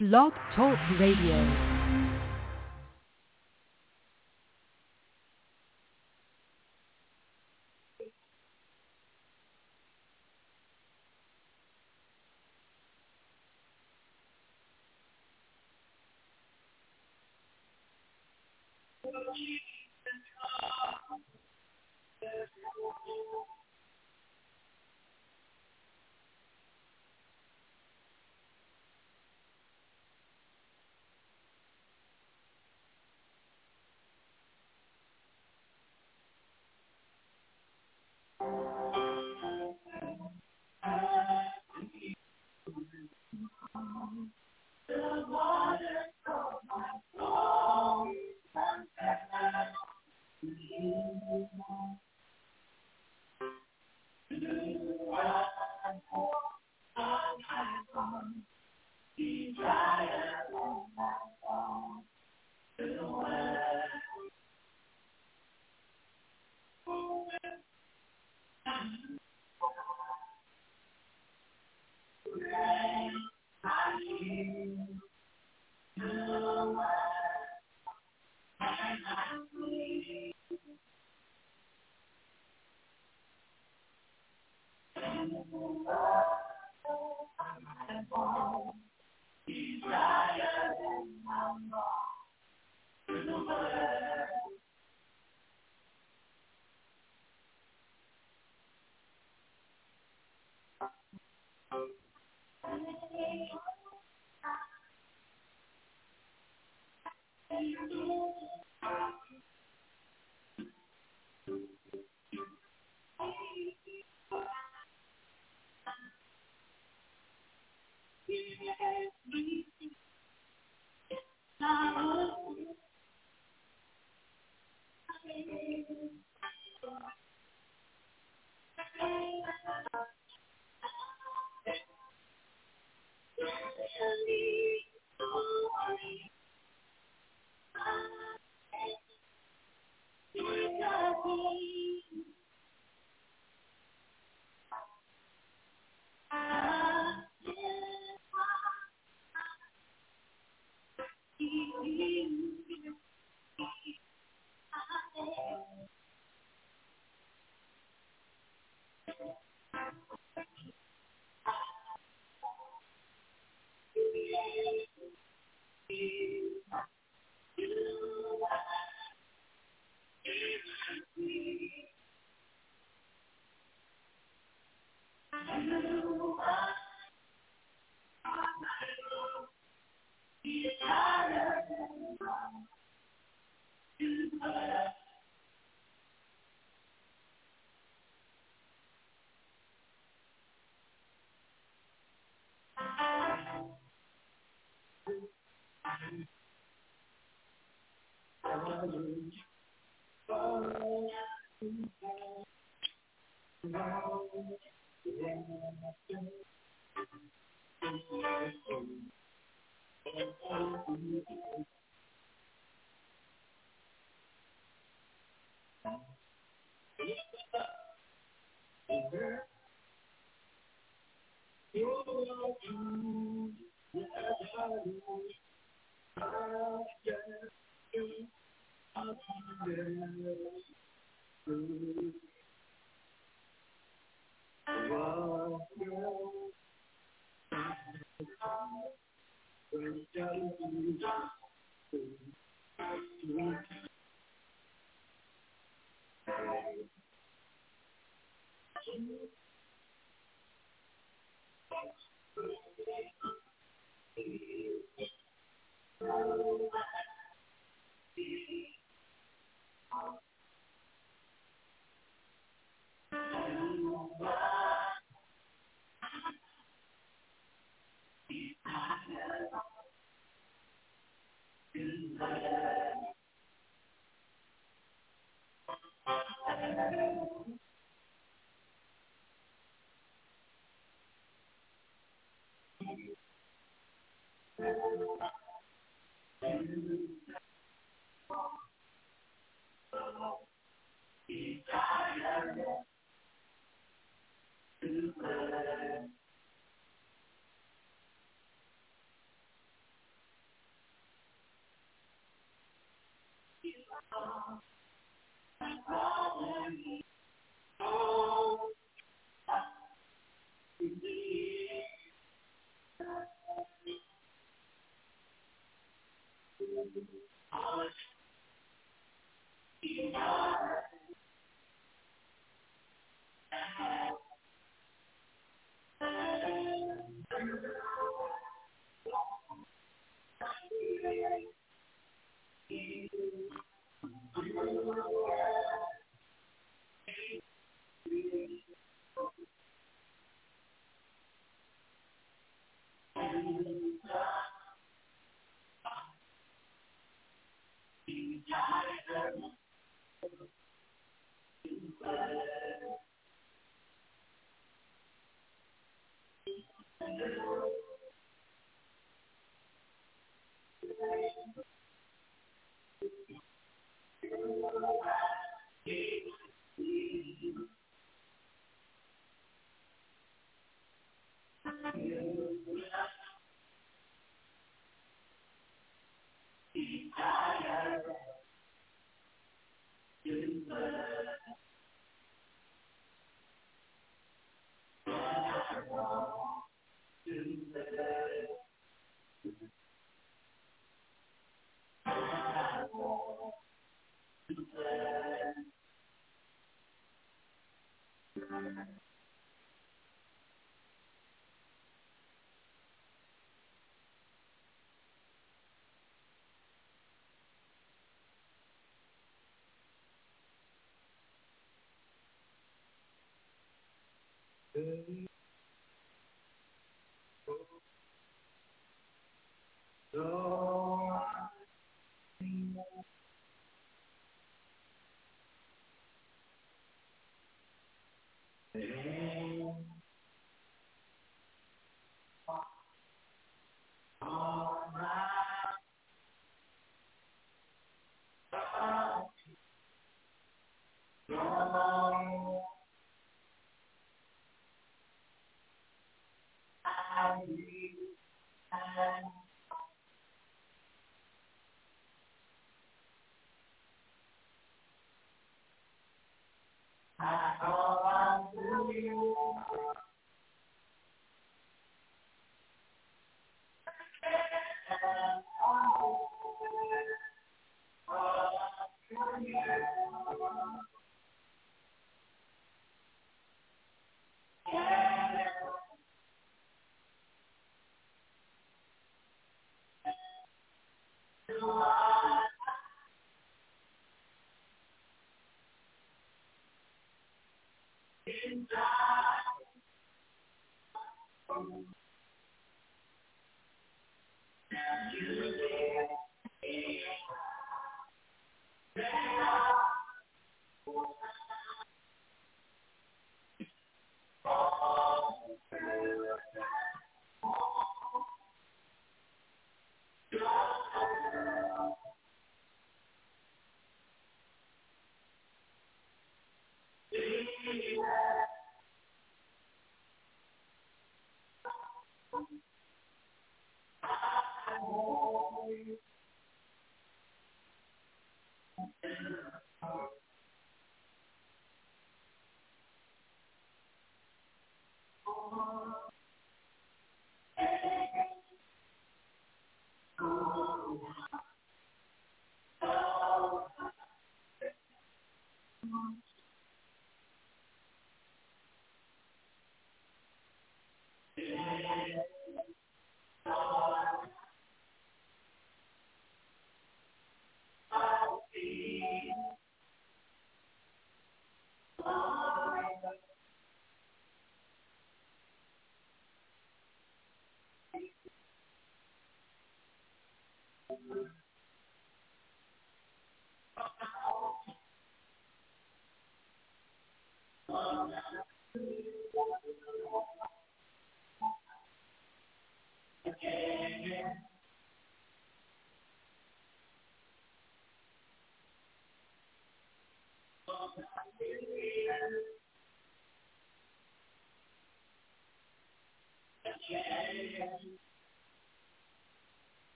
Blog Talk Radio.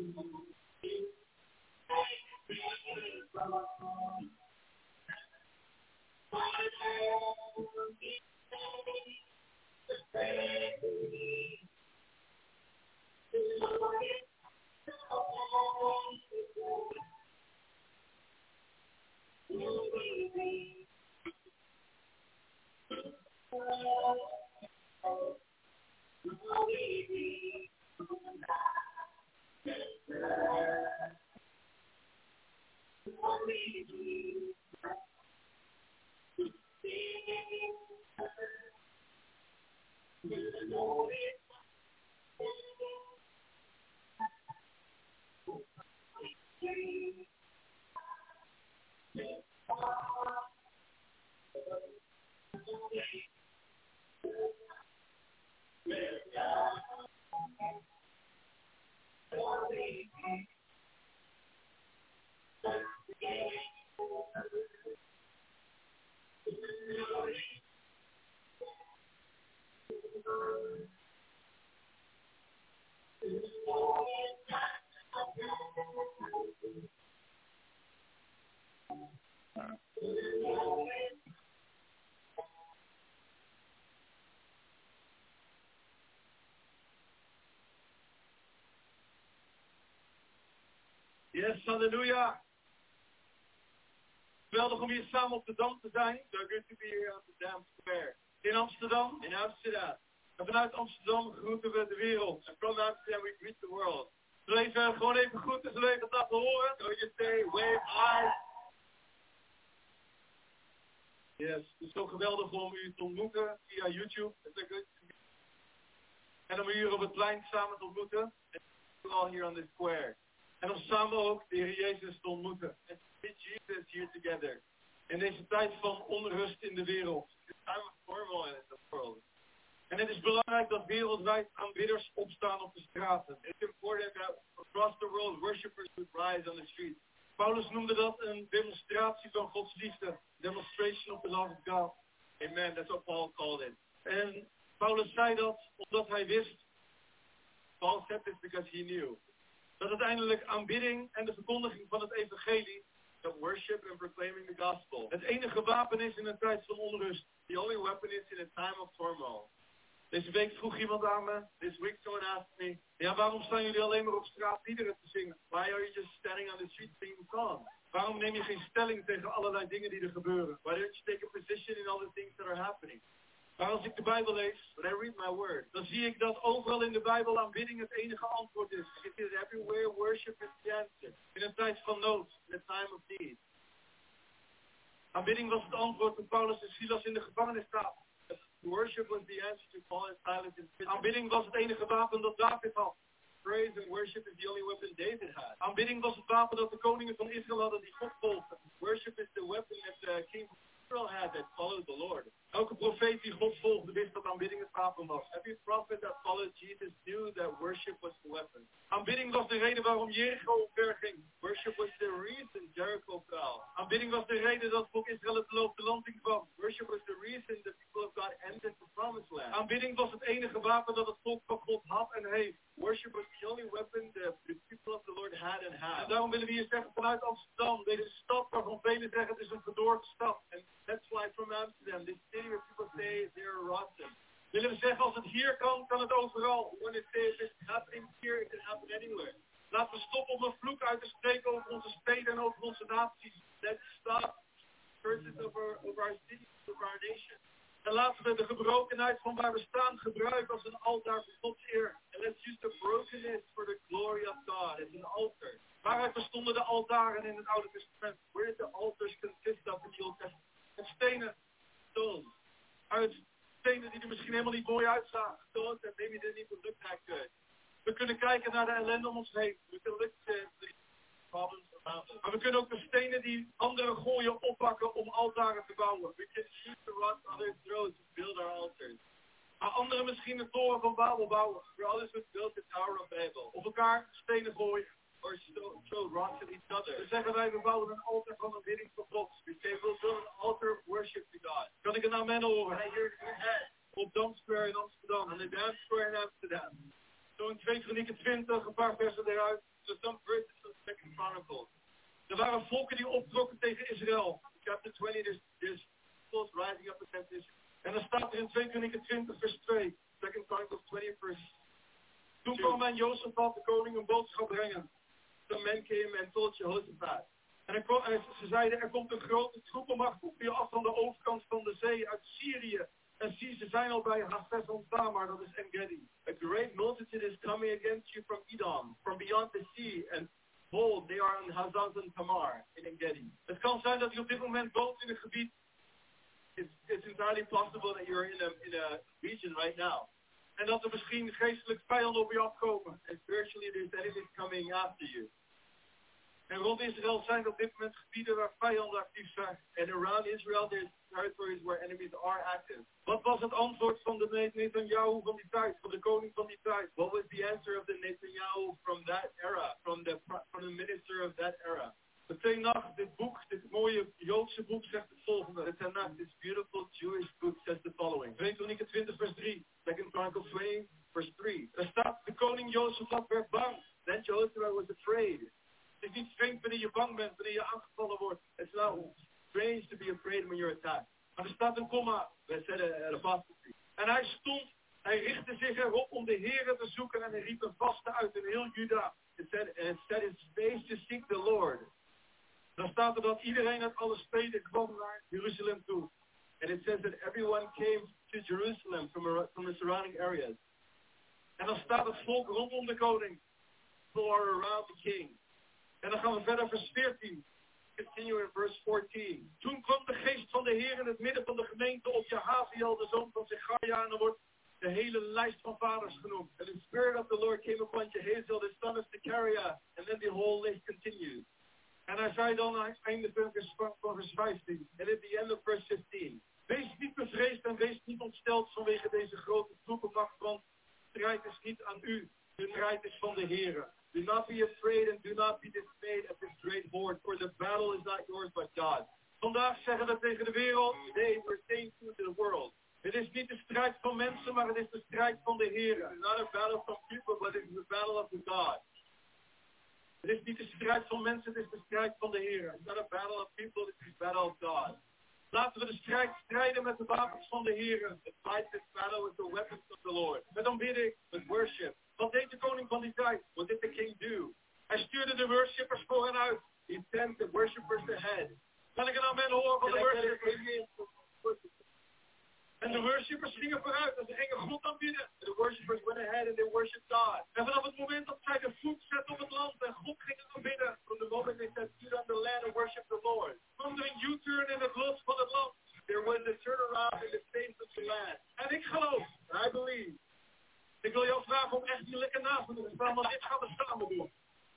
Yes, halleluja. Geweldig om hier samen op de Dam te zijn. So good to be here on the Dam Square. In Amsterdam. In Amsterdam. En vanuit Amsterdam groeten we de wereld. And from Amsterdam we greet the world. Gewoon even groeten, zullen we even dat laten horen? So you say, wave, hi. Yes, het is zo geweldig om u te ontmoeten via YouTube. En om u hier op het plein samen te ontmoeten. And all here on the square. En om samen ook de Heer Jezus te ontmoeten. En meet Jesus here together. In deze tijd van onrust in de wereld. Time of turmoil in the world. En het is belangrijk dat wereldwijd aanbidders opstaan op de straten. It's important that across the world worshipers would rise on the streets. Paulus noemde dat een demonstratie van Gods liefde. Demonstration of the love of God. Amen, that's what Paul called it. En Paulus zei dat omdat hij wist. Paul said this because he knew. Dat uiteindelijk aanbidding en de verkondiging van het evangelie, that worship and proclaiming the gospel, het enige wapen is in een tijd van onrust. The only weapon is in a time of turmoil. Deze week vroeg iemand aan me, this week someone asked me, ja, waarom staan jullie alleen maar op straat liederen te zingen? Why are you just standing on the street singing songs? Waarom neem je geen stelling tegen allerlei dingen die er gebeuren? Why don't you take a position in all the things that are happening? Maar als ik de Bijbel lees, when I read my word, dan zie ik dat overal in de Bijbel aanbidding het enige antwoord is. It is everywhere worship is the answer. In een tijd van nood, in a time of need. Aanbidding was het antwoord toen Paulus en Silas in de gevangenis zaten. Worship was the answer to Paul and Silas in prison. Aanbidding was het enige wapen dat David had. Praise and worship is the only weapon David had. Aanbidding was het wapen dat de koningen van Israël hadden die God volgden. Worship is the weapon that the king of Israel had that followed the Lord. Elke profeet die God volgde wist dat aanbidding het wapen was. Every prophet that followed Jesus knew that worship was the weapon. Aanbidding was de reden waarom Jericho omver ging. Worship was the reason Jericho fell. Aanbidding was de reden dat volk Israël het beloofde land in kwam. Worship was the reason the people of God entered the promised land. Aanbidding was het enige wapen dat het volk van God had en heeft. Worship was the only weapon the people of the Lord had and have. En daarom willen we hier zeggen vanuit Amsterdam, deze stad waarvan velen zeggen het is een verdorven stad. And that's why from Amsterdam, this city where people say they're rotten. Willen we zeggen, als het hier kan, kan het overal. When it says it's happening here, it can happen anywhere. Laten we stoppen om een vloek uit te spreken over onze steden en over onze naties. Let's stop curses over our cities, over our nation. En laten we de gebrokenheid van waar we staan gebruiken als een altaar voor Gods eer. And let's use the brokenness for the glory of God as an altar. Waaruit bestonden de altaren in het Oude Testament? Where did the altars consist of in the Old Testament? Uit stenen, stones. Uit stenen die er misschien helemaal niet mooi uitzagen. Stones that maybe didn't even look that good. We kunnen kijken naar de ellende om ons heen. We kunnen look at the problems around us. Maar we kunnen ook de stenen die anderen gooien oppakken om altaren te bouwen. We can use the rocks others throw to build our altars. Maar anderen misschien de toren van Babel bouwen. For others would build the Tower of Babel. Of elkaar stenen gooien. Or throw rocks at each other. We zeggen wij, we bouwen een altaar van aanbidding voor God. We say we'll build an altar of worship to God. Kan ik een amen horen? I hear it in your head. Op Dam Square in Amsterdam. On the Dam Square in Amsterdam. Zo in 2 Kronieken 20, een paar versen eruit. So some verses from 2 Chronicles. Er waren volken die optrokken tegen Israël. In chapter 20, there's peoples rising up against Israel. En dan staat er in 2 Kronieken 20, vers 2. 2 Chronicles 20, vers 2. Toen kwam aan Jozefat de koning een boodschap brengen. The men came and told Jehoshaphat. En ze zeiden, er komt een grote troepenmacht op je af van de overkant van de zee uit Syrië. En zie, ze zijn al bij Hazezon Tamar, dat is En-Gedi. A great multitude is coming against you from Edom, from beyond the sea. And behold, they are in Hazezon Tamar, in En-Gedi. Het kan zijn dat je op dit moment woont in een gebied. It's entirely possible that you're in a region right now. En dat er misschien geestelijk vijanden op je afkomen. And spiritually there's enemies coming after you. En rond Israël zijn op dit moment gebieden waar vijanden actief zijn. And around Israel there's territories where enemies are active. Wat was het antwoord van de Netanyahu van die tijd, van de koning van die tijd? What was the answer of the Netanyahu from that era, from the minister of that era? De Tenach, dit boek, dit mooie Joodse boek zegt het volgende. De Tenach, this beautiful Jewish book says the following. 2 Kronieken 20 vers 3. 2 Chronicles 20 vers 3. Er staat, de koning Jozefat werd bang. Then Jehoshaphat was afraid. Het is niet vreemd wanneer je bang bent, wanneer je aangevallen wordt. It's not strange to be afraid when you're attacked. Maar er staat een komma. Wij zeiden apostrophe. En hij richtte zich erop om de Heere te zoeken en hij riep een vaste uit in heel Juda. It said his face to seek the Lord. Dan staat er dat iedereen uit alle steden kwam naar Jeruzalem toe. And it says that everyone came to Jerusalem from the surrounding areas. En dan staat het volk rondom de koning. People are around the king. En dan gaan we verder vers 14. Continue in verse 14. Toen kwam de geest van de Heer in het midden van de gemeente op Jahaziel, de zoon van Zecharia, en er wordt de hele lijst van vaders genoemd. And the spirit of the Lord came upon Jehaziel, the son of Zechariah, and then the whole list continues. En hij zei dan aan het einde van vers 15. And at the end of verse 15. Wees niet bevreesd en wees niet ontsteld vanwege deze grote troepenmacht, want de strijd is niet aan u. De strijd is van de Heere. Do not be afraid and do not be dismayed at this great horde, for the battle is not yours but God. Vandaag zeggen we tegen de wereld, today we're saying to the world. Het is niet de strijd van mensen, maar het is de strijd van de Heere. It's not a battle from people, but it's the battle of the God. Het is niet de strijd van mensen, het is de strijd van de Heer. It's not a battle of people, it's the battle of God. Laten we de strijd strijden met de wapens van de Heer. Fight this battle with the weapons of the Lord. Met aanbidding, met worship. Wat deed de koning van die tijd? What did the king do? Hij stuurde de worshippers voor hen uit. He sent the worshippers ahead. Kan ik een amen horen van de worshippers? En de worshippers gingen vooruit en ze gingen God aanbidden. The worshippers went ahead and they worshiped God. En vanaf het moment dat zij de voet zetten op het land en God gingen aanbidden, from the moment they set foot on the land and worship the Lord, kwam er een U-turn in het lot van het land. There was a turnaround in the face of the land. En ik geloof, I believe. Ik wil jou vragen om echt hier lekker naast me te staan, want dit gaan we samen doen.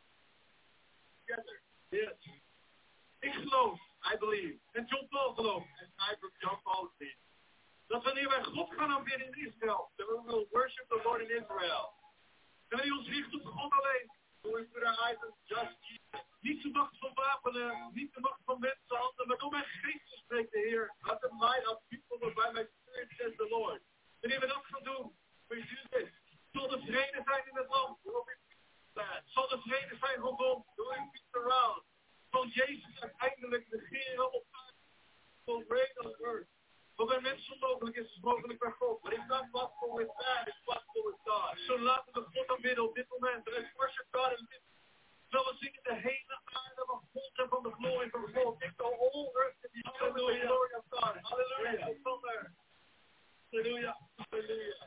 Together. Yes. Ik geloof, I believe. En John Paul gelooft. En John Paul believes. Dat wanneer wij God gaan aanbidden in Israël, that we will worship the Lord in Israel. En wanneer ons richt op God alleen, we put our eyes on just Jesus. Niet de macht van wapenen, niet de macht van mensenhanden, maar door mijn geest spreekt de Heer. Not the might of people, but by my spirit says the Lord. Wanneer we dat gaan doen, we do this. Zal er vrede zijn in het land? Zal er vrede zijn rondom? Peace around. Zal Jezus uiteindelijk regeren op aarde? Will reign on earth. Wat bij mensen onmogelijk is, is mogelijk bij God. But it's not possible with man, it's possible with God. Zo laten we God aanbidden op dit moment. Let's worship God in this. Terwijl we zingen de hele aarde mag vol zijn van de glorie van God. Take the whole earth to be filled with the glory of God. Hallelujah. Hallelujah. Hallelujah.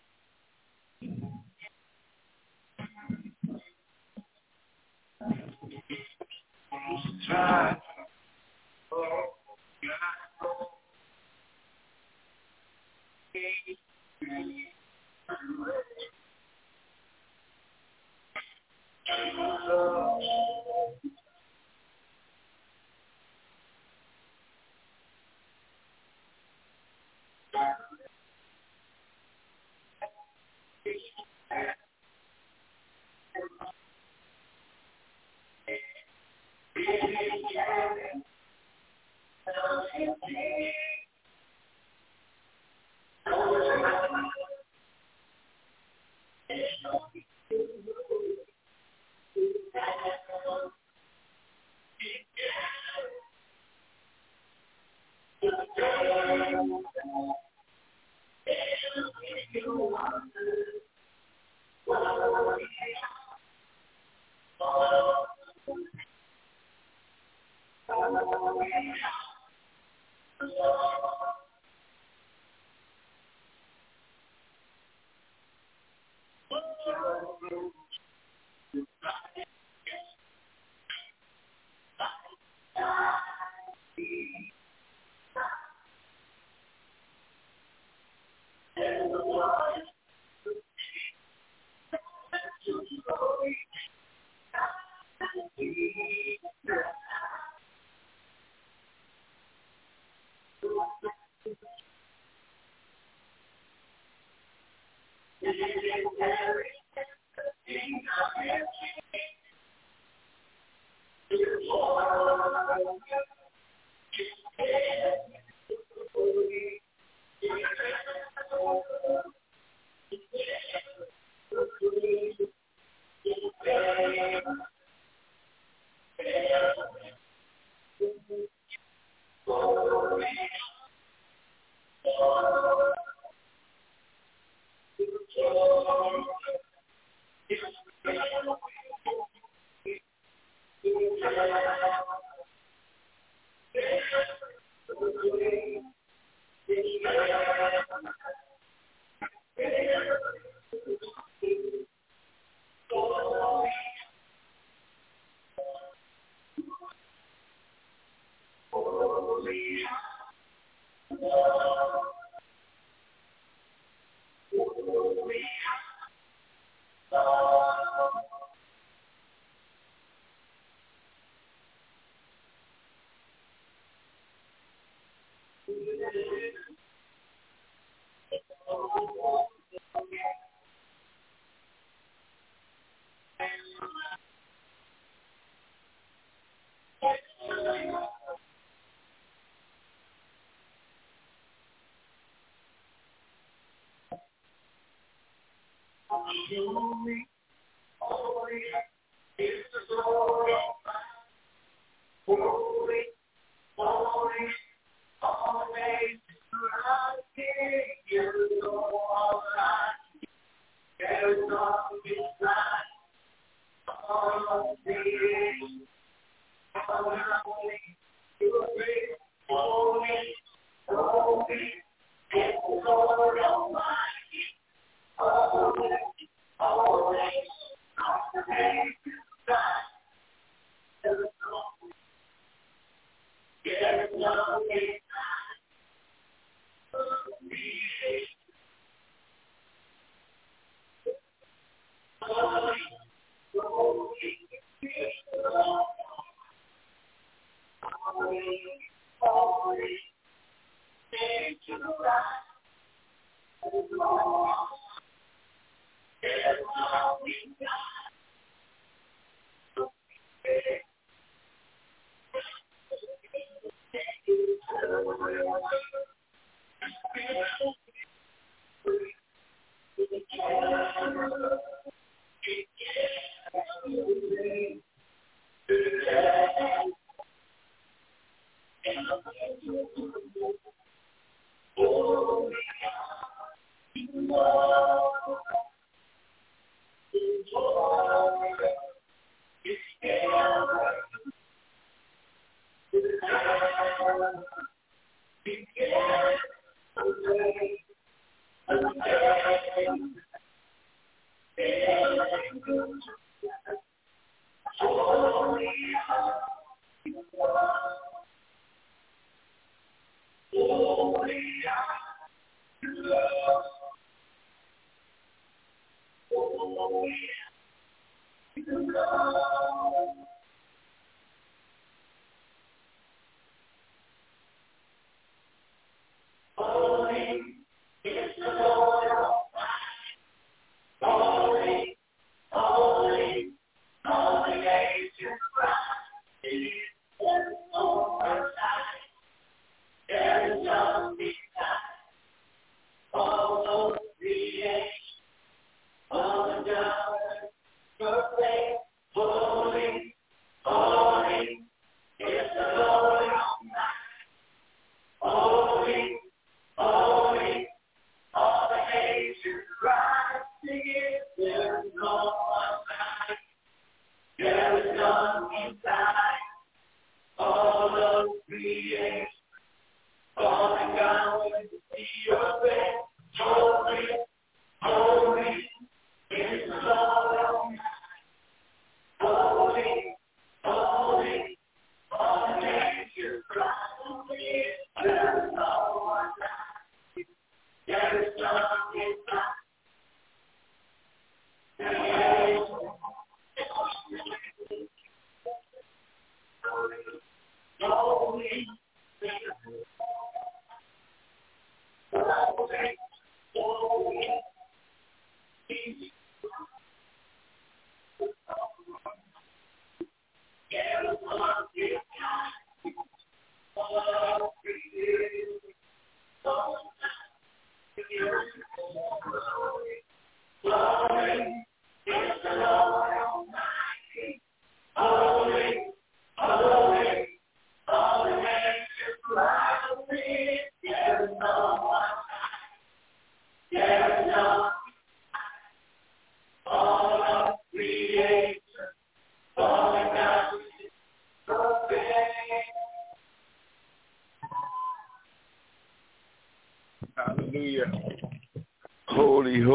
Try. Oh, God.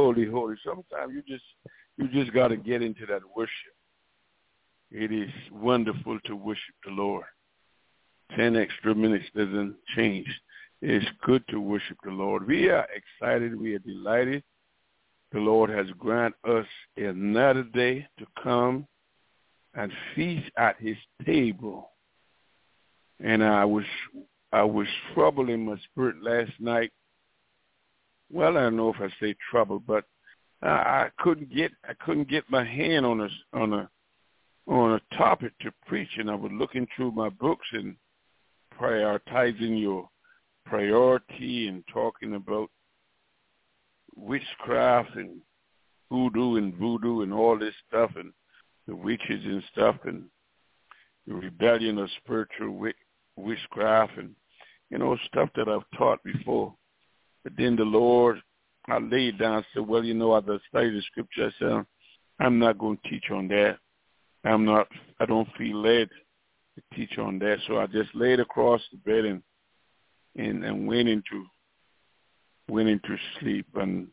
holy, holy. Sometimes you just got to get into that worship. It is wonderful to worship the Lord. 10 extra minutes doesn't change. It's good to worship the Lord. We are excited. We are delighted. The Lord has granted us another day to come and feast at his table. And I was troubled in my spirit last night. Well, I don't know if I say trouble, but I couldn't get my hand on a topic to preach, and I was looking through my books and prioritizing your priority and talking about witchcraft and hoodoo and voodoo and all this stuff and the witches and stuff and the rebellion of spiritual witchcraft and, stuff that I've taught before. But then the Lord, I laid down and said, well, as I studied the scripture, I said, I'm not going to teach on that. I don't feel led to teach on that. So I just laid across the bed and went into sleep. And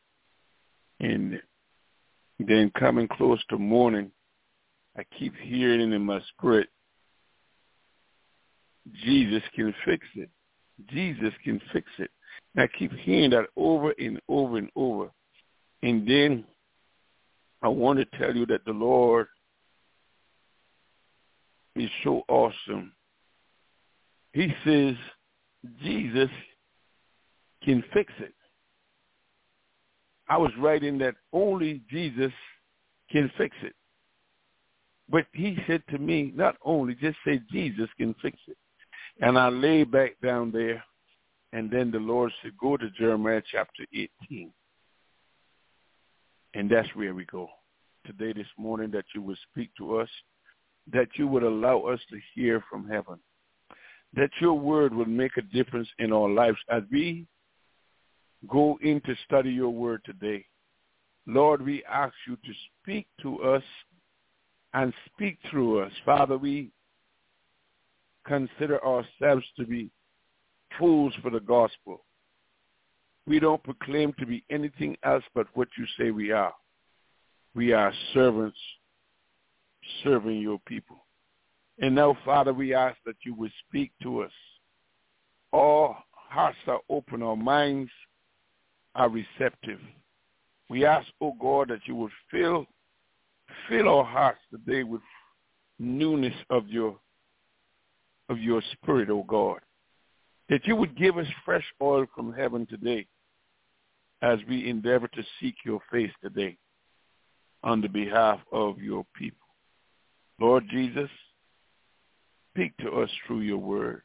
then coming close to morning, I keep hearing in my spirit, Jesus can fix it. Jesus can fix it. And I keep hearing that over and over and over. And then I want to tell you that the Lord is so awesome. He says Jesus can fix it. I was writing that only Jesus can fix it. But he said to me, not only, just say Jesus can fix it. And I lay back down there, and then the Lord said, go to Jeremiah chapter 18. And that's where we go today, this morning, that you would speak to us, that you would allow us to hear from heaven, that your word would make a difference in our lives as we go in to study your word today. Lord, we ask you to speak to us and speak through us. Father, we consider ourselves to be fools for the gospel. We don't proclaim to be anything else but what you say we are. We are servants serving your people. And now, Father, we ask that you would speak to us. Our hearts are open, our minds are receptive. We ask, oh God, that you would fill our hearts today with newness of your spirit, oh God. That you would give us fresh oil from heaven today as we endeavor to seek your face today on the behalf of your people. Lord Jesus, speak to us through your word.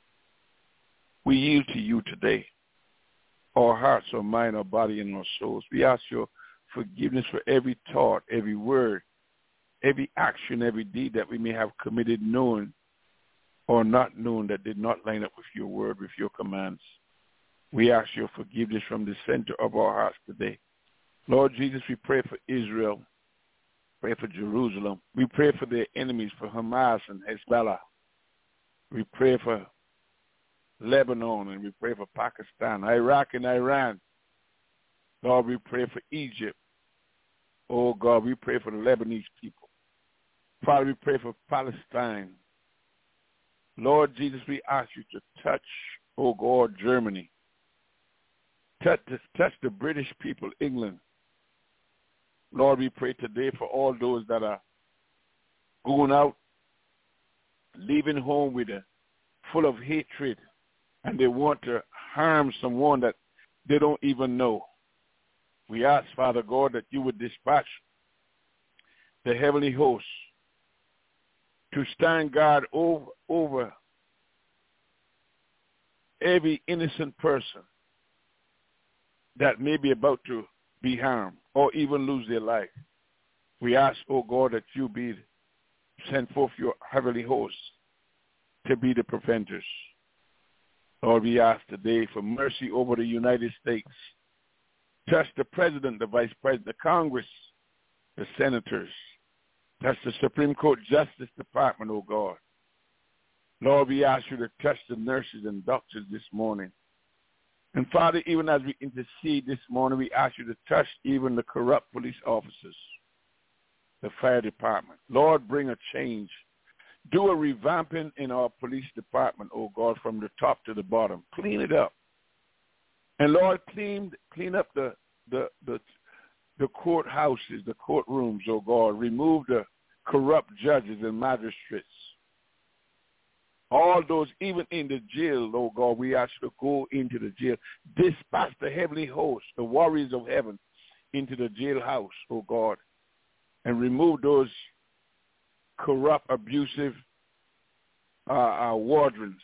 We yield to you today, our hearts, our mind, our body, and our souls. We ask your forgiveness for every thought, every word, every action, every deed that we may have committed knowing or not known that did not line up with your word, with your commands. We ask your forgiveness from the center of our hearts today. Lord Jesus, we pray for Israel, pray for Jerusalem. We pray for their enemies, for Hamas and Hezbollah. We pray for Lebanon, and we pray for Pakistan, Iraq, and Iran. Lord, we pray for Egypt. Oh, God, we pray for the Lebanese people. Father, we pray for Palestine. Lord Jesus, we ask you to touch, oh God, Germany. Touch the British people, England. Lord, we pray today for all those that are going out, leaving home with full of hatred, and they want to harm someone that they don't even know. We ask, Father God, that you would dispatch the heavenly hosts to stand guard over every innocent person that may be about to be harmed or even lose their life. We ask, oh God, that you send forth your heavenly hosts to be the preventers. Lord, we ask today for mercy over the United States. Touch the president, the vice president, the Congress, the senators. Touch the Supreme Court Justice Department, oh God. Lord, we ask you to touch the nurses and doctors this morning. And Father, even as we intercede this morning, we ask you to touch even the corrupt police officers, the fire department. Lord, bring a change. Do a revamping in our police department, oh God, from the top to the bottom. Clean it up. And Lord, clean up the courthouses, the courtrooms, oh God. Remove the corrupt judges and magistrates. All those, even in the jail, oh God, we ask you to go into the jail. Dispatch the heavenly host, the warriors of heaven, into the jailhouse, oh God, and remove those corrupt, abusive wardens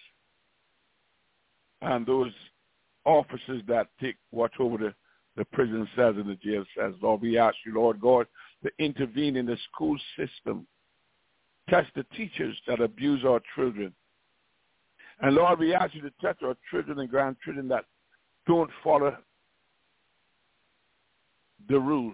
and those officers that watch over the prison cells and the jail cells. Lord, we ask you, Lord God, to intervene in the school system. Touch the teachers that abuse our children. And Lord, we ask you to touch our children and grandchildren that don't follow the rules.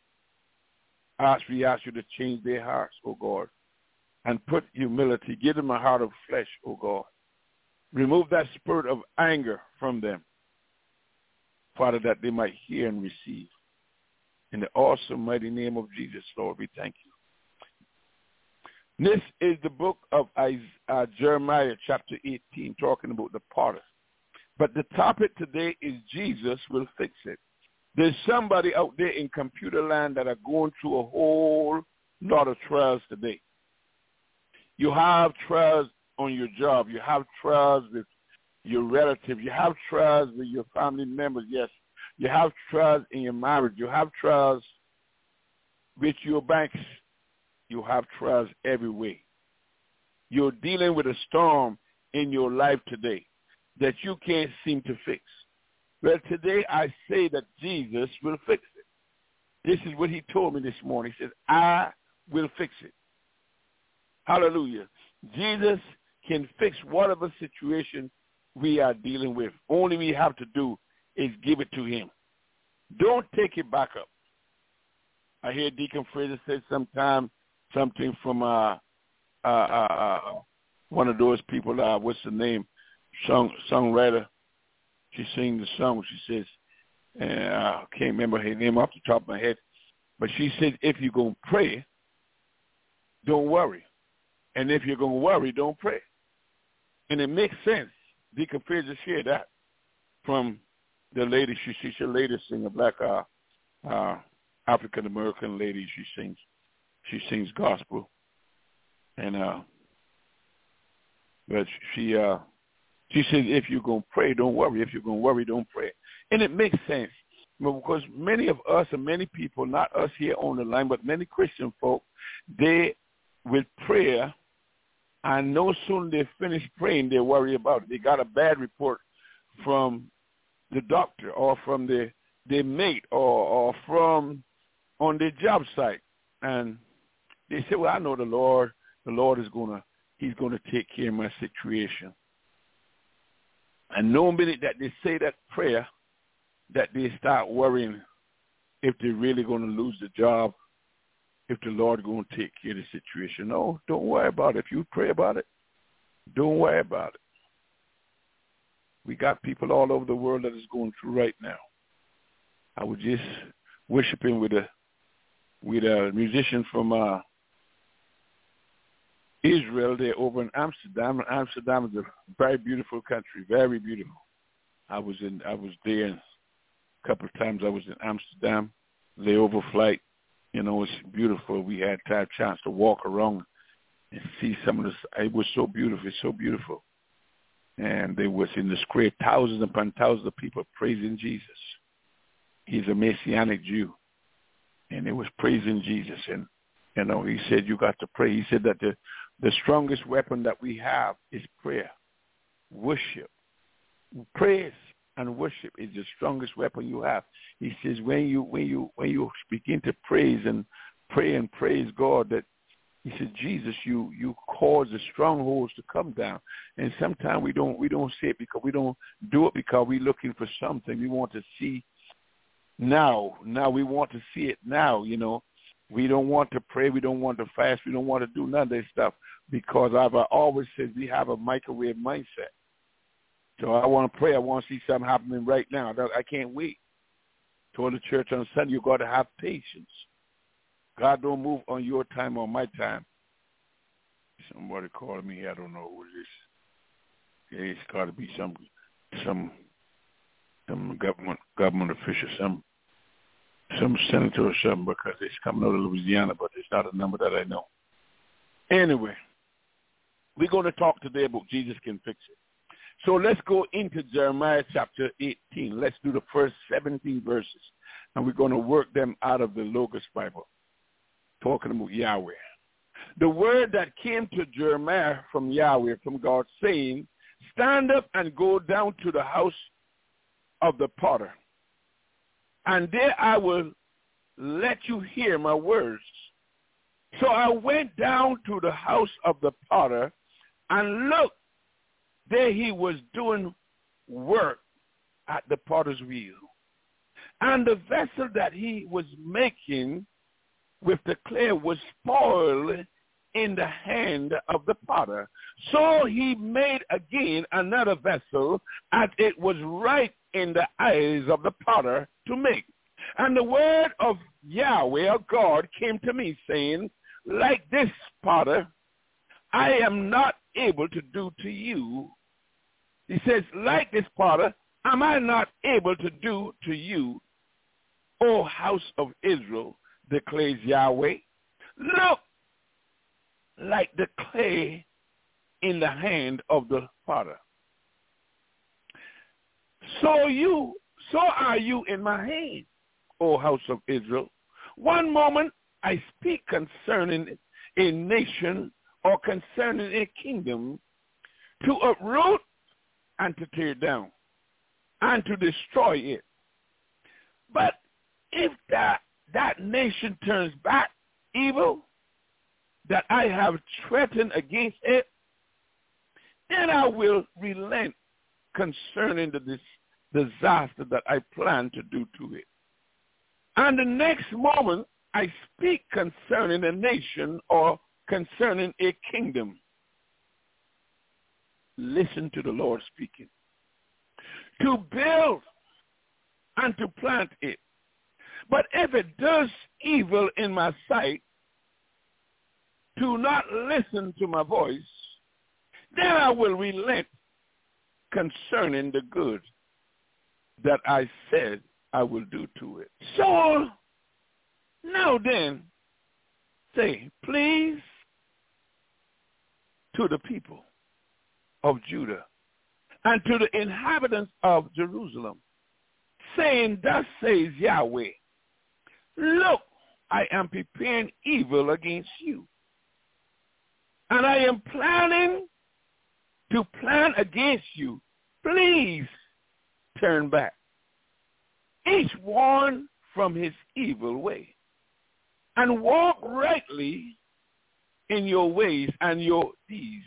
We ask you to change their hearts, oh God, and put humility. Give them a heart of flesh, oh God. Remove that spirit of anger from them, Father, that they might hear and receive. In the awesome, mighty name of Jesus, Lord, we thank you. This is the book of Jeremiah, chapter 18, talking about the potter. But the topic today is Jesus will fix it. There's somebody out there in computer land that are going through a whole lot of trials today. You have trials on your job. You have trials with your relatives. You have trials with your family members. Yes, you have trials in your marriage. You have trials with your banks. You have trials everywhere. You're dealing with a storm in your life today that you can't seem to fix. Well, today I say that Jesus will fix it. This is what he told me this morning. He said, I will fix it. Hallelujah. Jesus can fix whatever situation we are dealing with. Only we have to do is give it to him. Don't take it back up. I hear Deacon Fraser say something from one of those people, what's the name, songwriter. She sings the song. She says, I can't remember her name off the top of my head, but she said, if you're going to pray, don't worry. And if you're going to worry, don't pray. And it makes sense. Deacon Fraser shared that from the lady. She's a lady singer, black African-American lady. She sings gospel. And but she said, if you're going to pray, don't worry. If you're going to worry, don't pray. And it makes sense. Because many of us and many people, not us here on the line, but many Christian folk, they, with prayer, and no sooner they finish praying, they worry about it. They got a bad report from the doctor or from their mate or from on their job site. And they say, well, I know the Lord is he's going to take care of my situation. And no minute that they say that prayer, that they start worrying if they're really going to lose the job, if the Lord is going to take care of the situation. No, don't worry about it. If you pray about it, don't worry about it. We got people all over the world that is going through right now. I was just worshiping with a musician from Israel. They're over in Amsterdam. And Amsterdam is a very beautiful country, very beautiful. I was there a couple of times. I was in Amsterdam, layover flight. You know, it's beautiful. We had a chance to walk around and see some of this. It was so beautiful. It's so beautiful. And there was in the square thousands upon thousands of people praising Jesus. He's a Messianic Jew. And they was praising Jesus. And, you know, he said, you got to pray. He said that the strongest weapon that we have is prayer, worship. Praise and worship is the strongest weapon you have. He says when you begin to praise and pray and praise God, that he said, Jesus, you cause the strongholds to come down. And sometimes we don't say it because we don't do it because we're looking for something. We want to see now. Now we want to see it now, you know. We don't want to pray. We don't want to fast. We don't want to do none of this stuff because I've always said we have a microwave mindset. So I want to pray. I want to see something happening right now. I can't wait. Told the church on Sunday, you got to have patience. God don't move on your time or my time. Somebody called me. I don't know who it is. Yeah, it's got to be some government official, some senator or something, because it's coming out of Louisiana, but it's not a number that I know. Anyway, we're going to talk today about Jesus Can Fix It. So let's go into Jeremiah chapter 18. Let's do the first 17 verses, and we're going to work them out of the Logos Bible, talking about Yahweh. The word that came to Jeremiah from Yahweh, from God, saying, stand up and go down to the house of the potter, and there I will let you hear my words. So I went down to the house of the potter, and look, there he was doing work at the potter's wheel. And the vessel that he was making with the clay was spoiled in the hand of the potter. So he made again another vessel, as it was right in the eyes of the potter to make. And the word of Yahweh, of God, came to me, saying, like this potter, I am not able to do to you. He says, like this potter, am I not able to do to you, O house of Israel, declares Yahweh. Look, like the clay in the hand of the potter. So are you in my hand, O house of Israel. One moment I speak concerning a nation or concerning a kingdom, to uproot and to tear down and to destroy it. But if that nation turns back evil that I have threatened against it, then I will relent concerning the disaster that I plan to do to it. And the next moment, I speak concerning a nation or concerning a kingdom. Listen to the Lord speaking. To build and to plant it. But if it does evil in my sight, to not listen to my voice, then I will relent concerning the good that I said I will do to it. So, now then, say, please, to the people of Judah and to the inhabitants of Jerusalem, saying, thus says Yahweh, look, I am preparing evil against you, and I am planning to plan against you. Please turn back, each one from his evil way, and walk rightly in your ways and your deeds.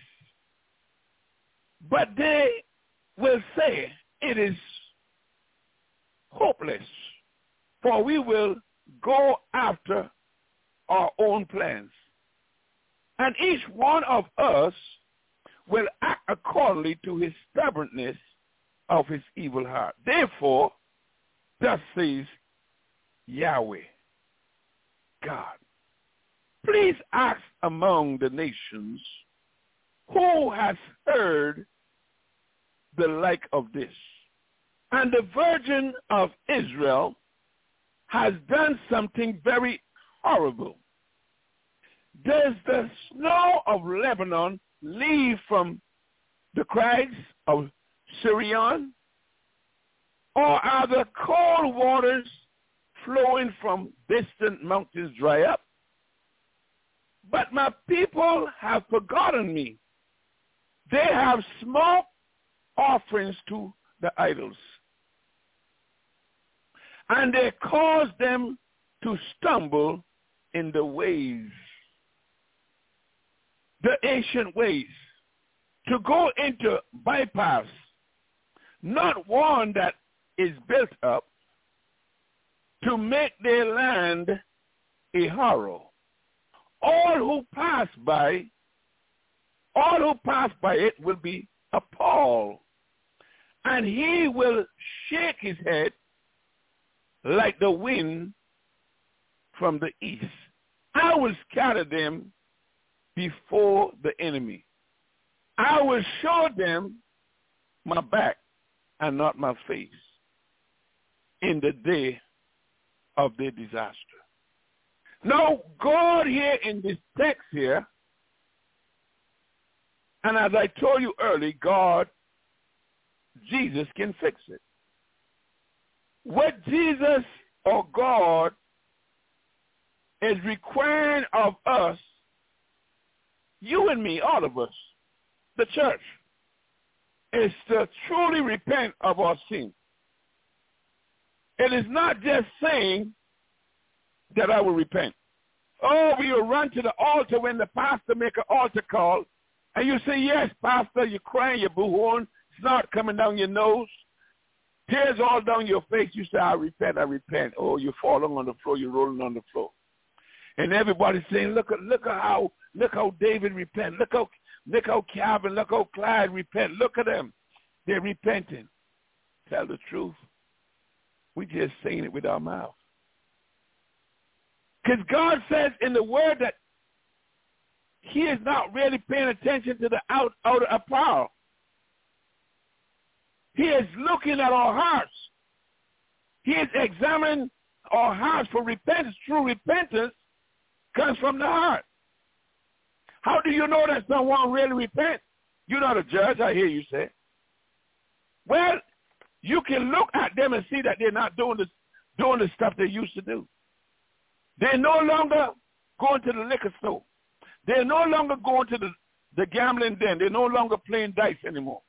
But they will say, it is hopeless, for we will go after our own plans. And each one of us will act accordingly to his stubbornness of his evil heart. Therefore, thus says Yahweh, God, please ask among the nations, who has heard the like of this? And the Virgin of Israel has done something very horrible. Does the snow of Lebanon leave from the crags of Sirion? Or are the cold waters flowing from distant mountains dry up? But my people have forgotten me. They have smoked offerings to the idols, and they cause them to stumble in the ways, the ancient ways, to go into bypass, not one that is built up, to make their land a horror. All who pass by it will be appalled, and he will shake his head like the wind from the east. I will scatter them before the enemy. I will show them my back and not my face in the day of their disaster. Now, God here in this text here, and as I told you earlier, God, Jesus can fix it. What Jesus or God is requiring of us, you and me, all of us, the church, is to truly repent of our sin. It is not just saying that I will repent. Oh, we will run to the altar when the pastor make an altar call, and you say, yes, pastor, you're crying, you're boo-hooing, snot coming down your nose, tears all down your face. You say, I repent, I repent. Oh, you're falling on the floor, you're rolling on the floor. And everybody's saying, look how David repent. Look how Calvin, look how Clyde repent. Look at them. They're repenting. Tell the truth. We're just saying it with our mouth. Because God says in the word that he is not really paying attention to the outer apparel. He is looking at our hearts. He is examining our hearts for repentance. True repentance comes from the heart. How do you know that someone really repents? You're not a judge, I hear you say. Well, you can look at them and see that they're not doing the stuff they used to do. They're no longer going to the liquor store. They're no longer going to the gambling den. They're no longer playing dice anymore.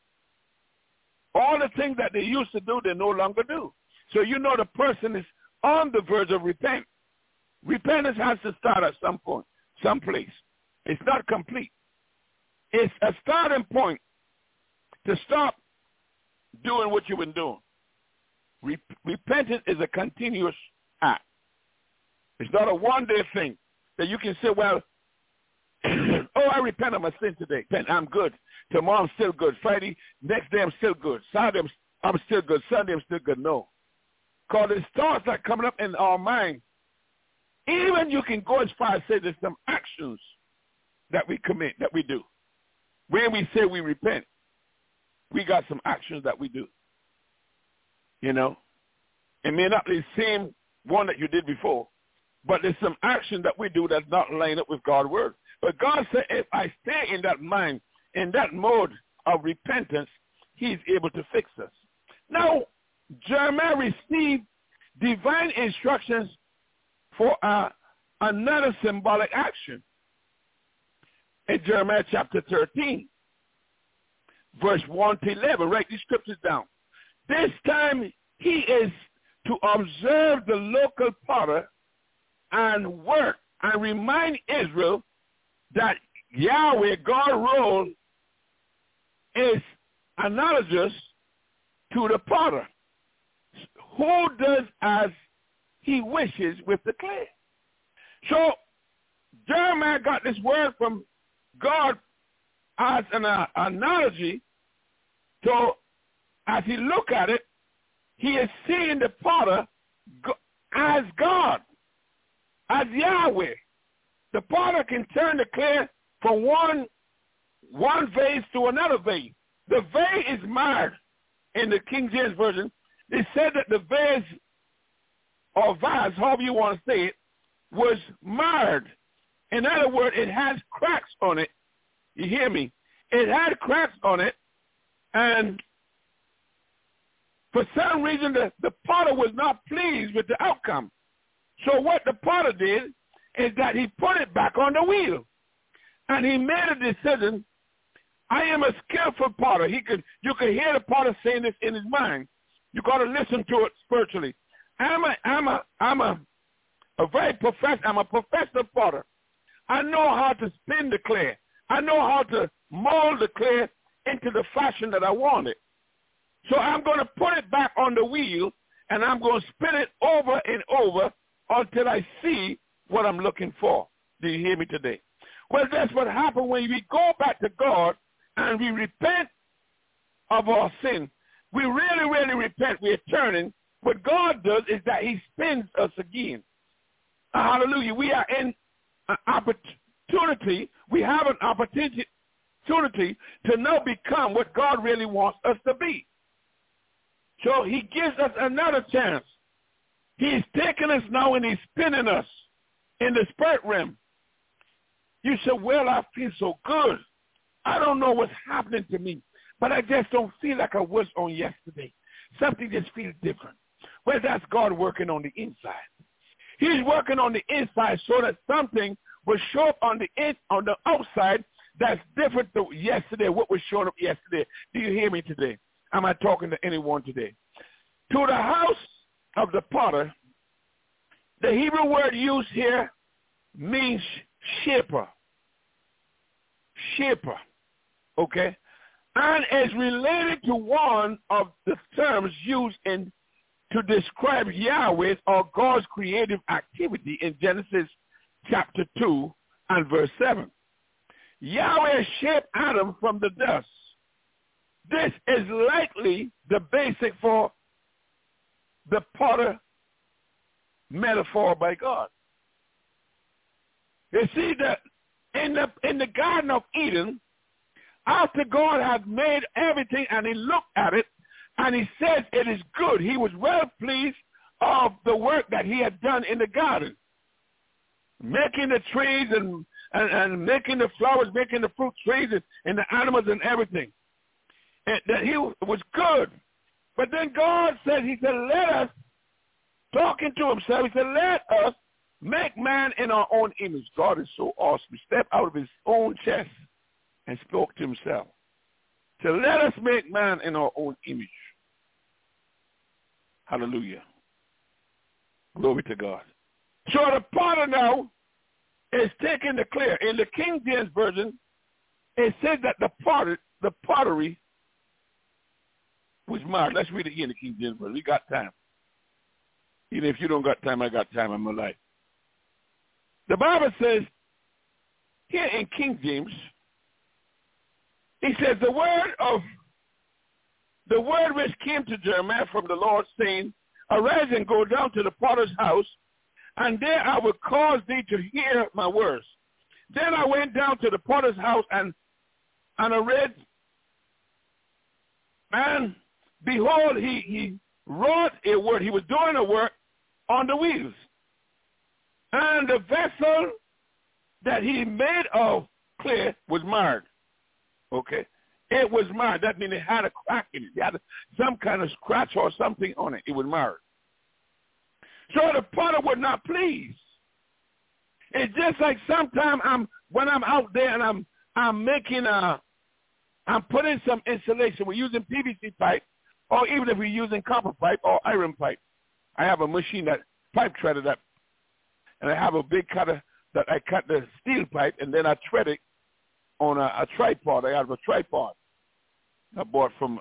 All the things that they used to do, they no longer do. So you know the person is on the verge of repent. Repentance has to start at some point, someplace. It's not complete. It's a starting point to stop doing what you've been doing. Repentance is a continuous act. It's not a one-day thing that you can say, well, oh, I repent of my sin today. I'm good. Tomorrow I'm still good. Friday, next day I'm still good. Saturday I'm still good. Sunday I'm still good. No. Because there's thoughts that are coming up in our mind. Even you can go as far as say there's some actions that we commit, that we do. When we say we repent, we got some actions that we do. You know? It may not be the same one that you did before, but there's some action that we do that's not lined up with God's word. But God said, if I stay in that mind, in that mode of repentance, he's able to fix us. Now, Jeremiah received divine instructions for another symbolic action. In Jeremiah chapter 13, verse 1 to 11, write these scriptures down. This time he is to observe the local potter and work and remind Israel that Yahweh, God's role, is analogous to the potter, who does as he wishes with the clay. So Jeremiah got this word from God as an analogy. So as he look at it, he is seeing the potter as God, as Yahweh. The potter can turn the clay from one vase to another vase. The vase is marred in the King James Version. They said that the vase or vase, however you want to say it, was marred. In other words, it has cracks on it. You hear me? It had cracks on it, and for some reason the potter was not pleased with the outcome. So what the potter did is that he put it back on the wheel, and he made a decision. I am a skillful potter. You can hear the potter saying this in his mind. You got to listen to it spiritually. I'm a professional potter. I know how to spin the clay. I know how to mold the clay into the fashion that I want it. So I'm going to put it back on the wheel, and I'm going to spin it over and over until I see what I'm looking for. Do you hear me today? Well, that's what happened when we go back to God and we repent of our sin. we really, really repent, we're turning, what God does is that he spins us again. Hallelujah. We are in an opportunity. We have an opportunity to now become what God really wants us to be. So he gives us another chance. He's taking us now and he's spinning us in the spirit realm. You say, well, I feel so good. I don't know what's happening to me, but I just don't feel like I was on yesterday. Something just feels different. Well, that's God working on the inside. He's working on the inside so that something will show up on the outside that's different to yesterday, what was showing up yesterday. Do you hear me today? Am I talking to anyone today? To the house of the potter, the Hebrew word used here means shaper. Shaper. Okay? And is related to one of the terms used to describe Yahweh or God's creative activity in Genesis chapter 2 and verse 7. Yahweh shaped Adam from the dust. This is likely the basic for the potter metaphor by God. You see that in the Garden of Eden, after God had made everything and he looked at it and he says it is good, he was well pleased of the work that he had done in the garden, making the trees and making the flowers, making the fruit trees and the animals and everything. And that he was good. But then God said, he said, let us, talking to himself, he said, let us make man in our own image. God is so awesome. He stepped out of his own chest and spoke to himself. So let us make man in our own image. Hallelujah. Glory to God. So the potter now is taking the clear. In the King James Version, it says that the pottery was marred. Let's read it again in the King James Version. We got time. Even if you don't got time, I got time in my life. The Bible says, here in King James, he says, the word which came to Jeremiah from the Lord, saying, arise and go down to the potter's house, and there I will cause thee to hear my words. Then I went down to the potter's house and I read, and behold, he wrought a work. He was doing a work on the wheels. And the vessel that he made of clay was marred. Okay? It was marred. That means it had a crack in it. It had some kind of scratch or something on it. It was marred. So the potter was not pleased. It's just like sometimes when I'm out there and I'm putting some insulation. We're using PVC pipe, or even if we're using copper pipe or iron pipe. I have a machine that pipe threaded up, and I have a big cutter that I cut the steel pipe, and then I thread it on a tripod. I have a tripod I bought from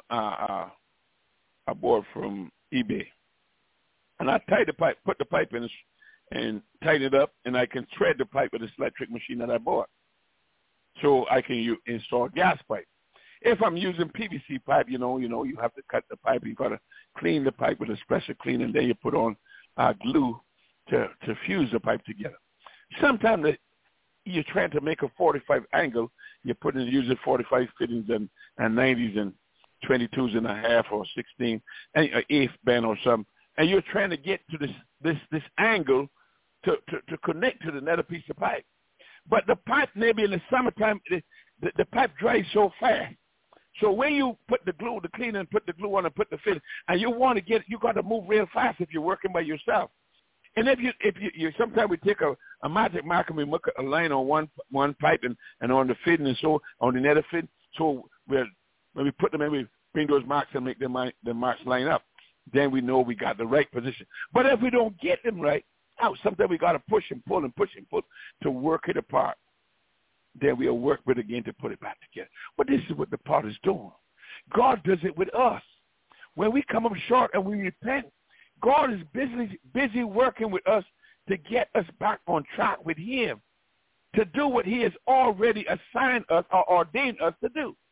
eBay, and I tie the pipe, put the pipe in, and tighten it up, and I can thread the pipe with this electric machine that I bought, so I can install gas pipe. If I'm using PVC pipe, you have to cut the pipe. You got to clean the pipe with a special cleaner, and then you put on glue to fuse the pipe together. Sometimes you're trying to make a 45 angle. You're using 45 fittings and 90s and 22s and a half or 16 and an eighth bend or something, and you're trying to get to this angle to connect to the nether piece of pipe. But the pipe, maybe in the summertime, the pipe dries so fast. So when you put the cleaner and put the glue on and put the fit, and you got to move real fast if you're working by yourself. And if you sometimes we take a magic marker and we make a line on one pipe and on the fitting and so on the nether fit. So when we put them in, we bring those marks and make the marks line up. Then we know we got the right position. But if we don't get them right, sometimes we got to push and pull to work it apart. Then we'll work with it again to put it back together. But this is what the pot is doing. God does it with us. When we come up short and we repent, God is busy working with us to get us back on track with him, to do what he has already assigned us or ordained us to do.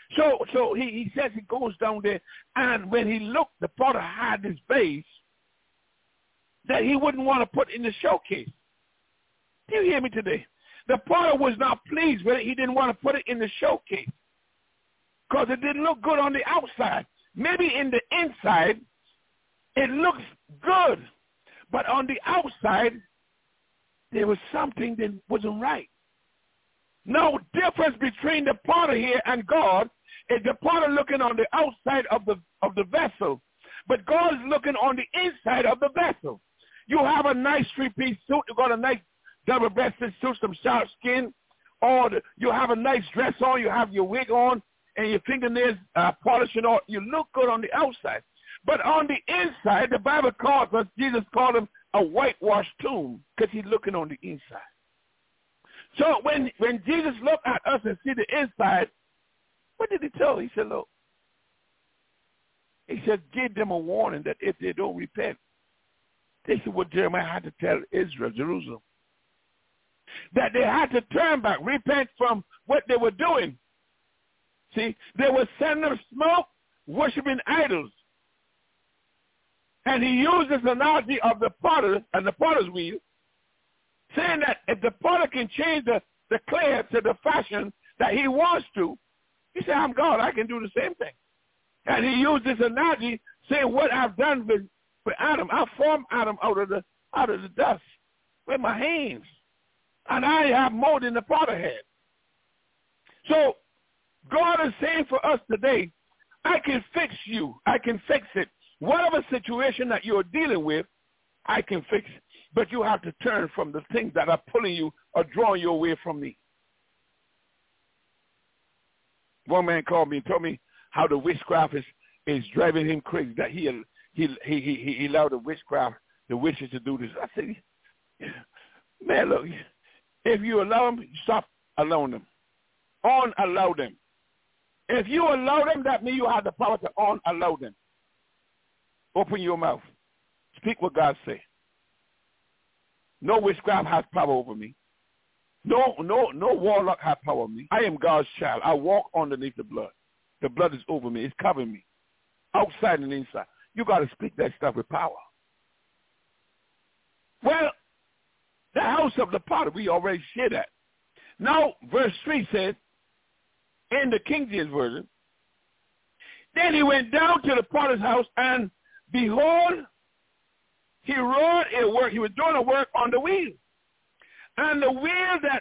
So he says he goes down there, and when he looked, the potter had this vase that he wouldn't want to put in the showcase. Do you hear me today? The potter was not pleased with it. He didn't want to put it in the showcase because it didn't look good on the outside. Maybe in the inside, it looks good, but on the outside, there was something that wasn't right. No difference between the potter here and God is the potter looking on the outside of the vessel, but God is looking on the inside of the vessel. You have a nice three-piece suit. You got a nice double-breasted suit, some sharp skin, or you have a nice dress on. You have your wig on, and your fingernails polishing on. You look good on the outside, but on the inside, the Bible calls us. Jesus called him a whitewashed tomb because he's looking on the inside. So when Jesus looked at us and see the inside, what did he tell? He said, look, he said, give them a warning that if they don't repent, this is what Jeremiah had to tell Israel, Jerusalem, that they had to turn back, repent from what they were doing. See, they were sending up smoke, worshiping idols. And he used this analogy of the potter and the potter's wheel, saying that if the potter can change the clay to the fashion that he wants to, he said, I'm God, I can do the same thing. And he used this analogy, saying what I've done with Adam. I formed Adam out of the dust with my hands. And I have more than the potter had. So God is saying for us today, I can fix you. I can fix it. Whatever situation that you're dealing with, I can fix it. But you have to turn from the things that are pulling you or drawing you away from me. One man called me and told me how the witchcraft is driving him crazy, that he allowed the witches to do this. I said, man, look, if you allow them, stop allowing them. Unallow them. If you allow them, that means you have the power to unallow them. Open your mouth. Speak what God says. No witchcraft has power over me. No warlock has power over me. I am God's child. I walk underneath the blood. The blood is over me. It's covering me, outside and inside. You got to speak that stuff with power. Well, the house of the potter, we already shared that. Now, verse 3 says, in the King James Version, then he went down to the potter's house, and behold, he wrought a work. He was doing a work on the wheel. And the wheel that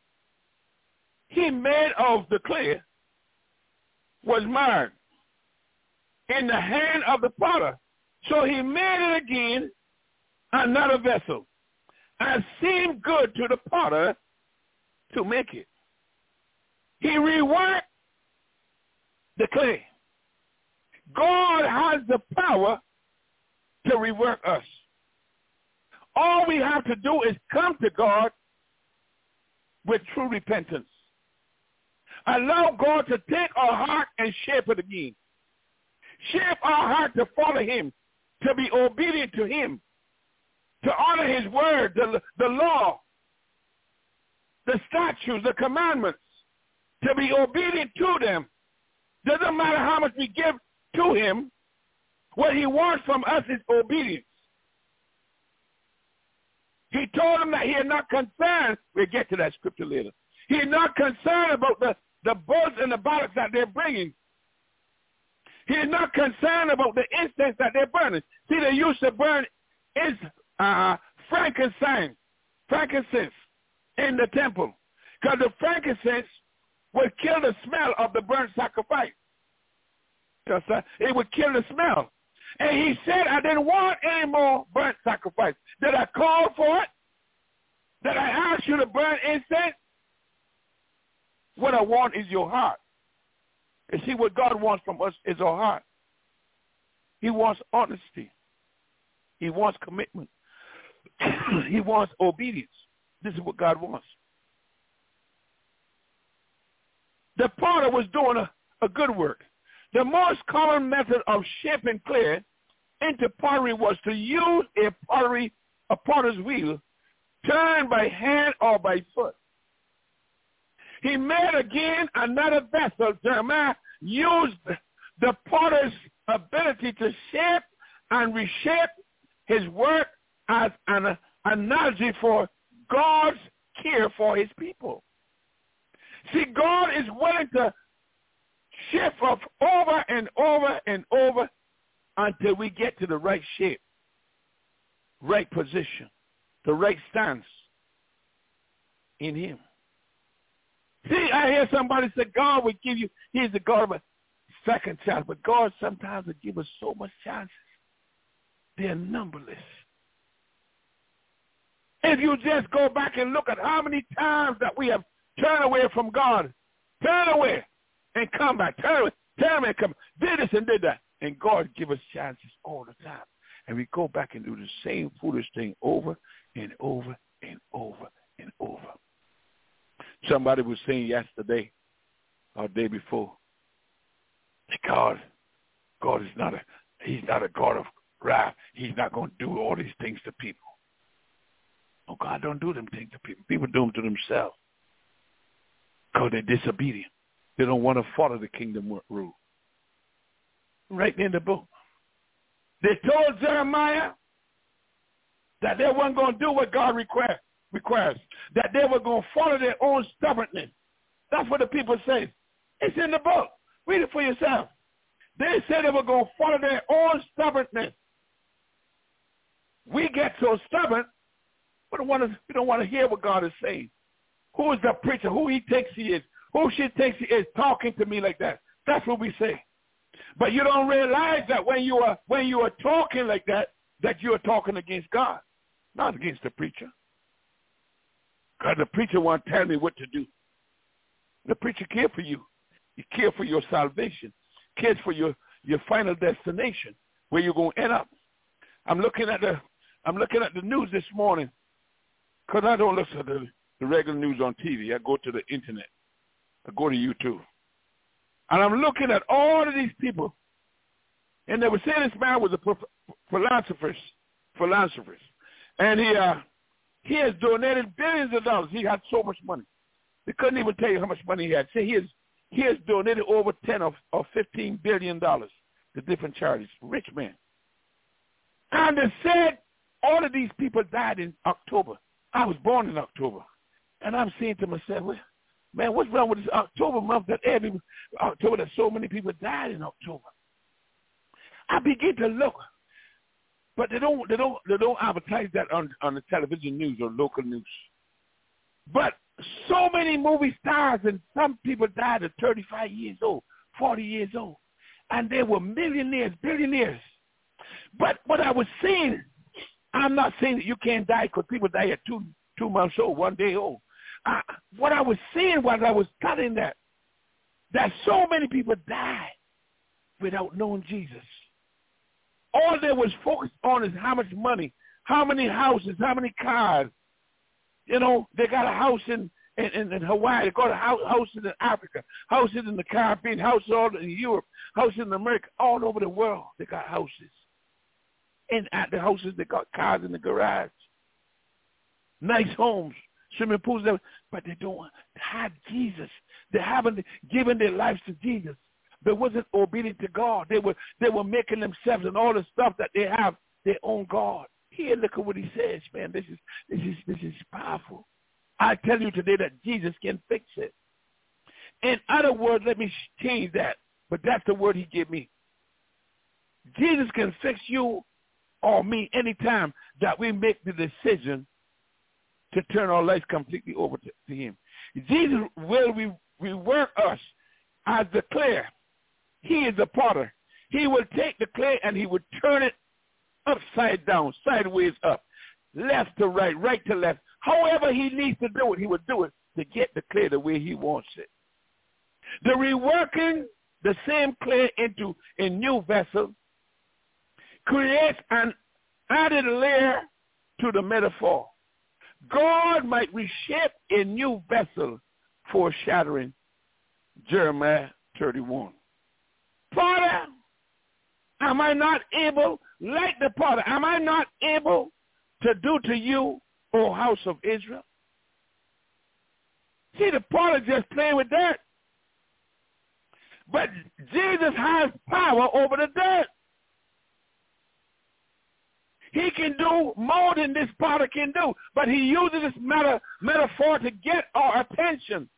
he made of the clay was marred in the hand of the potter. So he made it again another vessel, and seemed good to the potter to make it. He reworked the clay. God has the power to rework us. All we have to do is come to God with true repentance. Allow God to take our heart and shape it again. Shape our heart to follow him, to be obedient to him, to honor his word, the law, the statutes, the commandments, to be obedient to them. Doesn't matter how much we give to him, what he wants from us is obedience. He told him that he is not concerned. We'll get to that scripture later. He is not concerned about the bulls and the bullocks that they're bringing. He is not concerned about the incense that they're burning. See, they used to burn frankincense in the temple, because the frankincense would kill the smell of the burnt sacrifice. It would kill the smell. And he said, I didn't want any more burnt sacrifice. Did I call for it? Did I ask you to burn incense? What I want is your heart. And see, what God wants from us is our heart. He wants honesty. He wants commitment. He wants obedience. This is what God wants. The potter was doing a good work. The most common method of shaping clay into pottery was to use a potter's wheel, turned by hand or by foot. He made again another vessel. Jeremiah use the potter's ability to shape and reshape his work as an analogy for God's care for his people. See, God is willing to shift us over and over and over until we get to the right shape, right position, the right stance in him. See, I hear somebody say God will give you, he's the God of a second chance, but God sometimes will give us so much chances. They're numberless. If you just go back and look at how many times that we have turned away from God, turn away and come back, turn away and come, did this and did that, and God give us chances all the time. And we go back and do the same foolish thing over and over and over and over. Somebody was saying yesterday or day before, God is he's not a God of wrath. He's not going to do all these things to people. No, God don't do them things to people. People do them to themselves because they're disobedient. They don't want to follow the kingdom rule. Right in the book. They told Jeremiah that they weren't going to do what God requires, that they were going to follow their own stubbornness. That's what the people say. It's in the book. Read it for yourself. They said they were going to follow their own stubbornness. We get so stubborn, we don't want to hear what God is saying. Who is the preacher? Who he thinks he is? Who she thinks he is talking to me like that? That's what we say. But you don't realize that when you are talking like that you are talking against God, not against the preacher. Because the preacher won't tell me what to do. The preacher cares for you. He cares for your salvation. Cares for your final destination, where you're going to end up. I'm looking at the news this morning, because I don't listen to the regular news on TV. I go to the internet. I go to YouTube. And I'm looking at all of these people, and they were saying this man was a philanthropist, and he has donated billions of dollars. He had so much money. They couldn't even tell you how much money he had. Say he has donated over 10 or $15 billion to different charities. Rich man. And they said all of these people died in October. I was born in October. And I'm saying to myself, well, man, what's wrong with this October month that so many people died in October? I begin to look, but they don't advertise that on the television news or local news. But so many movie stars and some people died at 35 years old, 40 years old, and they were millionaires, billionaires. But what I was saying, I'm not saying that you can't die because people die at 2 months old, 1 day old. What I was saying was I was studying that so many people died without knowing Jesus. All they was focused on is how much money, how many houses, how many cars. You know, they got a house in Hawaii, they got a house in Africa, houses in the Caribbean, houses all in Europe, houses in America, all over the world. They got houses. And at the houses, they got cars in the garage, nice homes, swimming pools, but they don't have Jesus. They haven't given their lives to Jesus. They wasn't obedient to God. They were making themselves and all the stuff that they have their own God. Here, look at what he says, man. This is powerful. I tell you today that Jesus can fix it. In other words, let me change that, but that's the word he gave me. Jesus can fix you or me anytime that we make the decision to turn our lives completely over to him. Jesus will rework us as the clay. He is the potter. He will take the clay and he will turn it upside down, sideways up, left to right, right to left. However he needs to do it, he will do it to get the clay the way he wants it. The reworking the same clay into a new vessel creates an added layer to the metaphor. God might reshape a new vessel, foreshadowing Jeremiah 31. Father, am I not able, like the potter, am I not able to do to you, O house of Israel? See, the potter just playing with that. But Jesus has power over the dead. He can do more than this potter can do, but he uses this metaphor to get our attention.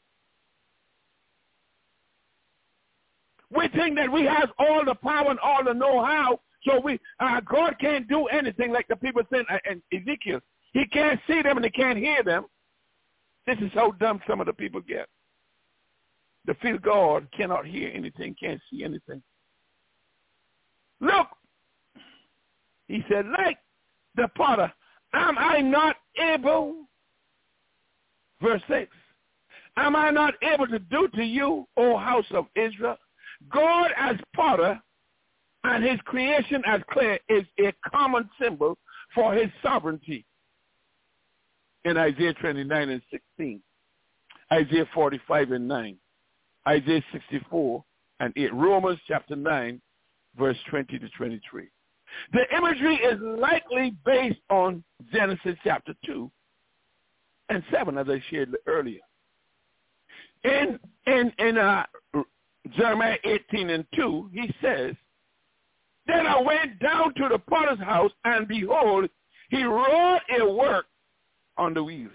We think that we have all the power and all the know-how, so God can't do anything like the people said in Ezekiel. He can't see them and he can't hear them. This is how dumb some of the people get. They feel God cannot hear anything, can't see anything. Look, he said, like the potter, am I not able, verse 6, am I not able to do to you, O house of Israel? God as potter and his creation as clay is a common symbol for his sovereignty. In Isaiah 29 and 16, Isaiah 45 and 9, Isaiah 64 and 8, Romans chapter 9, verse 20 to 23. The imagery is likely based on Genesis chapter 2 and 7, as I shared earlier. In Jeremiah 18 and 2, he says, then I went down to the potter's house, and behold, he wrought a work on the wheels.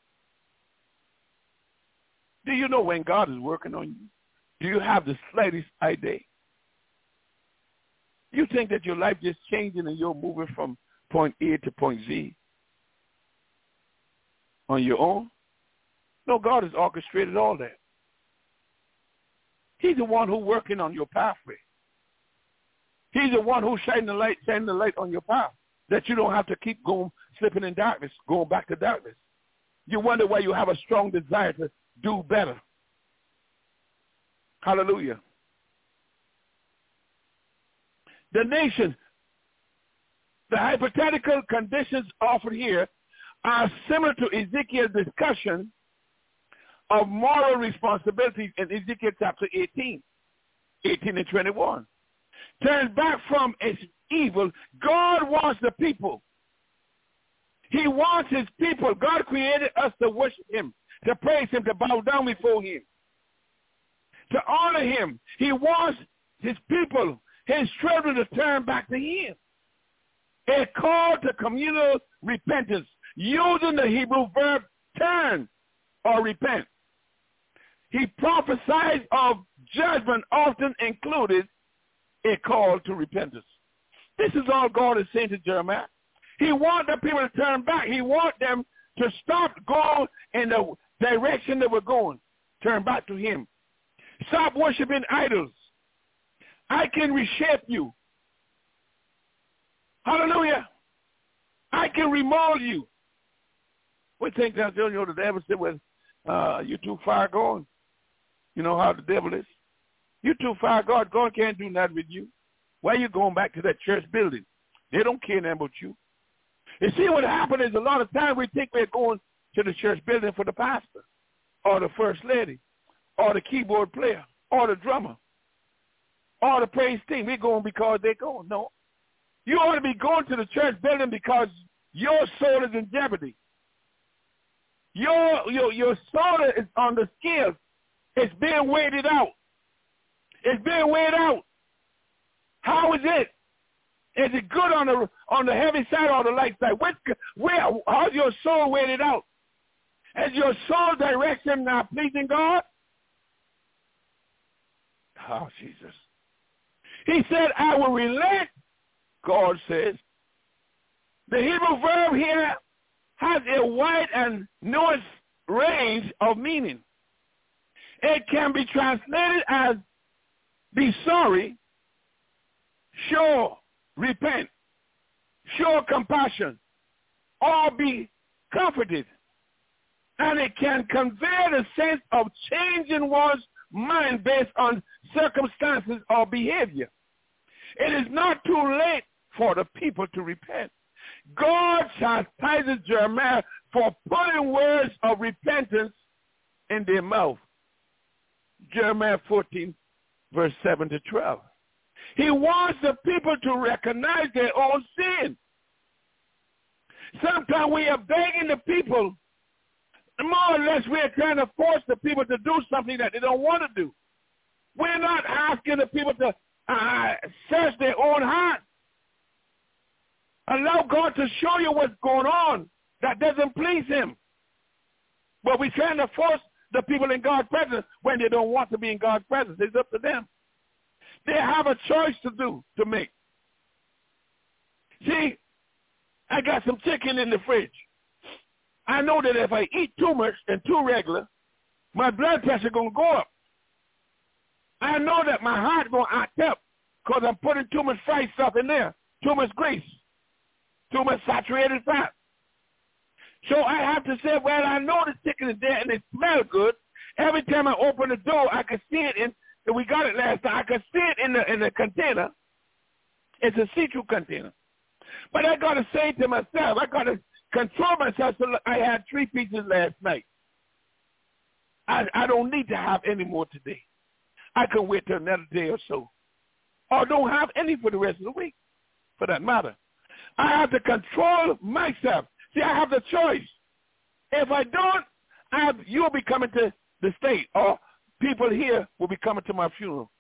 Do you know when God is working on you? Do you have the slightest idea? You think that your life just changing and you're moving from point A to point Z on your own? No, God has orchestrated all that. He's the one who's working on your pathway. He's the one who's shining the light on your path, that you don't have to keep going, slipping in darkness, going back to darkness. You wonder why you have a strong desire to do better. Hallelujah. The nation, the hypothetical conditions offered here are similar to Ezekiel's discussion of moral responsibilities in Ezekiel chapter 18 and 21. Turn back from its evil. God wants the people. He wants his people. God created us to worship him, to praise him, to bow down before him, to honor him. He wants his people, his children, to turn back to him. A call to communal repentance, using the Hebrew verb turn or repent. He prophesied of judgment, often included a call to repentance. This is all God is saying to Jeremiah. He wants the people to turn back. He wants them to stop going in the direction they were going. Turn back to him. Stop worshiping idols. I can reshape you. Hallelujah. I can remold you. We think that, you know, the devil said, well, you're too far gone. You know how the devil is. You're too far gone. God can't do nothing with you. Why are you going back to that church building? They don't care nothing about you. You see, what happened is a lot of times we think we're going to the church building for the pastor or the first lady or the keyboard player or the drummer or the praise team. We're going because they're going. No. You ought to be going to the church building because your soul is in jeopardy. Your soul is on the scales. It's being weighted out. It's being weighed out. How is it? Is it good on the heavy side or the light side? How's your soul weighted out? Is your soul direction now pleasing God? Oh, Jesus. He said, I will relent, God says. The Hebrew verb here has a wide and nuanced range of meaning. It can be translated as be sorry, show, repent, show compassion, or be comforted. And it can convey the sense of changing one's mind based on circumstances or behavior. It is not too late for the people to repent. God chastises Jeremiah for putting words of repentance in their mouth. Jeremiah 14, verse 7 to 12. He wants the people to recognize their own sin. Sometimes we are begging the people, more or less we are trying to force the people to do something that they don't want to do. We're not asking the people to search their own heart. Allow God to show you what's going on that doesn't please him. But we're trying to force the people in God's presence when they don't want to be in God's presence. It's up to them. They have a choice to make. See, I got some chicken in the fridge. I know that if I eat too much and too regular, my blood pressure going to go up. I know that my heart going to act up because I'm putting too much fried stuff in there, too much grease, too much saturated fat. So I have to say, well, I know the chicken is there and it smells good. Every time I open the door, I can see it in, and we got it last time, I can see it in the container. It's a see-through container. But I got to say to myself, I got to control myself. So I had 3 pieces last night. I don't need to have any more today. I can wait till another day or so. Or don't have any for the rest of the week, for that matter. I have to control myself. See, I have the choice. If I don't, you'll be coming to the state, or people here will be coming to my funeral.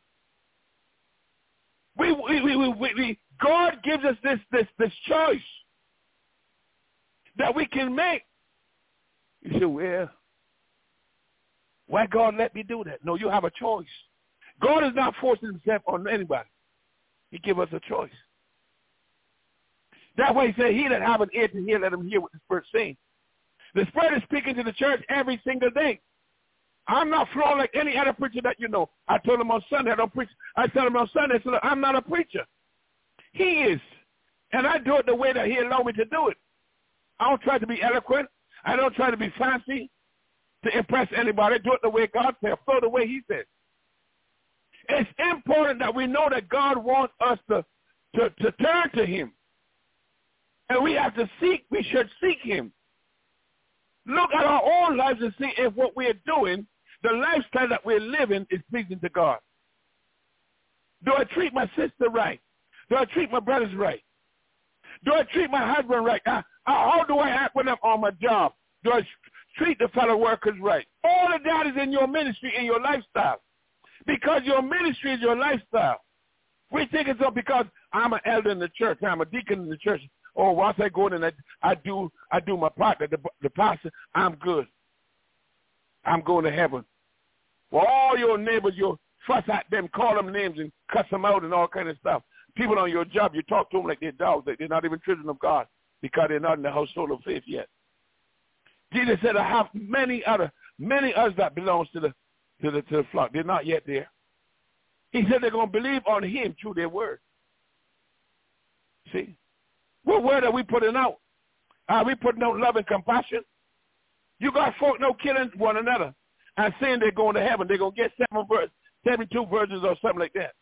God gives us this choice that we can make. You say, well, why God let me do that? No, you have a choice. God is not forcing himself on anybody. He gives us a choice. That's why he said, he that have an ear to hear, let him hear what the Spirit is saying. The Spirit is speaking to the church every single day. I'm not flowing like any other preacher that you know. I told him on Sunday I don't preach. I told him on Sunday, I said, I'm not a preacher. He is. And I do it the way that he allowed me to do it. I don't try to be eloquent. I don't try to be fancy to impress anybody. Do it the way God said. Flow the way he said. It's important that we know that God wants us to turn to him. And we have to seek. We should seek him. Look at our own lives and see if what we're doing, the lifestyle that we're living, is pleasing to God. Do I treat my sister right? Do I treat my brothers right? Do I treat my husband right? How do I act when I'm on my job? Do I treat the fellow workers right? All of that is in your ministry, in your lifestyle. Because your ministry is your lifestyle. We think it's up because I'm an elder in the church, I'm a deacon in the church. Oh, once I go in and I do my part, the pastor, I'm good. I'm going to heaven. Well, all your neighbors, you fuss at them, call them names and cuss them out and all kind of stuff. People on your job, you talk to them like they're dogs. They're not even children of God because they're not in the household of faith yet. Jesus said, I have many others that belongs to the flock. They're not yet there. He said they're going to believe on him through their word. See? What word are we putting out? Are we putting out love and compassion? You got folk now killing one another and saying they're going to heaven. They're going to get 72 virgins or something like that.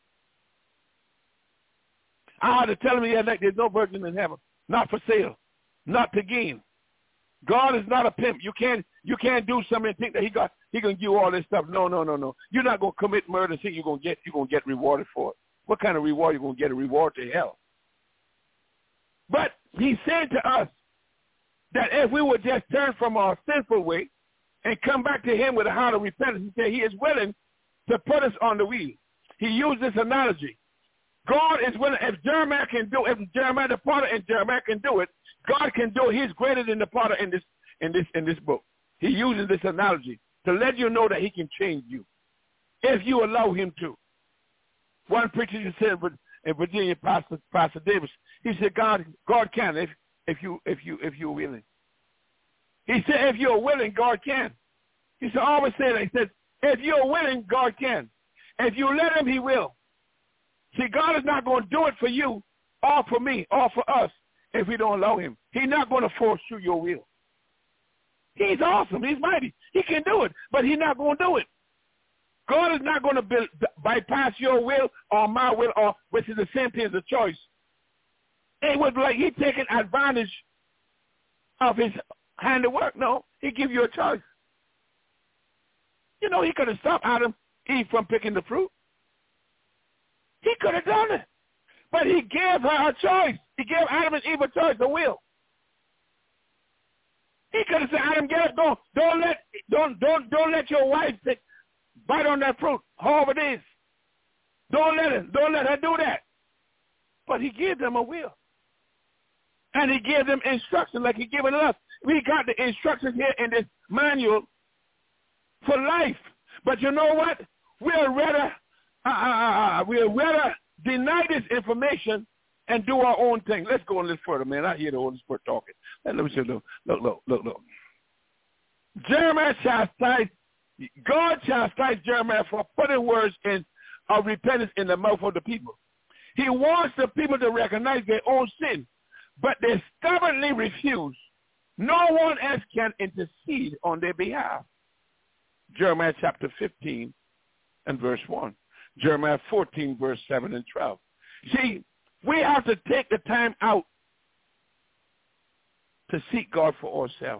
I had to tell them like there's no virgin in heaven. Not for sale. Not to gain. God is not a pimp. You can't do something and think that he going to give you all this stuff. No. You're not going to commit murder and think you're going to get rewarded for it. What kind of reward you going to get? A reward to hell. But he said to us that if we would just turn from our sinful way and come back to him with a heart of repentance, he said he is willing to put us on the wheel. He used this analogy. God is willing. If Jeremiah the potter and Jeremiah can do it, God can do it. He's greater than the potter in this book. He uses this analogy to let you know that he can change you if you allow him to. One preacher just said in Virginia, Pastor Davis, he said, God can if you're willing. He said, if you're willing, God can. He said, always say that. He said, if you're willing, God can. If you let him, he will. See, God is not going to do it for you or for me or for us if we don't allow him. He's not going to force through your will. He's awesome. He's mighty. He can do it, but he's not going to do it. God is not going to bypass your will or my will, or which is the same thing as a choice. It was like he taking advantage of his handiwork. No, he give you a choice. You know, he could have stopped Adam Eve from picking the fruit. He could have done it. But he gave her a choice. He gave Adam and Eve a choice, a will. He could have said, Adam, get up, don't let your wife Bite on that fruit, however it is. Don't let her do that. But he gave them a will. And he gave them instructions like he given us. We got the instructions here in this manual for life. But you know what? We'll rather deny this information and do our own thing. Let's go a little further, man. I hear the Holy Spirit talking. Let me see. Look. Jeremiah chastised, God chastised Jeremiah for putting words of repentance in the mouth of the people. He wants the people to recognize their own sin, but they stubbornly refuse. No one else can intercede on their behalf. Jeremiah chapter 15 and verse 1. Jeremiah 14, verse 7 and 12. See, we have to take the time out to seek God for ourselves.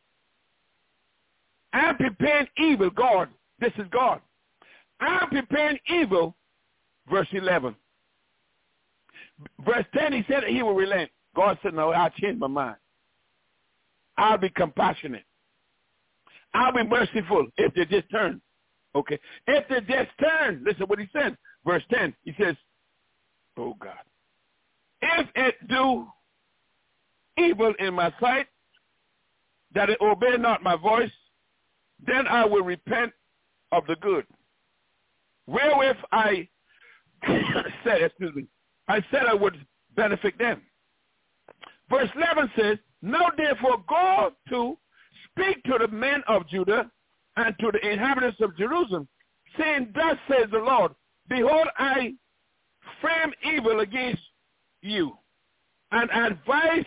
I'm preparing evil, God. This is God. I'm preparing evil, verse 11. Verse 10, he said that he will relent. God said, no, I'll change my mind. I'll be compassionate. I'll be merciful if they just turn. Okay. If they just turn, listen what he said. Verse 10, he says, oh God, if it do evil in my sight, that it obey not my voice, then I will repent of the good, wherewith I said I would benefit them. Verse 11 says, now therefore go to speak to the men of Judah and to the inhabitants of Jerusalem, saying, thus says the Lord, behold, I frame evil against you, and devise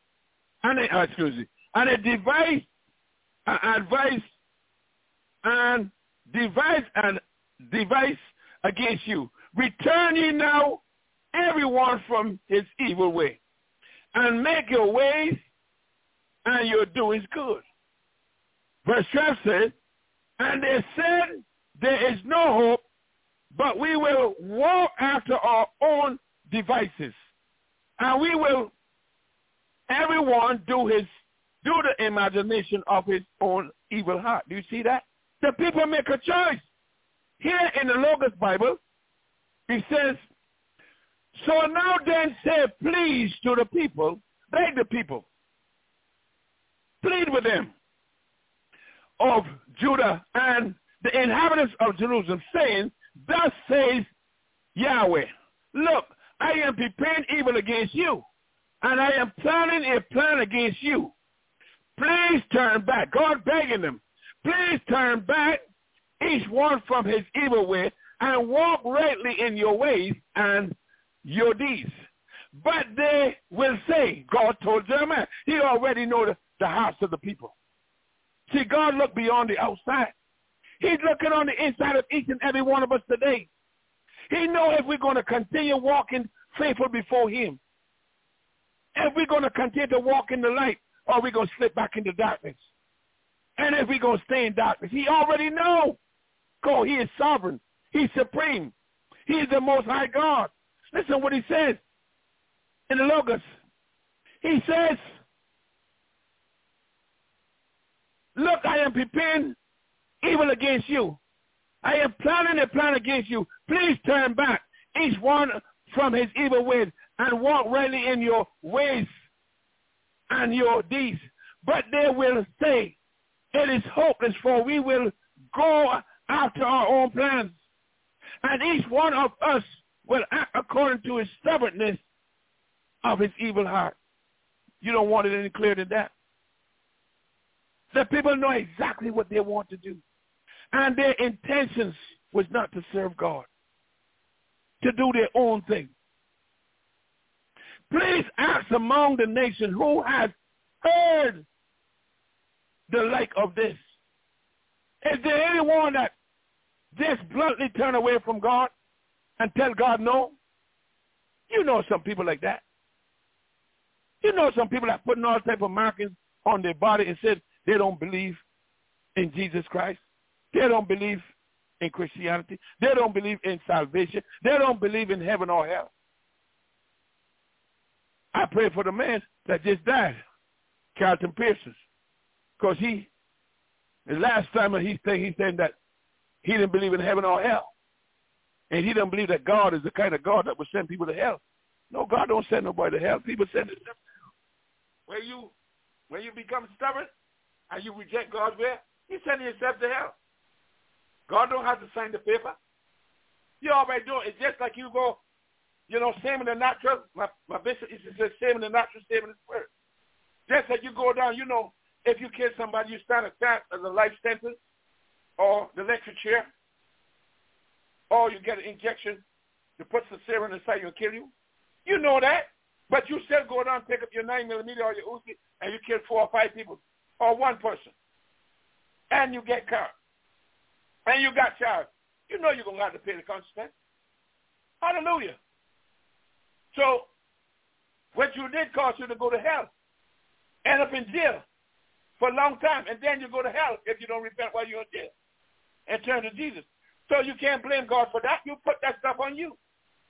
against you. Return ye now, everyone from his evil way, and make your ways and your doings good. Verse 12 says, and they said, there is no hope, but we will walk after our own devices, and we will everyone do the imagination of his own evil heart. Do you see that? The people make a choice. Here in the Logos Bible, he says, so now then say please to the people, beg the people, plead with them of Judah and the inhabitants of Jerusalem, saying, thus says Yahweh, look, I am preparing evil against you, and I am planning a plan against you. Please turn back. God begging them, please turn back, each one from his evil way, and walk rightly in your ways and your deeds. But they will say, God told Jeremiah, he already knows the hearts of the people. See, God looked beyond the outside. He's looking on the inside of each and every one of us today. He knows if we're going to continue walking faithful before him, if we're going to continue to walk in the light, or we're going to slip back into darkness. And if we're going to stay in darkness, he already knows. God, he is sovereign. He's supreme. He is the most high God. Listen what he says in the Logos. He says, look, I am preparing evil against you. I am planning a plan against you. Please turn back, each one from his evil ways, and walk rightly in your ways and your deeds. But they will say, it is hopeless, for we will go after our own plans, and each one of us will act according to his stubbornness of his evil heart. You don't want it any clearer than that. The people know exactly what they want to do, and their intentions was not to serve God, to do their own thing. Please ask among the nations who has heard the like of this. Is there anyone that just bluntly turn away from God and tell God no? You know some people like that. You know some people that putting all type of markings on their body and said they don't believe in Jesus Christ. They don't believe in Christianity. They don't believe in salvation. They don't believe in heaven or hell. I pray for the man that just died, Carlton Pearson, because the last time he said that He didn't believe in heaven or hell. And he didn't believe that God is the kind of God that would send people to hell. No, God don't send nobody to hell. People send themselves to hell. When you become stubborn and you reject God's will, you send yourself to hell. God don't have to sign the paper. You already do it. It's just like you go, same in the natural. My bishop used to say, same in the natural, same in the spirit. Just like you go down, if you kill somebody, you stand a chance as a life sentence or the electric chair, or you get an injection to put the serum inside you and kill you. You know that, but you still go down, pick up your 9mm or your Uzi, and you kill 4 or 5 people or one person, and you get caught, and you got charged. You're going to have to pay the consequence. Hallelujah. So what you did caused you to go to hell, end up in jail for a long time, and then you go to hell if you don't repent while you're in jail and turn to Jesus. So you can't blame God for that. You put that stuff on you.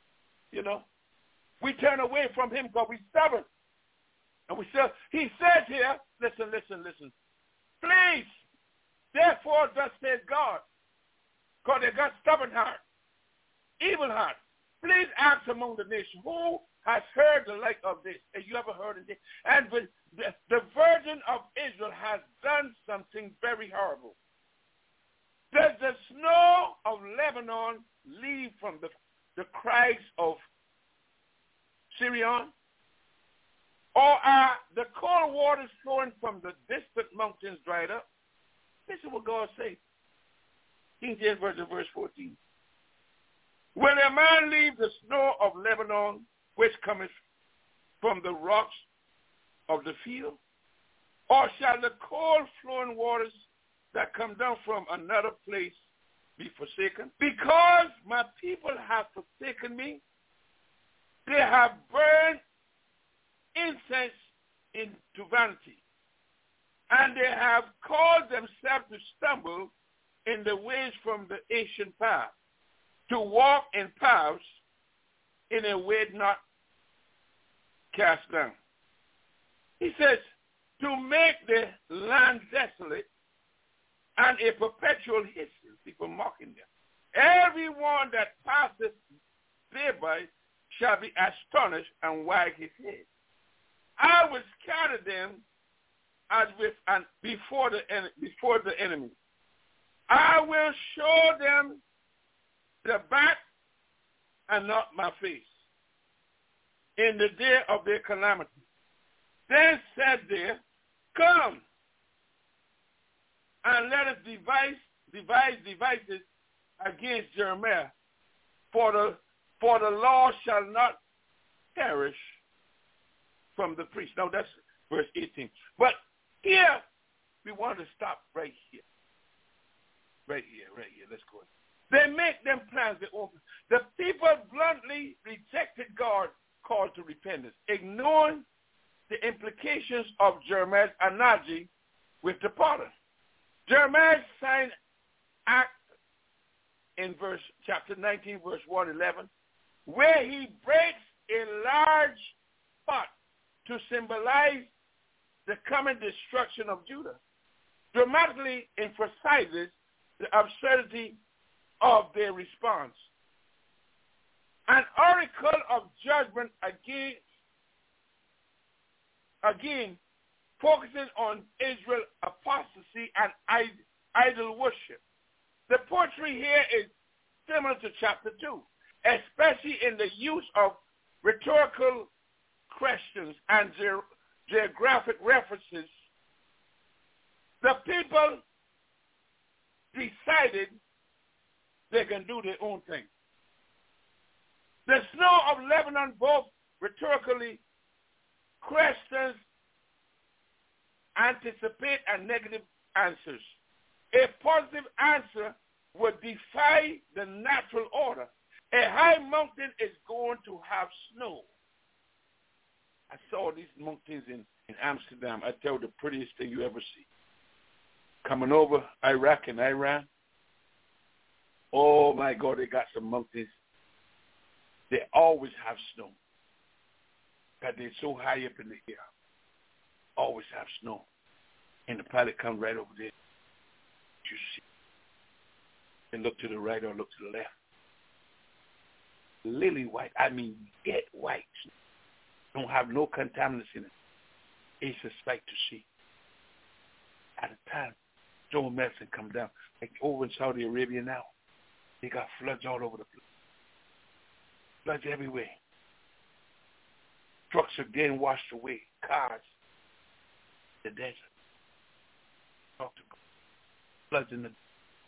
We turn away from him because we're stubborn. And he says here, listen. Please, therefore, thus says God, because they got stubborn heart, evil heart. Please ask among the nations, who has heard the like of this? Have you ever heard of this? And the virgin of Israel has done something very horrible. Does the snow of Lebanon leave from the crags of Sirion? Or are the cold waters flowing from the distant mountains dried up? This is what God says. King James Version, verse 14. Will a man leave the snow of Lebanon, which cometh from the rocks of the field? Or shall the cold flowing waters that come down from another place be forsaken? Because my people have forsaken me, they have burned incense into vanity, and they have caused themselves to stumble in the ways from the ancient path, to walk in paths in a way not cast down. He says, to make the land desolate and a perpetual history, people mocking them. Everyone that passeth thereby shall be astonished and wag his head. I will scatter them as before the enemy. I will show them the back and not my face in the day of their calamity. Then said they, come and let us devise devices against Jeremiah, for the law shall not perish from the priest. Now that's verse 18. But here, we want to stop right here. Right here. Let's go. They make them plans. The people bluntly rejected God, called to repentance, ignoring the implications of Jeremiah's analogy with the potter. Jeremiah signed act in chapter 19, verse 111, where he breaks a large pot to symbolize the coming destruction of Judah, dramatically emphasizes the absurdity of their response. An oracle of judgment again focuses on Israel's apostasy and idol worship. The poetry here is similar to chapter 2, especially in the use of rhetorical questions and geographic references. The people decided they can do their own thing. The snow of Lebanon both rhetorically questions, anticipate, and negative answers. A positive answer would defy the natural order. A high mountain is going to have snow. I saw these mountains in Amsterdam. I tell you, the prettiest thing you ever see. Coming over Iraq and Iran. Oh, my God, they got some mountains. They always have snow. But they're so high up in the air. Always have snow. And the pilot comes right over there. You see. and look to the right or look to the left. Lily white, I mean dead white. Don't have no contaminants in it. It's a sight to see. At a time, Joel medicine come down. Like over in Saudi Arabia now, they got floods all over the place. Floods everywhere. Trucks are getting washed away. Cars. The desert. Talk to God. Floods in the...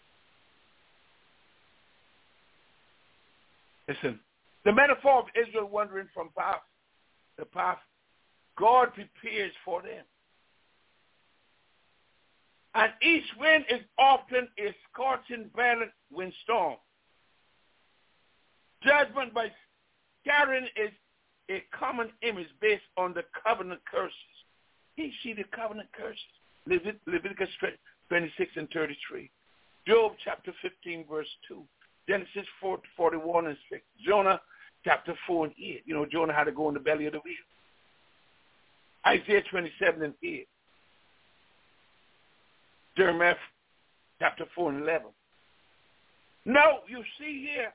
Listen, the metaphor of Israel wandering from path to path, God prepares for them. And each wind is often a scorching, violent windstorm. Judgment by scattering is a common image based on the covenant curses. You see the covenant curses. Leviticus 26 and 33. Job chapter 15, verse 2. Genesis 41 and 6. Jonah chapter 4 and 8. You know, Jonah had to go in the belly of the whale. Isaiah 27 and 8. Jeremiah chapter 4 and 11. Now, you see here,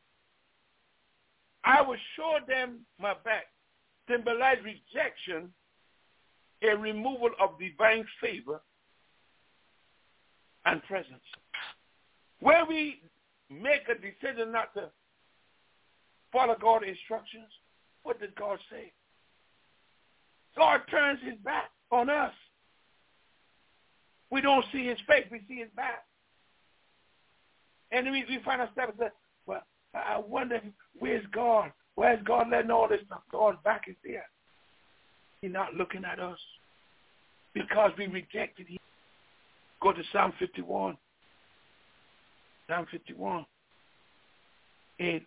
I will show them my back, symbolize rejection, a removal of divine favor and presence. Where we make a decision not to follow God's instructions, what did God say? God turns his back on us. We don't see his face, we see his back. And we find ourselves and say, well, I wonder, where's God? Where's God letting all this stuff? God's back is there. He's not looking at us because we rejected him. Go to Psalm 51. Psalm 51. 8.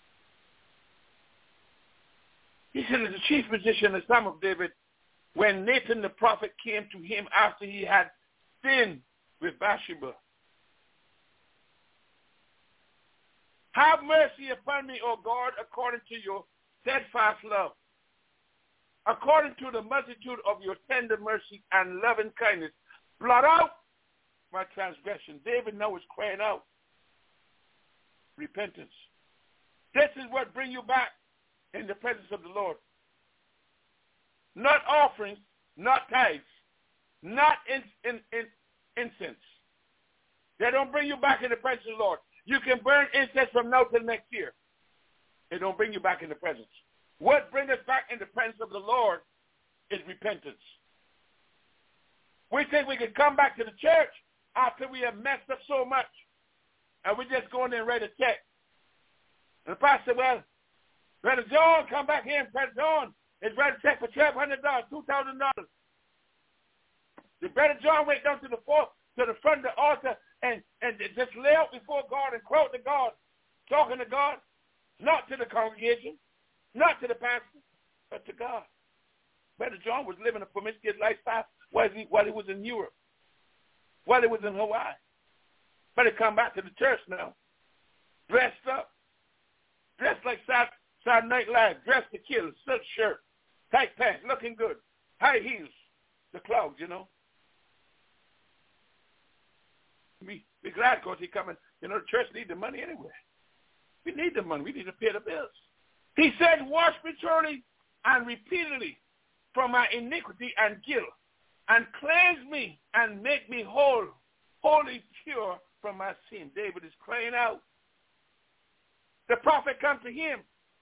He said, as the chief musician, the son of David, when Nathan the prophet came to him after he had sinned with Bathsheba. Have mercy upon me, O God, according to your steadfast love, according to the multitude of your tender mercy and loving kindness. Blot out my transgression. David now is crying out. Repentance. This is what brings you back in the presence of the Lord. Not offerings, not tithes, not incense. They don't bring you back in the presence of the Lord. You can burn incense from now till next year. It don't bring you back in the presence. What brings us back in the presence of the Lord is repentance. We think we can come back to the church after we have messed up so much, and we just go in there and write a check. And the pastor said, well, Brother John, come back here, and Brother John is write a check for $1,200, $2,000. The Brother John went down to the front of the altar and just lay out before God and quote to God, talking to God, not to the congregation, not to the pastor, but to God. Brother John was living a promiscuous lifestyle while he was in Europe, while he was in Hawaii. But he come back to the church now, dressed up, dressed like Saturday Night Live, dressed to kill, silk shirt, tight pants, looking good, high heels, the clogs, you know. We're glad because he coming. You know, the church need the money anyway. We need the money. We need to pay the bills. He said, wash me thoroughly and repeatedly from my iniquity and guilt, and cleanse me and make me whole, wholly pure from my sin. David is crying out. The prophet come to him.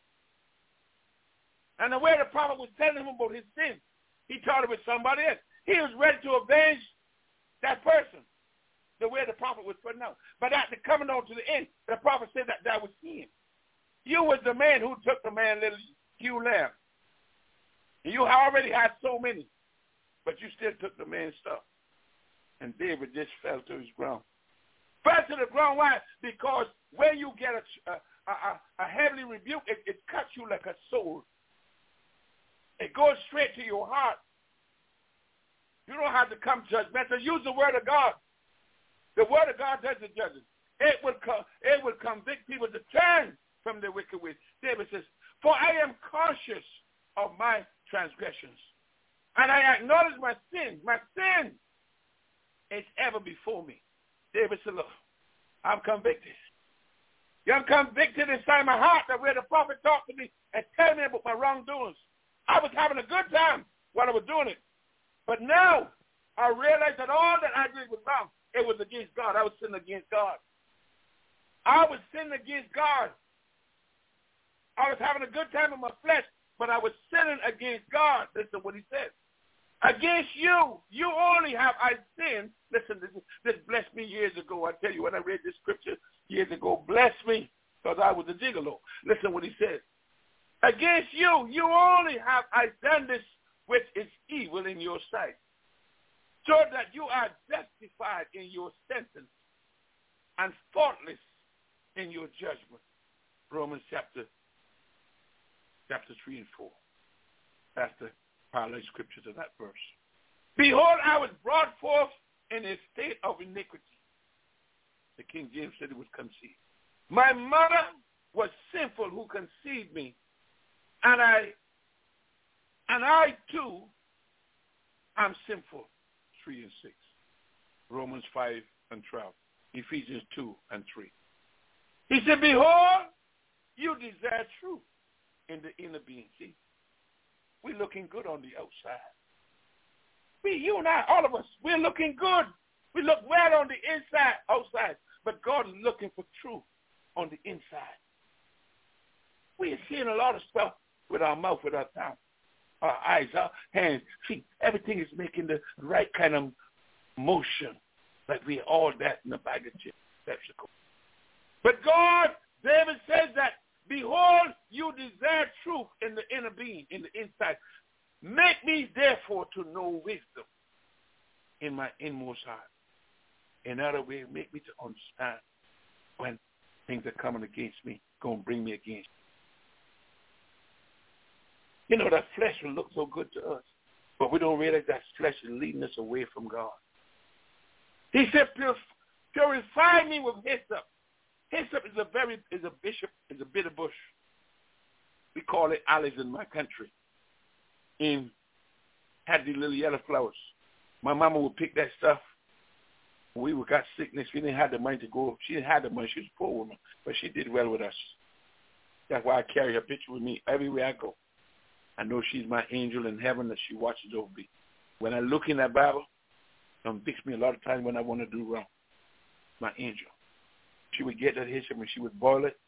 And the way the prophet was telling him about his sin, he thought it was somebody else. He was ready to avenge that person, the way the prophet was putting out. But after coming on to the end, the prophet said that was him. You was the man who took the man little ewe lamb. You already had so many, but you still took the man's stuff. And David just fell to his ground. Fell to the ground, why? Because when you get a heavenly rebuke, it cuts you like a sword. It goes straight to your heart. You don't have to come judgmental. Use the word of God. The word of God does the judging. It will convict people to turn from their wicked ways. David says, for I am conscious of my transgressions, and I acknowledge my sin. My sin is ever before me. David said, look, I'm convicted. I'm convicted inside my heart that where the prophet talked to me and tell me about my wrongdoings. I was having a good time while I was doing it. But now I realized that all that I did was wrong. It was against God. I was sinning against God. I was sinning against God. I was having a good time in my flesh, but I was sinning against God. Listen what he said. Against you, you only have I sinned. Listen, this blessed me years ago. I tell you, when I read this scripture years ago, blessed me because I was a gigolo. Listen what he said. Against you, you only have I done this which is evil in your sight, so that you are justified in your sentence and faultless in your judgment. Romans chapter 3 and 4. That's the parallel scripture to that verse. Behold, I was brought forth in a state of iniquity. The King James said it was conceived. My mother was sinful who conceived me, and I too am sinful. 3 and 6. Romans 5 and 12. Ephesians 2 and 3. He said, behold, you desire truth in the inner being. See, we're looking good on the outside. You and I, all of us, we're looking good. We look well on the inside, outside. But God is looking for truth on the inside. We are seeing a lot of stuff with our mouth, with our tongue, our eyes, our hands, feet. Everything is making the right kind of motion. Like we all that in the bag of chips. Pepsico. But God, David says that, behold, you desire truth in the inner being, in the inside. Make me, therefore, to know wisdom in my inmost heart. In other words, make me to understand when things are coming against me, going to bring me against you. You know, that flesh will look so good to us, but we don't realize that flesh is leading us away from God. He said, purify me with hyssop. Hyssop is a bitter bush. We call it olives in my country. And had the little yellow flowers. My mama would pick that stuff. We got sickness. We didn't have the money to go. She didn't have the money. She was a poor woman, but she did well with us. That's why I carry her picture with me everywhere I go. I know she's my angel in heaven that she watches over me. When I look in that Bible, it convicts me a lot of times when I want to do wrong. My angel. She would get that hyssop and she would boil it.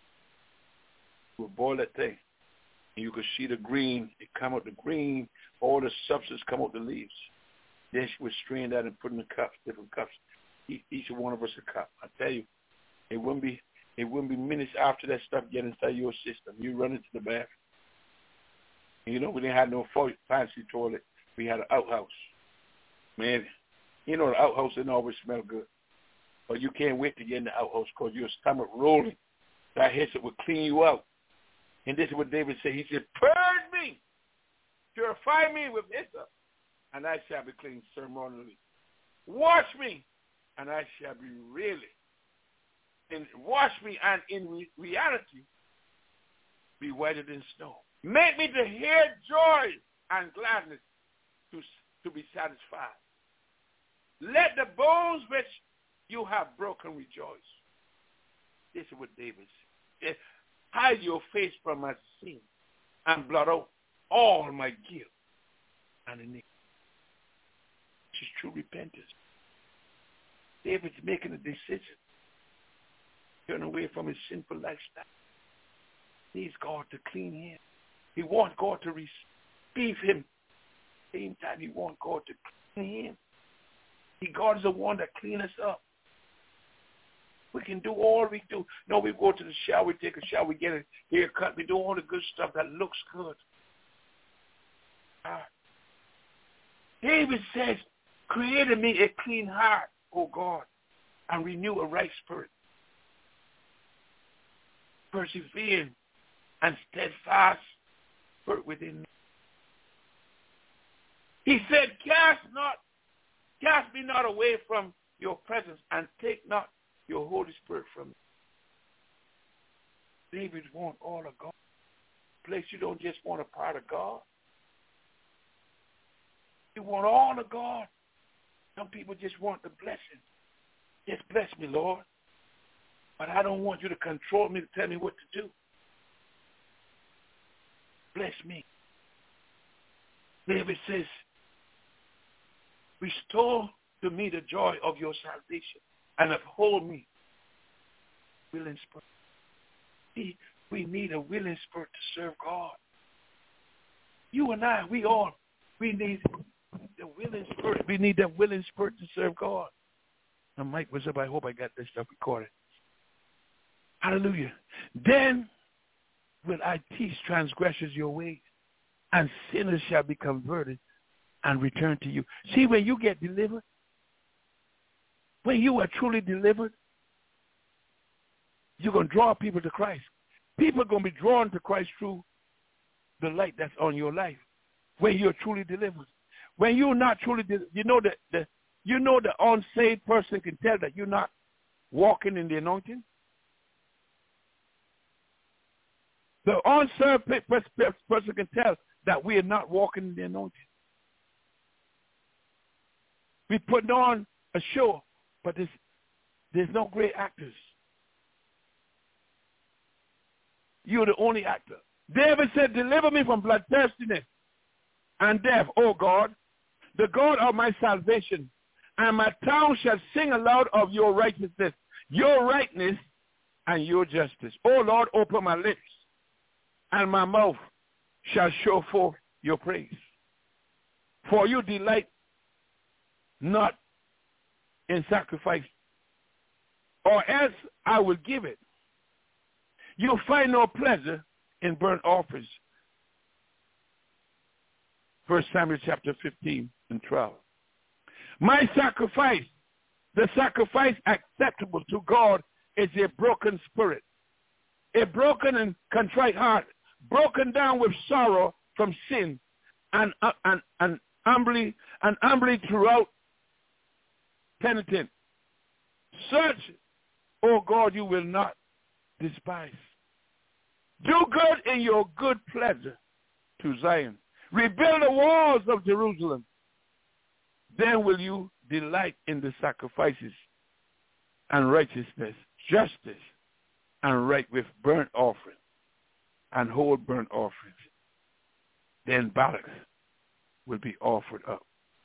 She would boil that thing. And you could see the green. It come out the green. All the substance come out the leaves. Then she would strain that and put in the cups, different cups. Each one of us a cup. I tell you, it wouldn't be minutes after that stuff get inside your system. You run into the bathroom. And you know, we didn't have no fancy toilet. We had an outhouse. Man, you know the outhouse didn't always smell good. But you can't wait to get in the outhouse because your stomach rolling. That hyssop would clean you out. And this is what David said. He said, purge me, purify me with hyssop, and I shall be clean ceremonially. Wash me, and I shall be really. And wash me, and in reality, be whiter than snow. Make me to hear joy and gladness to be satisfied. Let the bones which you have broken rejoice. This is what David said. Hide your face from my sin and blot out all my guilt and iniquity. This is true repentance. David's making a decision. Turn away from his sinful lifestyle. He needs God to clean him. He wants God to receive him. At the same time, he wants God to clean him. God is the one that cleans us up. We can do all we do. No, we go to the shower, we take a shower, we get a haircut, we do all the good stuff that looks good. David says, create in me a clean heart, O God, and renew a right spirit. Persevering and steadfast spirit within me. He said, cast me not away from your presence, and take not your Holy Spirit from me. David wants all of God. Place you don't just want a part of God. You want all of God. Some people just want the blessing. Just bless me, Lord. But I don't want you to control me to tell me what to do. Bless me. David says, restore to me the joy of your salvation and uphold me. Willing spirit. See, we need a willing spirit to serve God. You and I, we need the willing spirit. We need that willing spirit to serve God. Now, Mike, what's up? I hope I got this stuff recorded. Hallelujah. Then will I teach transgressors your ways, and sinners shall be converted and return to you. See, when you get delivered, when you are truly delivered, you're going to draw people to Christ. People are going to be drawn to Christ through the light that's on your life when you're truly delivered. When you're not truly delivered, you know the unsaved person can tell that you're not walking in the anointing. The unsaved person can tell that we are not walking in the anointing. We put on a show, but there's no great actors. You're the only actor. David said, deliver me from bloodthirstiness and death, O God, the God of my salvation, and my tongue shall sing aloud of your righteousness, your rightness, and your justice. O Lord, open my lips, and my mouth shall show forth your praise. For you delight not in sacrifice, or else I will give it. You'll find no pleasure in burnt offerings. 1 Samuel chapter 15 and 12. My sacrifice, the sacrifice acceptable to God, is a broken spirit, a broken and contrite heart, broken down with sorrow from sin, and humbly throughout penitent. Search, O God, you will not despise. Do good in your good pleasure to Zion. Rebuild the walls of Jerusalem. Then will you delight in the sacrifices and righteousness, justice, and right with burnt offering and whole burnt offerings. Then bullocks will be offered up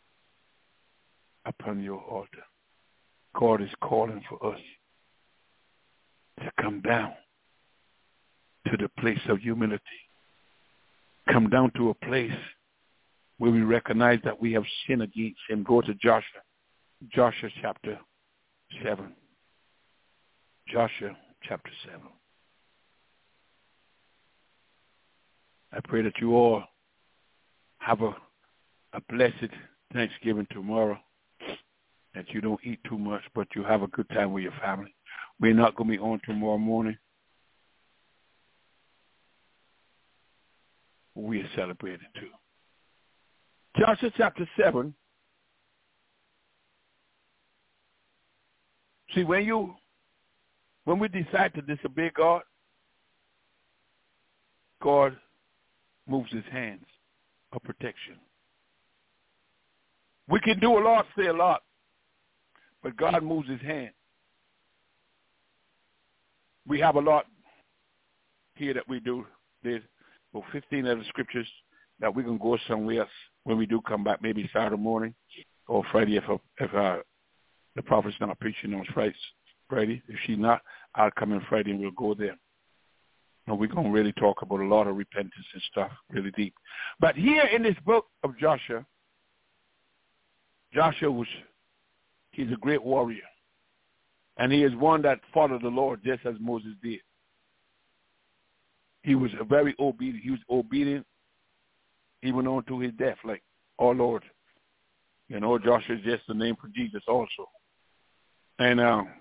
upon your altar. God is calling for us to come down to the place of humility. Come down to a place where we recognize that we have sinned against him. Go to Joshua chapter 7. Joshua chapter 7. I pray that you all have a blessed Thanksgiving tomorrow, that you don't eat too much, but you have a good time with your family. We're not going to be on tomorrow morning. We are celebrating too. Joshua chapter 7. See, when we decide to disobey God, God moves his hands of protection. We can do a lot, say a lot, but God moves his hand. We have a lot here that we do. There's about 15 other scriptures that we can go somewhere else when we do come back, maybe Saturday morning or Friday if the prophet's not preaching on Friday. If she's not, I'll come in Friday and we'll go there. And we're going to really talk about a lot of repentance and stuff, really deep. But here in this book of Joshua, he's a great warrior. And he is one that followed the Lord just as Moses did. He was very obedient. He was obedient even on to his death, like our Lord. You know, Joshua is just the name for Jesus also. And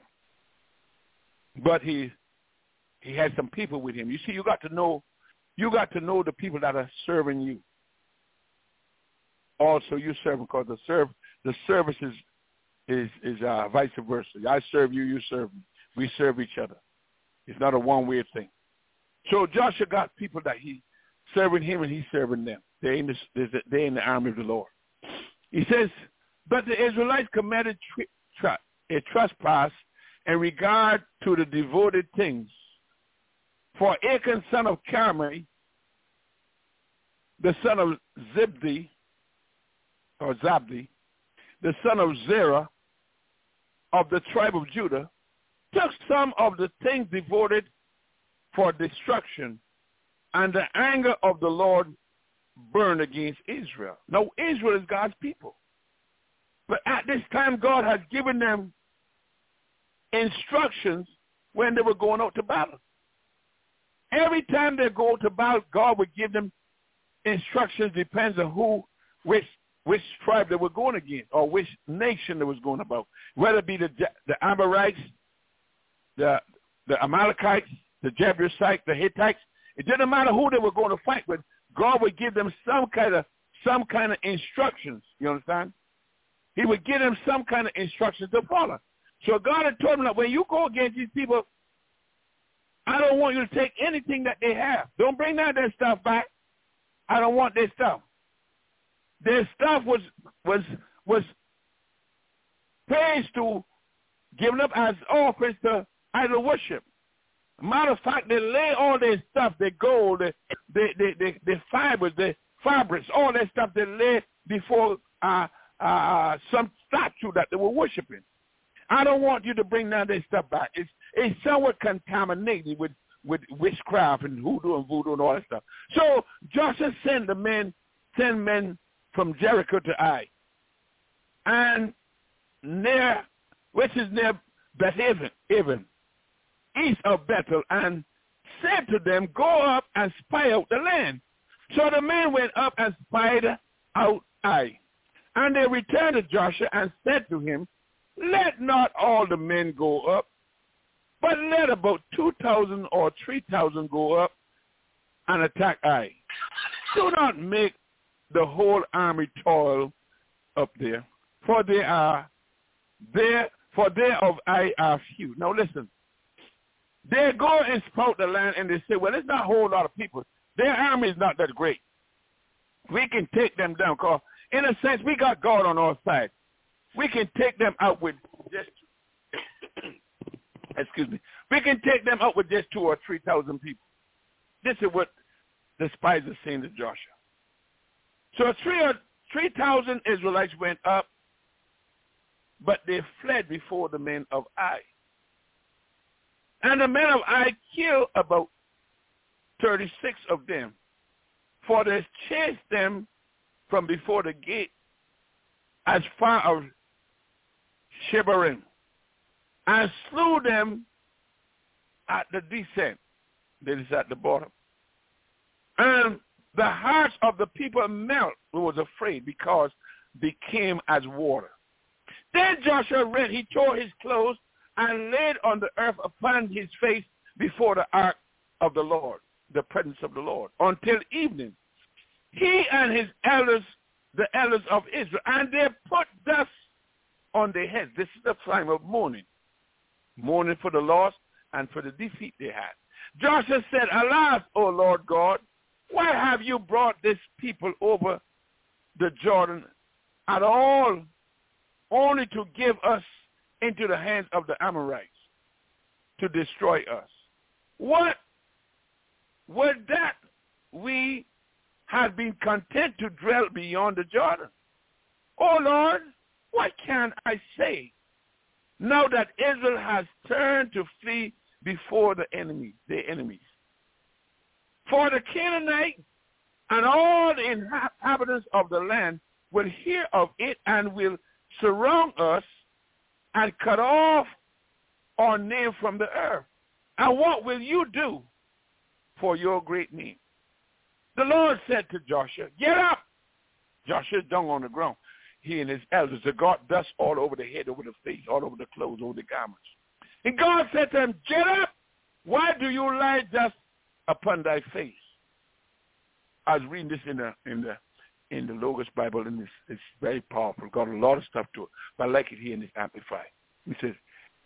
but he had some people with him. You see, you got to know the people that are serving you. Also, you serve because the service is vice versa. I serve you, you serve me. We serve each other. It's not a one-way thing. So Joshua got people that he serving him and he's serving them. They're in the army of the Lord. He says, but the Israelites committed a trespass in regard to the devoted things. For Achan, son of Carmi, the son of Zabdi, the son of Zerah, of the tribe of Judah, took some of the things devoted for destruction, and the anger of the Lord burned against Israel. Now, Israel is God's people. But at this time, God has given them instructions when they were going out to battle. Every time they go to battle, God would give them instructions, depends on which tribe they were going against or which nation they was going about, whether it be the Amorites, the Amalekites, the Jebusites, the Hittites. It didn't matter who they were going to fight with. God would give them some kind of instructions. You understand? He would give them some kind of instructions to follow. So God had told them that when you go against these people, I don't want you to take anything that they have. Don't bring that their stuff back. I don't want their stuff. Their stuff was praised to given up as offerings to idol worship. Matter of fact, they lay all their stuff, their gold, the fibers, the fabrics, all that stuff they lay before some statue that they were worshiping. I don't want you to bring down their stuff back. It's somewhat contaminated with witchcraft and hoodoo and voodoo and all that stuff. So Joshua sent men from Jericho to Ai, and which is near Beth-aven, east of Bethel, and said to them, go up and spy out the land. So the men went up and spied out Ai. And they returned to Joshua and said to him, let not all the men go up, but let about 2,000 or 3,000 go up and attack Ai. Do not make the whole army toil up there, for they of Ai are few. Now listen, they go and scout the land and they say, well, it's not a whole lot of people. Their army is not that great. We can take them down, because in a sense, we got God on our side. We can take them out with just, we can take them out with just 2,000 or 3,000 people. This is what the spies are saying to Joshua. So 3,000 Israelites went up, but they fled before the men of Ai. And the men of Ai killed about 36 of them, for they chased them from before the gate as far as Shebarim, and slew them at the descent, that is at the bottom. And the hearts of the people melt, who was afraid, because they became as water. Then Joshua rent, he tore his clothes, and laid on the earth upon his face before the ark of the Lord, the presence of the Lord, until evening. He and his elders, the elders of Israel, and they put dust on their heads. This is the time of mourning for the loss and for the defeat they had. Joshua said, alas, O Lord God, why have you brought this people over the Jordan at all, only to give us into the hands of the Amorites to destroy us? What would that we had been content to dwell beyond the Jordan? Oh Lord, what can I say now that Israel has turned to flee before their enemies? For the Canaanites and all the inhabitants of the land will hear of it and will surround us and cut off our name from the earth. And what will you do for your great name? The Lord said to Joshua, get up. Joshua is down on the ground. He and his elders, they got dust all over the head, over the face, all over the clothes, over the garments. And God said to him, get up. Why do you lie dust upon thy face? I was reading this in the Logos Bible, and it's very powerful. Got a lot of stuff to it, but I like it here in this Amplified. He says,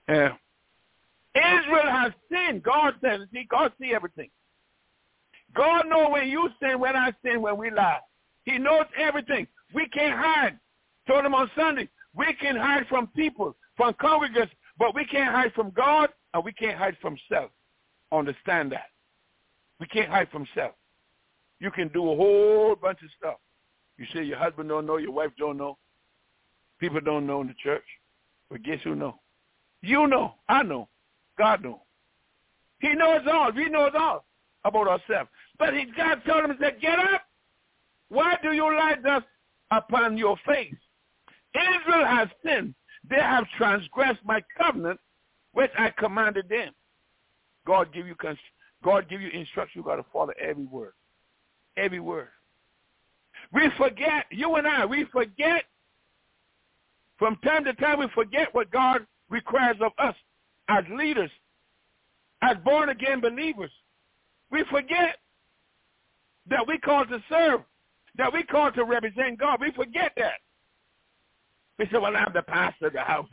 Israel has sinned. God says, see, God see everything. God knows when you sin, when I sin, when we lie. He knows everything. We can't hide. Told him on Sunday, we can hide from people, from congregants, But we can't hide from God, and we can't hide from self. Understand that. We can't hide from self. You can do a whole bunch of stuff. You say your husband don't know, your wife don't know. People don't know in the church. But guess who know? You know. I know. God knows. He knows all. We know all about ourselves. But God told him, he said, get up. Why do you lie thus upon your face? Israel has sinned. They have transgressed my covenant, which I commanded them. God give you instruction. You got to follow every word. Every word. We forget, you and I, we forget. From time to time, we forget what God requires of us as leaders, as born-again believers. We forget that we called to serve, that we called to represent God. We forget that. We say, well, I'm the pastor of the house.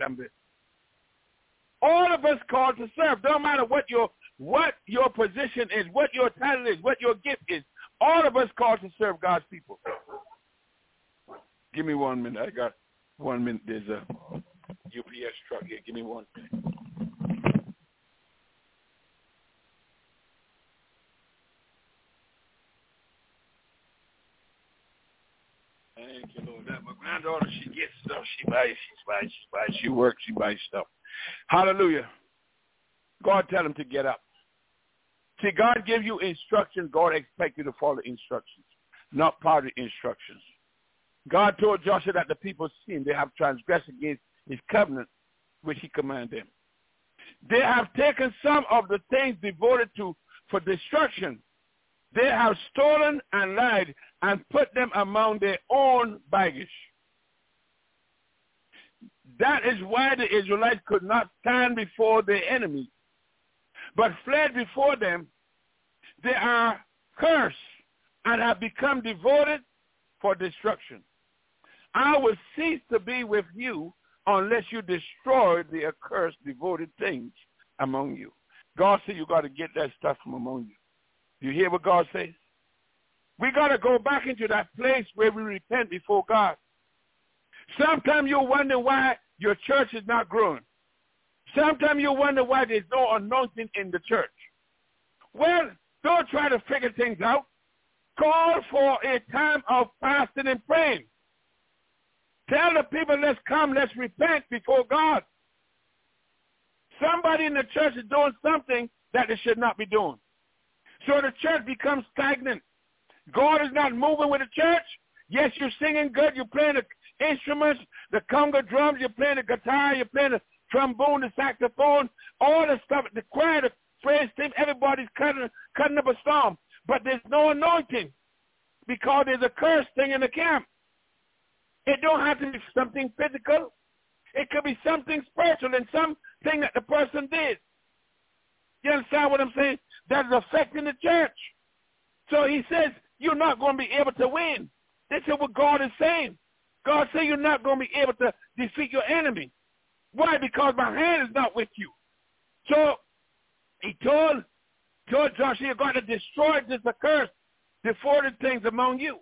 All of us called to serve. Don't matter what your position is, what your title is, what your gift is. All of us called to serve God's people. Give me 1 minute. I got 1 minute. There's a UPS truck here. Give me 1 minute. Thank you, Lord. That my granddaughter, she gets stuff. She buys. She works. She buys stuff. Hallelujah. God tell him to get up. See, God give you instructions. God expects you to follow instructions, not part of the instructions. God told Joshua that the people sinned. They have transgressed against his covenant, which he commanded them. They have taken some of the things devoted to for destruction. They have stolen and lied and put them among their own baggage. That is why the Israelites could not stand before their enemies, but fled before them. They are cursed and have become devoted for destruction. I will cease to be with you unless you destroy the accursed, devoted things among you. God said you got to get that stuff from among you. You hear what God says? We got to go back into that place where we repent before God. Sometimes you wonder why your church is not growing. Sometimes you wonder why there's no anointing in the church. Well, don't try to figure things out. Call for a time of fasting and praying. Tell the people, let's come, let's repent before God. Somebody in the church is doing something that they should not be doing. So the church becomes stagnant. God is not moving with the church. Yes, you're singing good. You're playing the instruments, the conga drums. You're playing the guitar. You're playing the trombone, the saxophone, all the stuff, the choir, the praise team. Everybody's cutting up a storm. But there's no anointing because there's a curse thing in the camp. It don't have to be something physical. It could be something spiritual and something that the person did. You understand what I'm saying? That is affecting the church. So he says, you're not going to be able to win. This is what God is saying. God said you're not going to be able to defeat your enemy. Why? Because my hand is not with you. So he told Joshua, you're going to destroy this accursed, devoted things among you.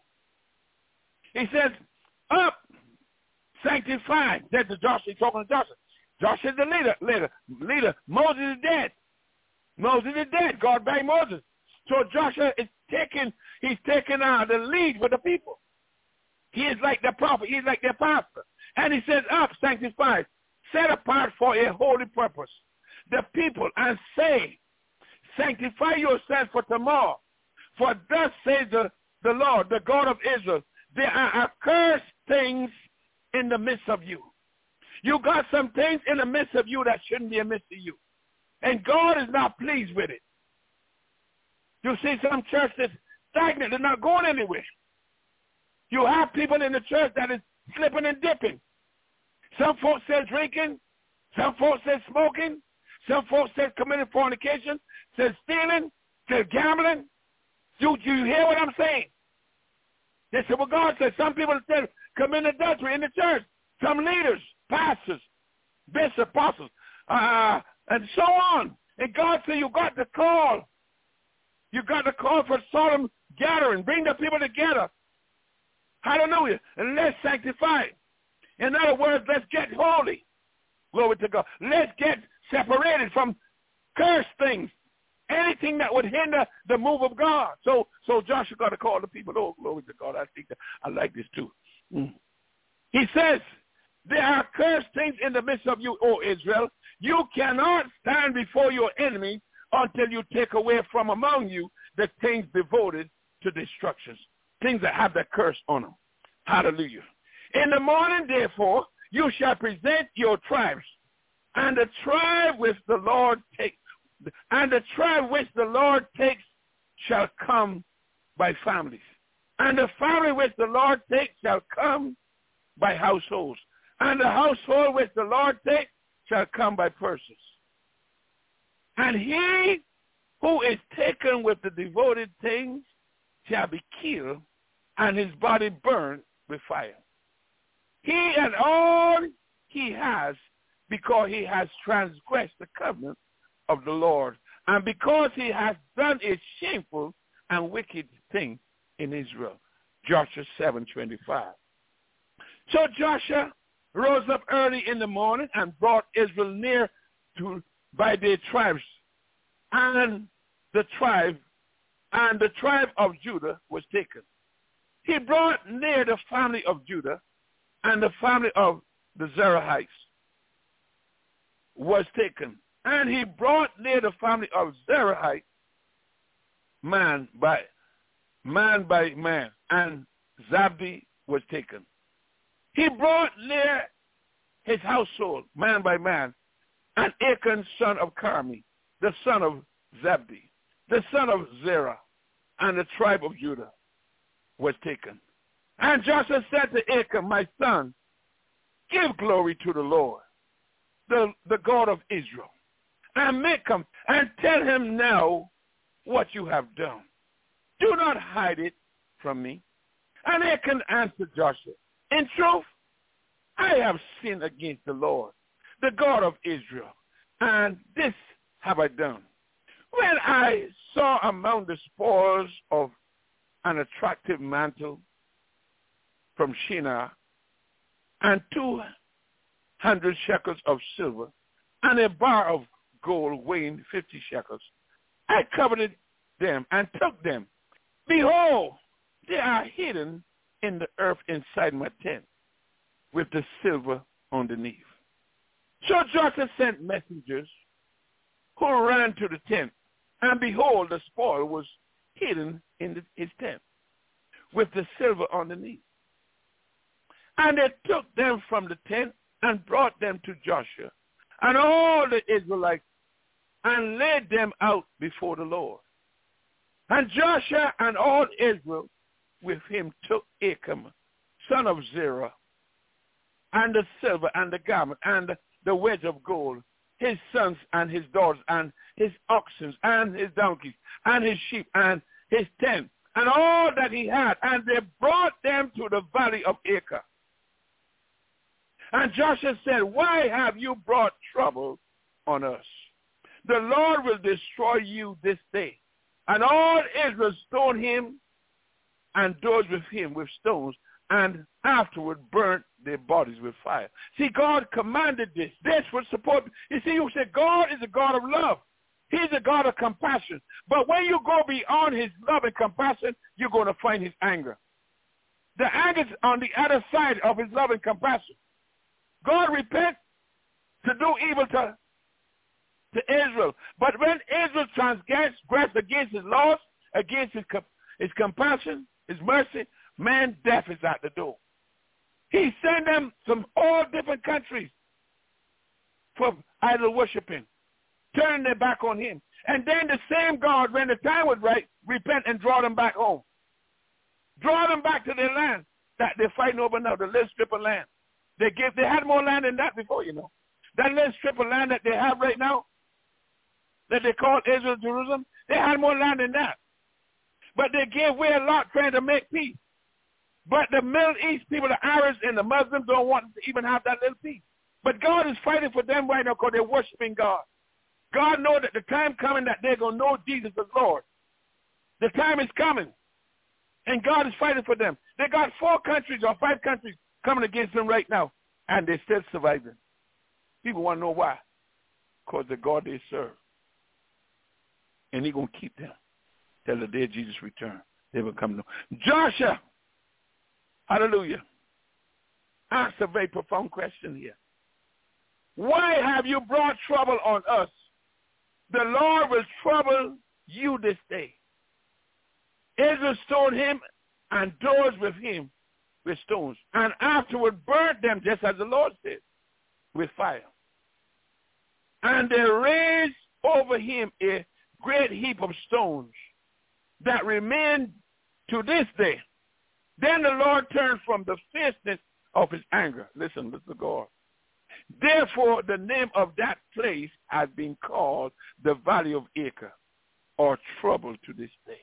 He says, up, sanctify. That's the Joshua. He's talking to Joshua. Joshua is the leader. Moses is dead. Moses is dead. God back Moses. So Joshua is taking the lead for the people. He is like the prophet. He is like their pastor. And he says, up, sanctify, set apart for a holy purpose the people, and say, sanctify yourself for tomorrow. For thus says the Lord, the God of Israel, there are accursed things in the midst of you. You got some things in the midst of you that shouldn't be amidst of you. And God is not pleased with it. You see some church that's stagnant. They're not going anywhere. You have people in the church that is slipping and dipping. Some folks say drinking. Some folks say smoking. Some folks say committing fornication. Say stealing. Say gambling. You hear what I'm saying? This is what God says. Some people say commit adultery in the church. Some leaders, pastors, bishops, apostles, and so on. And God said you got the call. You got the call for solemn gathering. Bring the people together. Hallelujah. And let's sanctify. In other words, let's get holy. Glory to God. Let's get separated from cursed things. Anything that would hinder the move of God. So Joshua got to call the people. Oh, glory to God. I think that I like this too. He says, there are cursed things in the midst of you, O Israel. You cannot stand before your enemy until you take away from among you the things devoted to destruction. Things that have that curse on them. Hallelujah. In the morning, therefore, you shall present your tribes, and the tribe which the Lord takes shall come by families. And the family which the Lord takes shall come by households. And the household which the Lord takes shall come by persons. And he who is taken with the devoted things shall be killed, and his body burned with fire. He and all he has, because he has transgressed the covenant of the Lord, and because he has done a shameful and wicked thing in Israel. Joshua 7:25. So Joshua rose up early in the morning and brought Israel near to by their tribes, and the tribe of Judah was taken. He brought near the family of Judah, and the family of the Zerahites was taken. And he brought near the family of Zerahite man by man, and Zabdi was taken. He brought near his household, man by man, and Achan, son of Carmi, the son of Zabdi, the son of Zerah, and the tribe of Judah was taken. And Joshua said to Achan, my son, give glory to the Lord, the God of Israel, and make him, and tell him now what you have done. Do not hide it from me. And Achan answered Joshua, in truth, I have sinned against the Lord, the God of Israel, and this have I done. When I saw among the spoils of an attractive mantle from Shinar, and 200 shekels of silver, and a bar of gold weighing 50 shekels, I coveted them and took them. Behold, they are hidden in the earth inside my tent, with the silver underneath. So Joshua sent messengers who ran to the tent, and behold, the spoil was hidden in his tent, with the silver underneath. And they took them from the tent and brought them to Joshua and all the Israelites, and laid them out before the Lord. And Joshua and all Israel with him took Achan, son of Zerah, and the silver and the garment and the wedge of gold, his sons and his daughters, and his oxen and his donkeys, and his sheep, and his tent, and all that he had, and they brought them to the valley of Achan. And Joshua said, why have you brought trouble on us? The Lord will destroy you this day. And all Israel stoned him, and those with him with stones, and afterward burnt their bodies with fire. See, God commanded this. This was supposed. You see, you say God is a God of love. He's a God of compassion. But when you go beyond his love and compassion, you're going to find his anger. The anger is on the other side of his love and compassion. God repents to do evil to Israel. But when Israel transgressed against his laws, against his compassion, his mercy, man, death is at the door. He sent them from all different countries for idol worshiping, turning their back on him. And then the same God, when the time was right, repent and draw them back home. Draw them back to their land that they're fighting over now, the little strip of land. They had more land than that before, you know. That little strip of land that they have right now, that they call Israel, Jerusalem, they had more land than that. But they gave way a lot trying to make peace. But the Middle East people, the Arabs and the Muslims, don't want to even have that little peace. But God is fighting for them right now because they're worshiping God. God knows that the time coming that they're going to know Jesus as Lord. The time is coming. And God is fighting for them. They got 4 countries or 5 countries coming against them right now. And they're still surviving. People want to know why. Because the God they serve. And he's going to keep them till the day Jesus returns. They will come to know. Joshua, hallelujah, asked a very profound question here. Why have you brought trouble on us? The Lord will trouble you this day. Israel stoned him and those with him with stones, and afterward burnt them, just as the Lord said, with fire. And they raised over him a great heap of stones that remain to this day. Then the Lord turned from the fierceness of his anger. Listen to God. Therefore, the name of that place has been called the Valley of Acre, or trouble to this day.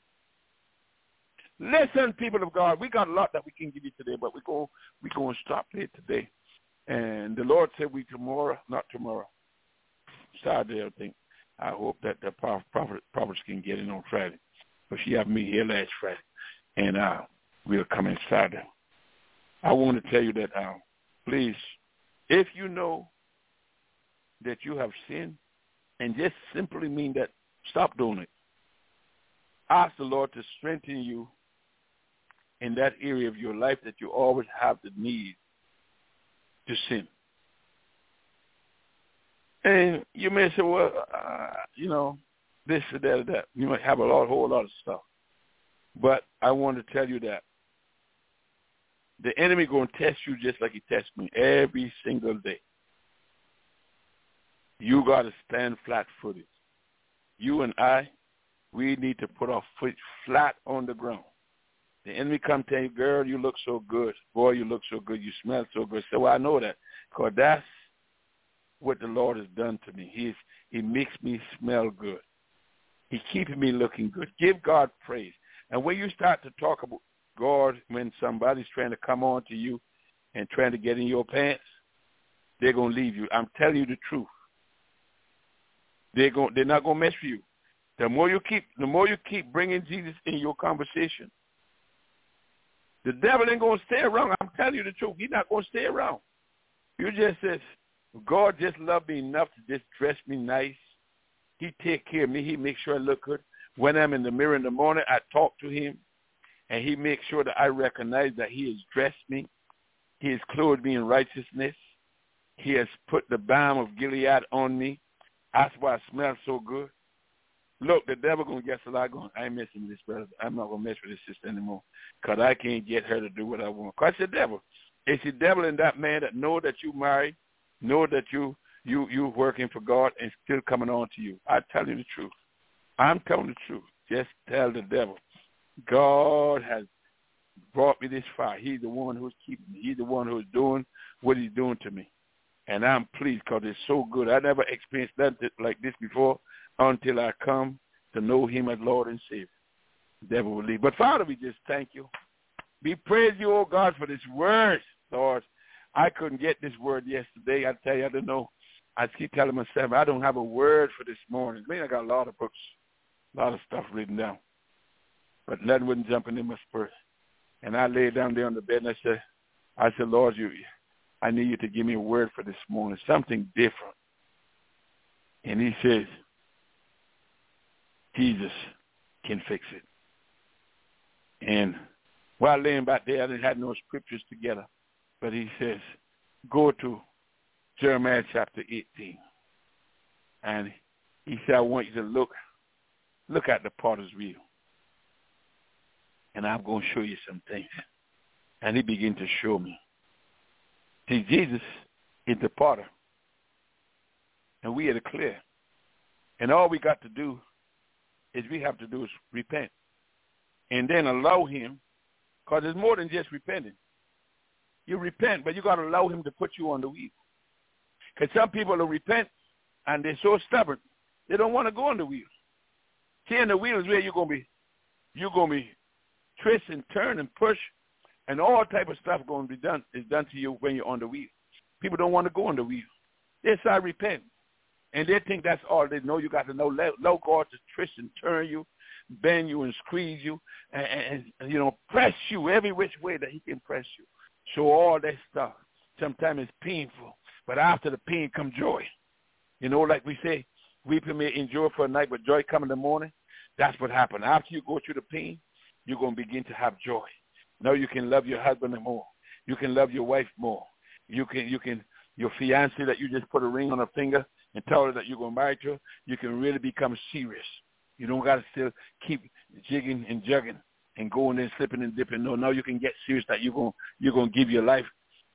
Listen, people of God, we got a lot that we can give you today, but we're going to stop here today. And the Lord said not tomorrow, Saturday, I think. I hope that the prophets can get in on Friday. But she had me here last Friday, and we'll come in Saturday. I want to tell you that, please, if you know that you have sinned, and just simply mean that, stop doing it. Ask the Lord to strengthen you in that area of your life that you always have the need to sin. And you may say, well, this or that or that. You might have a whole lot of stuff. But I want to tell you that the enemy going to test you just like he tests me every single day. You got to stand flat-footed. You and I, we need to put our foot flat on the ground. The enemy come tell you, girl, you look so good. Boy, you look so good. You smell so good. So I know that because that's what the Lord has done to me. He makes me smell good. He keeps me looking good. Give God praise. And when you start to talk about God, when somebody's trying to come on to you and trying to get in your pants, they're going to leave you. I'm telling you the truth. They're not going to mess with you. The more you keep bringing Jesus in your conversation, the devil ain't going to stay around. I'm telling you the truth. He's not going to stay around. You just says, God just loved me enough to just dress me nice. He take care of me. He makes sure I look good. When I'm in the mirror in the morning, I talk to him, and he makes sure that I recognize that he has dressed me. He has clothed me in righteousness. He has put the balm of Gilead on me. That's why I smell so good. Look, the devil going to guess a lot going, I ain't messing with this brother. I'm not going to mess with this sister anymore because I can't get her to do what I want. Because it's the devil. It's the devil in that man that know that you married, know that you working for God and still coming on to you. I tell you the truth. I'm telling the truth. Just tell the devil. God has brought me this far. He's the one who's keeping me. He's the one who's doing what he's doing to me. And I'm pleased because it's so good. I never experienced nothing like this before until I come to know him as Lord and Savior. The devil will leave. But, Father, we just thank you. We praise you, oh God, for this word, Lord. I couldn't get this word yesterday. I tell you, I don't know. I keep telling myself, I don't have a word for this morning. I got a lot of books, a lot of stuff written down. But nothing wasn't jumping in my spirit. And I laid down there on the bed, and I said, Lord, I need you to give me a word for this morning, something different. And he says, Jesus can fix it. And while laying back there, I didn't have no scriptures together. But he says, go to Jeremiah chapter 18. And he said, I want you to look at the potter's wheel. And I'm going to show you some things. And he began to show me. See, Jesus is the potter. And we are the clay. And all we got to do is repent. And then allow him, because it's more than just repenting. You repent, but you got to allow him to put you on the wheel. Because some people will repent, and they're so stubborn, they don't want to go on the wheel. See, in the wheel is where you're going to be twist and turn and push, and all type of stuff going to be done to you when you're on the wheel. People don't want to go on the wheel. They start repent. And they think that's all they know. You got to know, allow God to twist and turn you, bend you and squeeze you, and press you every which way that he can press you. So all that stuff, sometimes it's painful. But after the pain comes joy. You know, like we say, weeping may endure for a night, but joy come in the morning. That's what happened. After you go through the pain, you're going to begin to have joy. Now you can love your husband more. You can love your wife more. You can, your fiancé that you just put a ring on her finger and tell her that you're going to marry her, you can really become serious. You don't got to still keep jigging and jugging and going and slipping and dipping. No, now you can get serious that you're going to give your life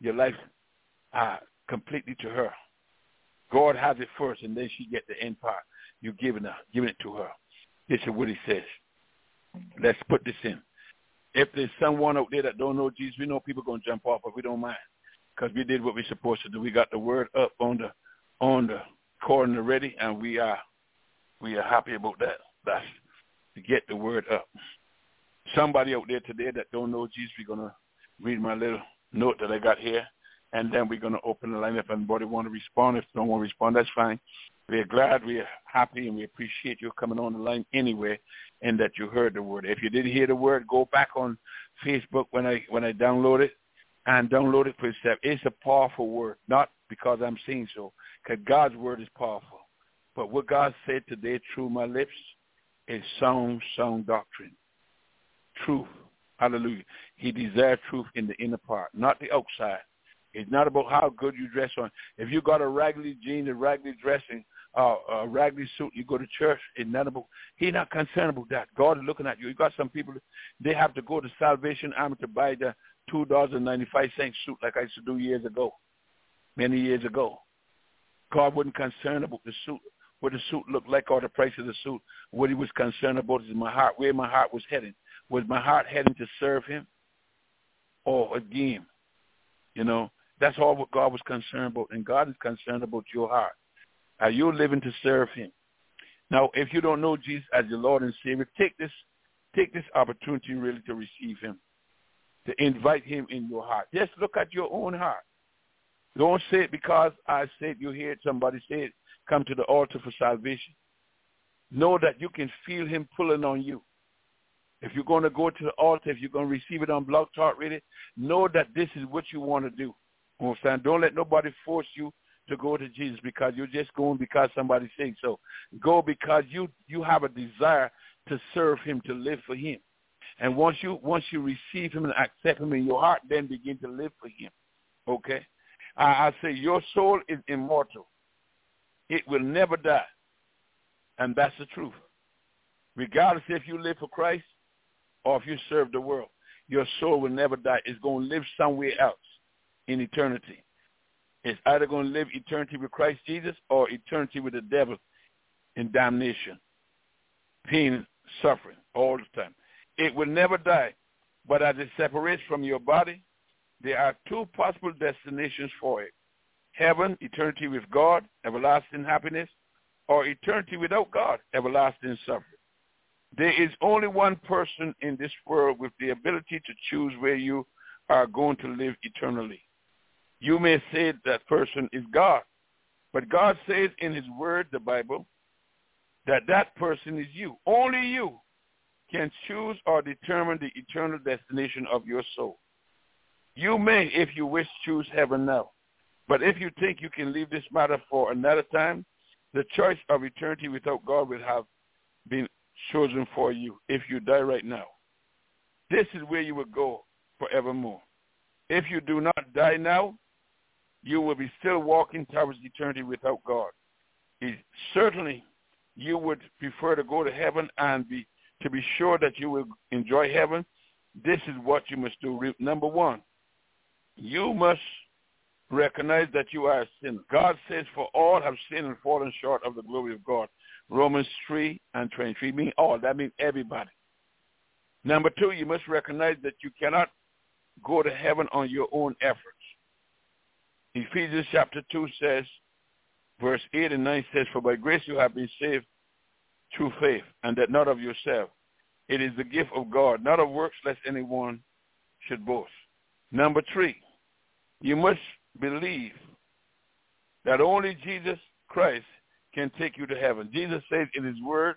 completely to her. God has it first, and then she get the end part. You're giving it to her. This is what he says. Let's put this in. If there's someone out there that don't know Jesus, we know people going to jump off, but we don't mind because we did what we're supposed to do. We got the word up on the corner already, and we are happy about that. That's to get the word up. Somebody out there today that don't know Jesus, we're going to read my little note that I got here, and then we're going to open the line if anybody want to respond. If they don't want to respond, that's fine. We're glad, we're happy, and we appreciate you coming on the line anyway, and that you heard the word. If you didn't hear the word, go back on Facebook when I download it, and download it for yourself. It's a powerful word, not because I'm saying so, because God's word is powerful. But what God said today through my lips is sound doctrine. Truth. Hallelujah. He desired truth in the inner part, not the outside. It's not about how good you dress on. If you got a raggedy jeans, a raggedy dressing, a raggedy suit, you go to church, it's not about, he's not concerned about that. God is looking at you. You got some people, they have to go to Salvation Army to buy the $2.95 suit like I used to do years ago, many years ago. God wasn't concerned about the suit, what the suit looked like or the price of the suit. What he was concerned about is my heart, where my heart was heading. Was my heart heading to serve him or a game? You know, that's all what God was concerned about, and God is concerned about your heart. Are you living to serve him? Now, if you don't know Jesus as your Lord and Savior, take this opportunity really to receive him, to invite him in your heart. Just look at your own heart. Don't say it because I said you heard somebody say it, come to the altar for salvation. Know that you can feel him pulling on you. If you're going to go to the altar, if you're going to receive it on Blog Talk Radio, know that this is what you want to do. Understand? Don't let nobody force you to go to Jesus because you're just going because somebody says so. Go because you have a desire to serve him, to live for him. And once you receive him and accept him in your heart, then begin to live for him. Okay? I say your soul is immortal. It will never die. And that's the truth. Regardless if you live for Christ or if you serve the world, your soul will never die. It's going to live somewhere else in eternity. It's either going to live eternity with Christ Jesus or eternity with the devil in damnation, pain, suffering all the time. It will never die, but as it separates from your body, there are two possible destinations for it. Heaven, eternity with God, everlasting happiness, or eternity without God, everlasting suffering. There is only one person in this world with the ability to choose where you are going to live eternally. You may say that person is God, but God says in his word, the Bible, that person is you. Only you can choose or determine the eternal destination of your soul. You may, if you wish, choose heaven now. But if you think you can leave this matter for another time, the choice of eternity without God will have been chosen for you if you die right now. This is where you will go forevermore. If you do not die now, you will be still walking towards eternity without God. Certainly, you would prefer to go to heaven and to be sure that you will enjoy heaven. This is what you must do. Number one, you must recognize that you are a sinner. God says, for all have sinned and fallen short of the glory of God. Romans 3:23 mean all. That means everybody. Number two, you must recognize that you cannot go to heaven on your own efforts. Ephesians chapter 2 says, verse 8 and 9 says, for by grace you have been saved through faith, and that not of yourself. It is the gift of God, not of works, lest anyone should boast. Number three, you must believe that only Jesus Christ can take you to heaven. Jesus says in his word,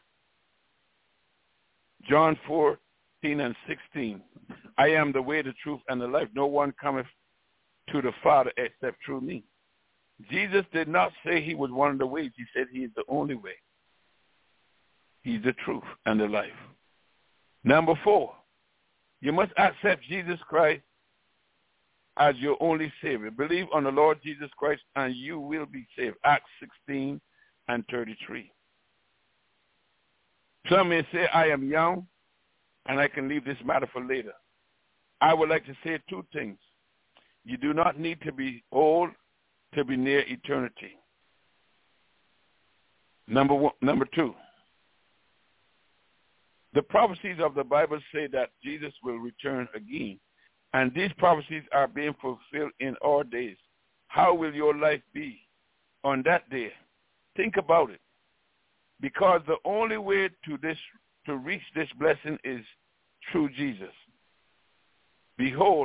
John 14:16, I am the way, the truth, and the life. No one cometh to the Father except through me. Jesus did not say he was one of the ways. He said he is the only way. He's the truth and the life. Number 4, you must accept Jesus Christ as your only Savior. Believe on the Lord Jesus Christ and you will be saved. Acts 16:33. Some may say, I am young and I can leave this matter for later. I would like to say 2 things. You do not need to be old to be near eternity. Number 2, the prophecies of the Bible say that Jesus will return again, and these prophecies are being fulfilled in our days. How will your life be on that day? Think about it, because the only way to reach this blessing is through Jesus. Behold,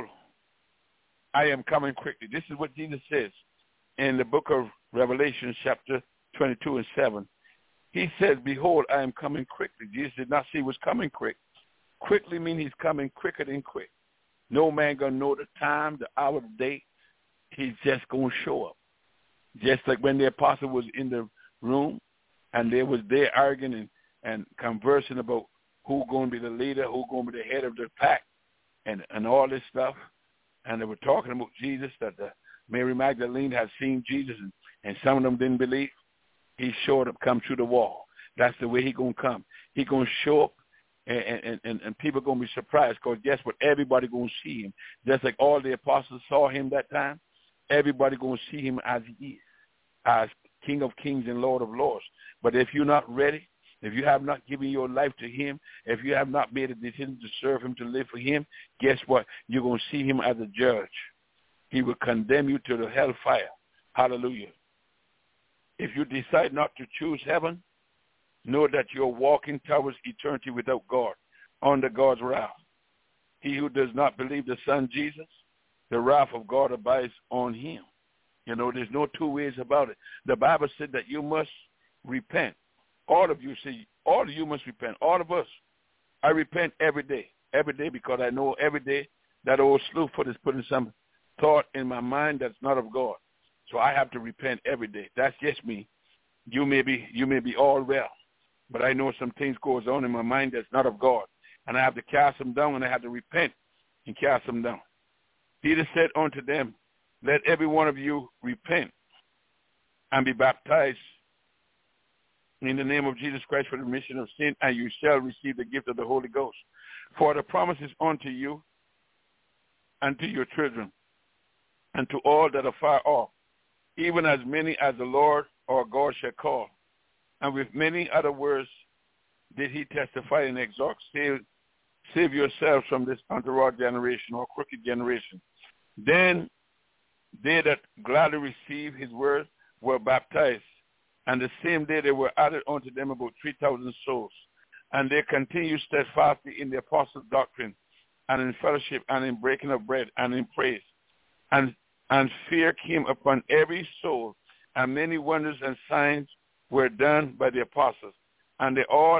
I am coming quickly. This is what Jesus says in the book of Revelation, chapter 22:7. He says, behold, I am coming quickly. Jesus did not say he was coming quick. Quickly means he's coming quicker than quick. No man going to know the time, the hour, the day. He's just going to show up. Just like when the apostle was in the room and they was there arguing and conversing about who going to be the leader, who going to be the head of the pack and all this stuff. And they were talking about Jesus, that Mary Magdalene had seen Jesus and some of them didn't believe. He showed up, come through the wall. That's the way he going to come. He going to show up, and people going to be surprised because guess what? Everybody going to see him. Just like all the apostles saw him that time, everybody going to see him as he is, as King of Kings and Lord of Lords. But if you're not ready, if you have not given your life to him, if you have not made a decision to serve him, to live for him, guess what? You're going to see him as a judge. He will condemn you to the hellfire. Hallelujah. If you decide not to choose heaven, know that you're walking towards eternity without God, under God's wrath. He who does not believe the Son Jesus, the wrath of God abides on him. You know, there's no 2 ways about it. The Bible said that you must repent. All of you must repent. All of us. I repent every day, because I know every day that old slewfoot is putting some thought in my mind that's not of God. So I have to repent every day. That's just me. You may be all well, but I know some things goes on in my mind that's not of God, and I have to cast them down, and I have to repent and cast them down. Peter said unto them, let every one of you repent and be baptized in the name of Jesus Christ for the remission of sin, and you shall receive the gift of the Holy Ghost. For the promise is unto you and to your children and to all that are far off, even as many as the Lord our God shall call. And with many other words did he testify and exhort, save yourselves from this untoward generation or crooked generation. Then they that gladly received his word were baptized, and the same day there were added unto them about 3,000 souls. And they continued steadfastly in the apostles' doctrine, and in fellowship, and in breaking of bread, and in praise. And fear came upon every soul, and many wonders and signs were done by the apostles. And all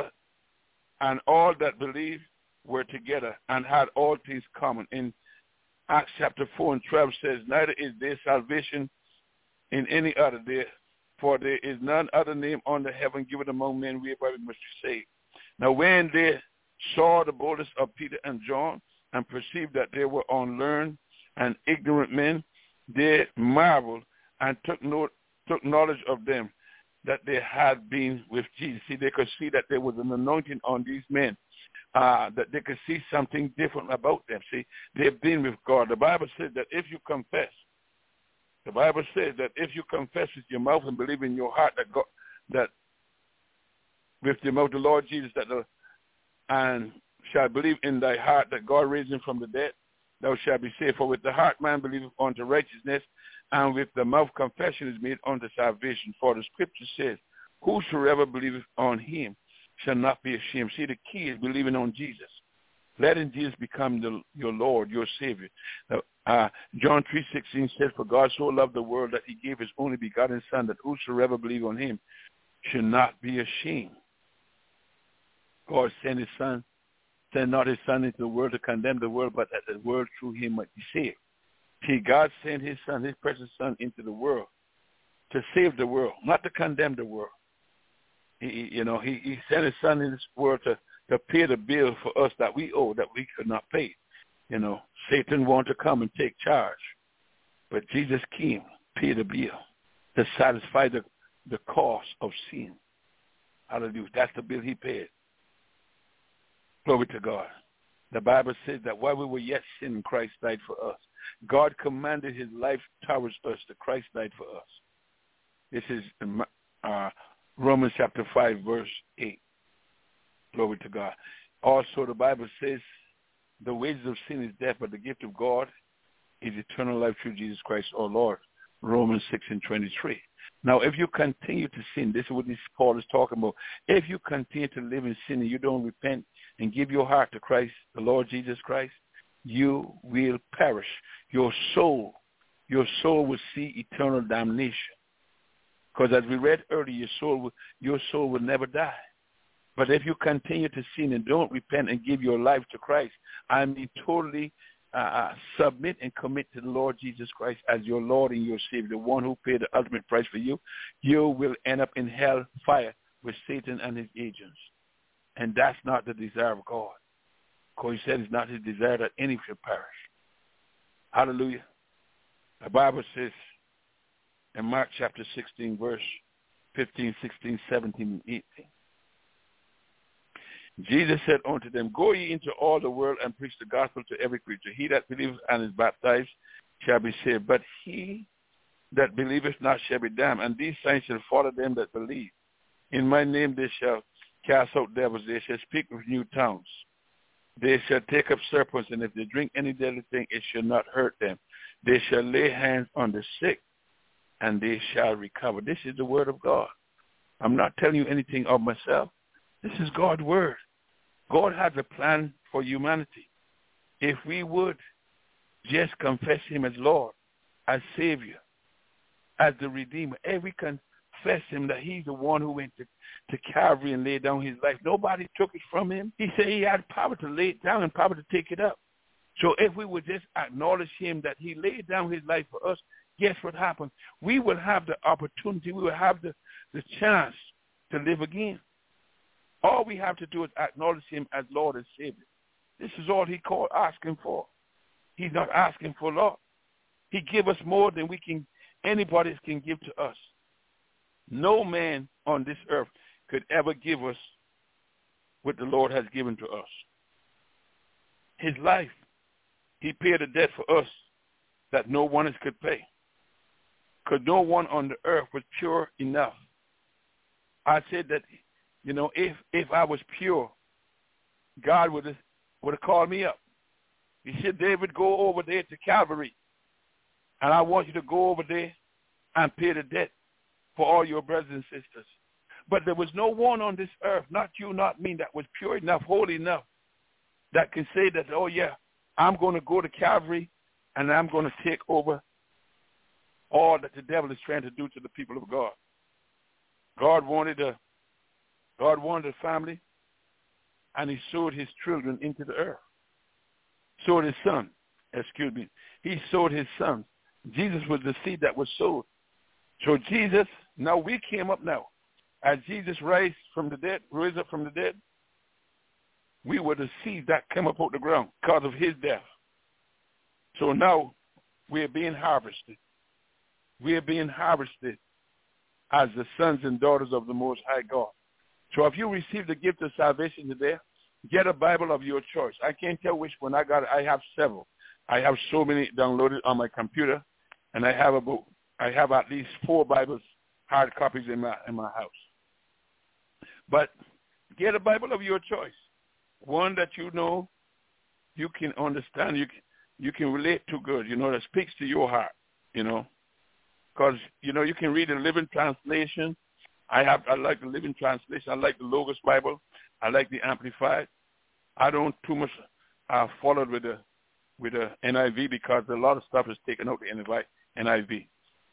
that believed were together and had all things common. In Acts chapter 4:12 says, neither is there salvation in any other, for there is none other name under heaven given among men whereby we must be saved. Now when they saw the boldness of Peter and John and perceived that they were unlearned and ignorant men, they marveled and took knowledge of them that they had been with Jesus. See, they could see that there was an anointing on these men, that they could see something different about them. See, they've been with God. The Bible says that if you confess, with your mouth and believe in your heart that God, that with your mouth the Lord Jesus, and shall believe in thy heart that God raised him from the dead, thou shalt be saved. For with the heart man believeth unto righteousness, and with the mouth confession is made unto salvation. For the scripture says, whosoever believeth on him shall not be ashamed. See, the key is believing on Jesus. Letting Jesus become your Lord, your Savior. John 3:16 says, for God so loved the world that he gave his only begotten Son, that whosoever believe on him should not be ashamed. God sent not his Son into the world to condemn the world, but that the world through him might be saved. See, God sent his Son, his precious Son, into the world to save the world, not to condemn the world. He sent his son in this world to pay the bill for us that we owe, that we could not pay. Satan wanted to come and take charge. But Jesus came, paid the bill to satisfy the cost of sin. Hallelujah. That's the bill he paid. Glory to God. The Bible says that while we were yet sinning, Christ died for us. God commanded his life towards us, that Christ died for us. This is Romans chapter 5, verse 8. Glory to God. Also, the Bible says the wages of sin is death, but the gift of God is eternal life through Jesus Christ our Lord. Romans 6:23. Now, if you continue to sin, this is what this Paul is talking about. If you continue to live in sin and you don't repent and give your heart to Christ, the Lord Jesus Christ, you will perish. Your soul will see eternal damnation. Because as we read earlier, your soul will never die. But if you continue to sin and don't repent and give your life to Christ, totally submit and commit to the Lord Jesus Christ as your Lord and your Savior, the one who paid the ultimate price for you, you will end up in hell fire with Satan and his agents. And that's not the desire of God. Because he said it's not his desire that any should perish. Hallelujah. The Bible says in Mark chapter 16, verse 15, 16, 17, and 18. Jesus said unto them, Go ye into all the world and preach the gospel to every creature. He that believeth and is baptized shall be saved, but he that believeth not shall be damned. And these signs shall follow them that believe. In my name they shall cast out devils. They shall speak with new tongues. They shall take up serpents, and if they drink any deadly thing, it shall not hurt them. They shall lay hands on the sick, and they shall recover. This is the word of God. I'm not telling you anything of myself. This is God's word. God has a plan for humanity. If we would just confess him as Lord, as Savior, as the Redeemer, if we confess him that he's the one who went to Calvary and laid down his life, nobody took it from him. He said he had power to lay it down and power to take it up. So if we would just acknowledge him that he laid down his life for us, guess what happens? We will have the opportunity, we will have the chance to live again. All we have to do is acknowledge him as Lord and Savior. This is all he called asking for. He's not asking for a lot. He give us more than anybody can give to us. No man on this earth could ever give us what the Lord has given to us. His life, he paid a debt for us that no one else could pay. Because no one on the earth was pure enough. I said that, if I was pure, God would have called me up. He said, David, go over there to Calvary, and I want you to go over there and pay the debt for all your brothers and sisters. But there was no one on this earth, not you, not me, that was pure enough, holy enough, that can say that, oh, yeah, I'm going to go to Calvary, and I'm going to take over all that the devil is trying to do to the people of God. God wanted a family, and he sowed his children into the earth. Sowed his son. He sowed his son. Jesus was the seed that was sowed. So Jesus, now we came up now. As Jesus raised up from the dead, we were the seed that came up out the ground because of his death. So now we are being harvested. We are being harvested as the sons and daughters of the Most High God. So if you receive the gift of salvation today, get a Bible of your choice. I can't tell which one I got. I have several. I have so many downloaded on my computer, and I have at least 4 Bibles, hard copies in my house. But get a Bible of your choice, one that you can understand, you can relate to good, that speaks to your heart, Because, you can read the Living Translation. I like the Living Translation. I like the Logos Bible. I like the Amplified. I don't too much follow with the NIV because a lot of stuff is taken out the NIV.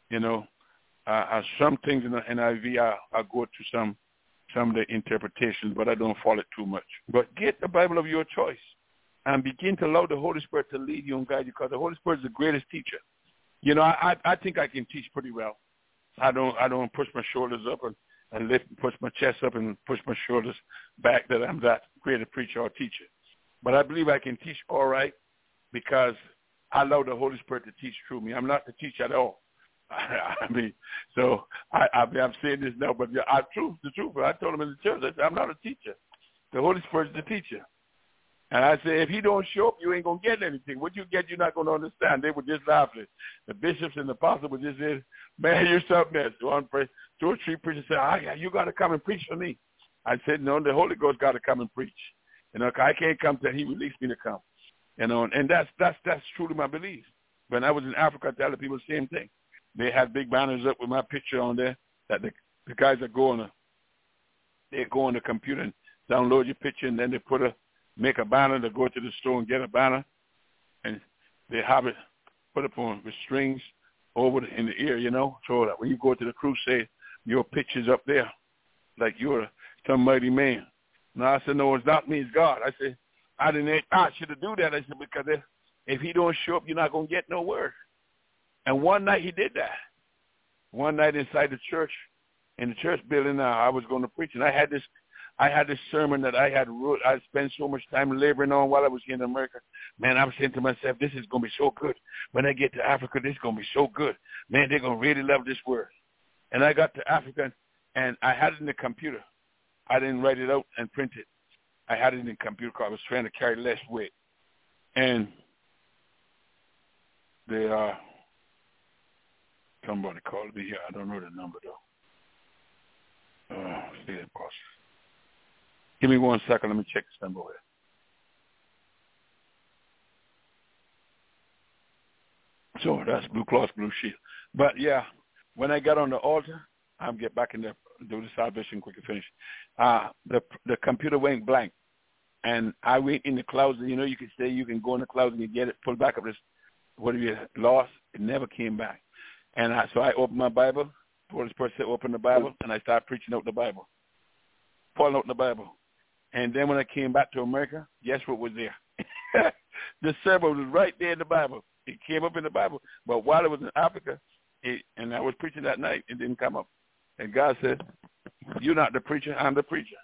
Some things in the NIV I go to some of the interpretations, but I don't follow it too much. But get the Bible of your choice and begin to allow the Holy Spirit to lead you and guide you, because the Holy Spirit is the greatest teacher. I think I can teach pretty well. I don't push my shoulders up and lift, push my chest up and push my shoulders back that I'm that great a preacher or teacher. But I believe I can teach all right because I allow the Holy Spirit to teach through me. I'm not the teacher at all. I mean, so I'm saying this now, but the truth. I told them in the church, I said, I'm not a teacher. The Holy Spirit is the teacher. And I said, if he don't show up, you ain't going to get anything. What you get, you're not going to understand. They were just laughing. The bishops and the apostles were just saying, man, you're something else. Two or three preachers said, you got to come and preach for me. I said, no, the Holy Ghost got to come and preach. I can't come till he released me to come. And that's truly my belief. When I was in Africa, I tell the people the same thing. They had big banners up with my picture on there that the guys that go on the computer and download your picture, and then they make a banner. They go to the store and get a banner, and they have it put up on with strings over in the ear, so that when you go to the crusade, your picture's up there, like you're some mighty man. Now I said, no, it's not me, it's God. I said, I didn't ask you to do that. I said, because if he don't show up, you're not going to get no word. And one night he did that. One night inside the church, in the church building, I was going to preach, and I had this sermon that I had wrote. I spent so much time laboring on while I was here in America. Man, I was saying to myself, this is going to be so good. When I get to Africa, this is going to be so good. Man, they're going to really love this word. And I got to Africa, and I had it in the computer. I didn't write it out and print it. I had it in the computer because I was trying to carry less weight. And somebody called me here. I don't know the number, though. See that, boss. Give me 1 second. Let me check this number here. So that's Blue Cross Blue Shield. But, yeah, when I got on the altar, I'll get back in there, do the salvation quick and finish. The computer went blank. And I went in the clouds. You can say you can go in the clouds and you get it, pull back up this, what have you lost? It never came back. And so I opened my Bible. The Holy Spirit said, open the Bible, and I started preaching out the Bible, pulling out the Bible. And then when I came back to America, guess what was there? The sermon was right there in the Bible. It came up in the Bible. But while I was in Africa, and I was preaching that night, it didn't come up. And God said, you're not the preacher, I'm the preacher.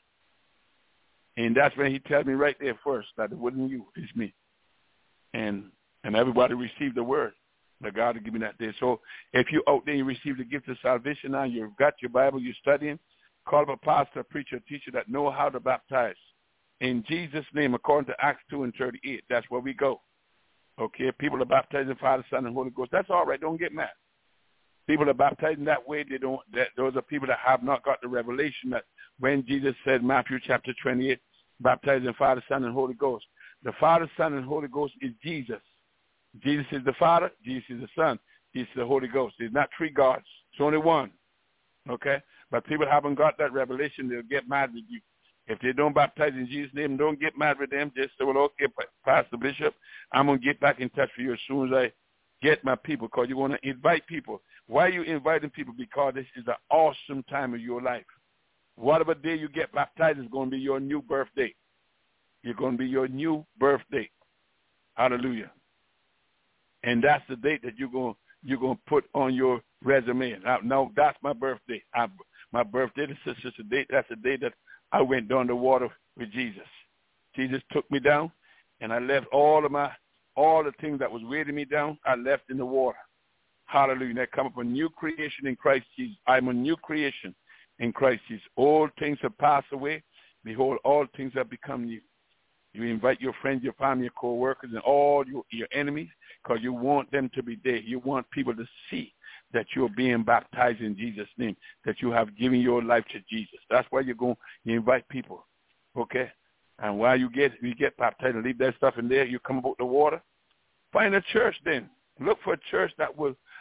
And that's when he told me right there first that it wasn't you, it's me. And everybody received the word that God had given me that day. So if you're out there, you receive the gift of salvation now, you've got your Bible, you're studying, call up a pastor, a preacher, a teacher that know how to baptize. In Jesus' name, according to Acts 2:38, that's where we go. Okay, people are baptizing Father, Son, and Holy Ghost. That's all right. Don't get mad. People are baptizing that way. Those are people that have not got the revelation that when Jesus said, Matthew chapter 28, baptizing Father, Son, and Holy Ghost. The Father, Son, and Holy Ghost is Jesus. Jesus is the Father. Jesus is the Son. Jesus is the Holy Ghost. There's not three gods. It's only one. Okay? But people haven't got that revelation. They'll get mad with you. If they don't baptize in Jesus' name, don't get mad with them. Just say, well, okay, Pastor Bishop, I'm going to get back in touch with you as soon as I get my people, because you want to invite people. Why are you inviting people? Because this is an awesome time of your life. Whatever day you get baptized is going to be your new birthday. You're going to be your new birthday. Hallelujah. And that's the date that you're going to put on your resume. Now that's my birthday. My birthday, this is just a date. That's the day that I went down the water with Jesus. Jesus took me down, and I left all the things that was weighting me down, I left in the water. Hallelujah. And I come up a new creation in Christ Jesus. I'm a new creation in Christ Jesus. All things have passed away. Behold, all things have become new. You invite your friends, your family, your co-workers, and all your enemies, because you want them to be there. You want people to see that you're being baptized in Jesus' name, that you have given your life to Jesus. That's why you invite people, okay? And while you get baptized and leave that stuff in there, you come about the water. Find a church then. Look for a church that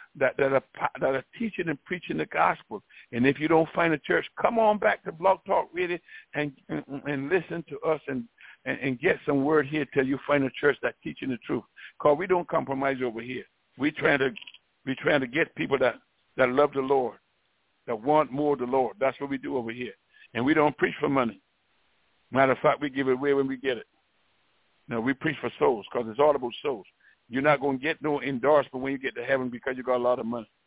are teaching and preaching the gospel. And if you don't find a church, come on back to Blog Talk Radio and listen to us and get some word here till you find a church that's teaching the truth. Because we don't compromise over here. We're trying to get people that love the Lord, that want more of the Lord. That's what we do over here. And we don't preach for money. Matter of fact, we give it away when we get it. No, we preach for souls, because it's all about souls. You're not going to get no endorsement when you get to heaven because you got a lot of money.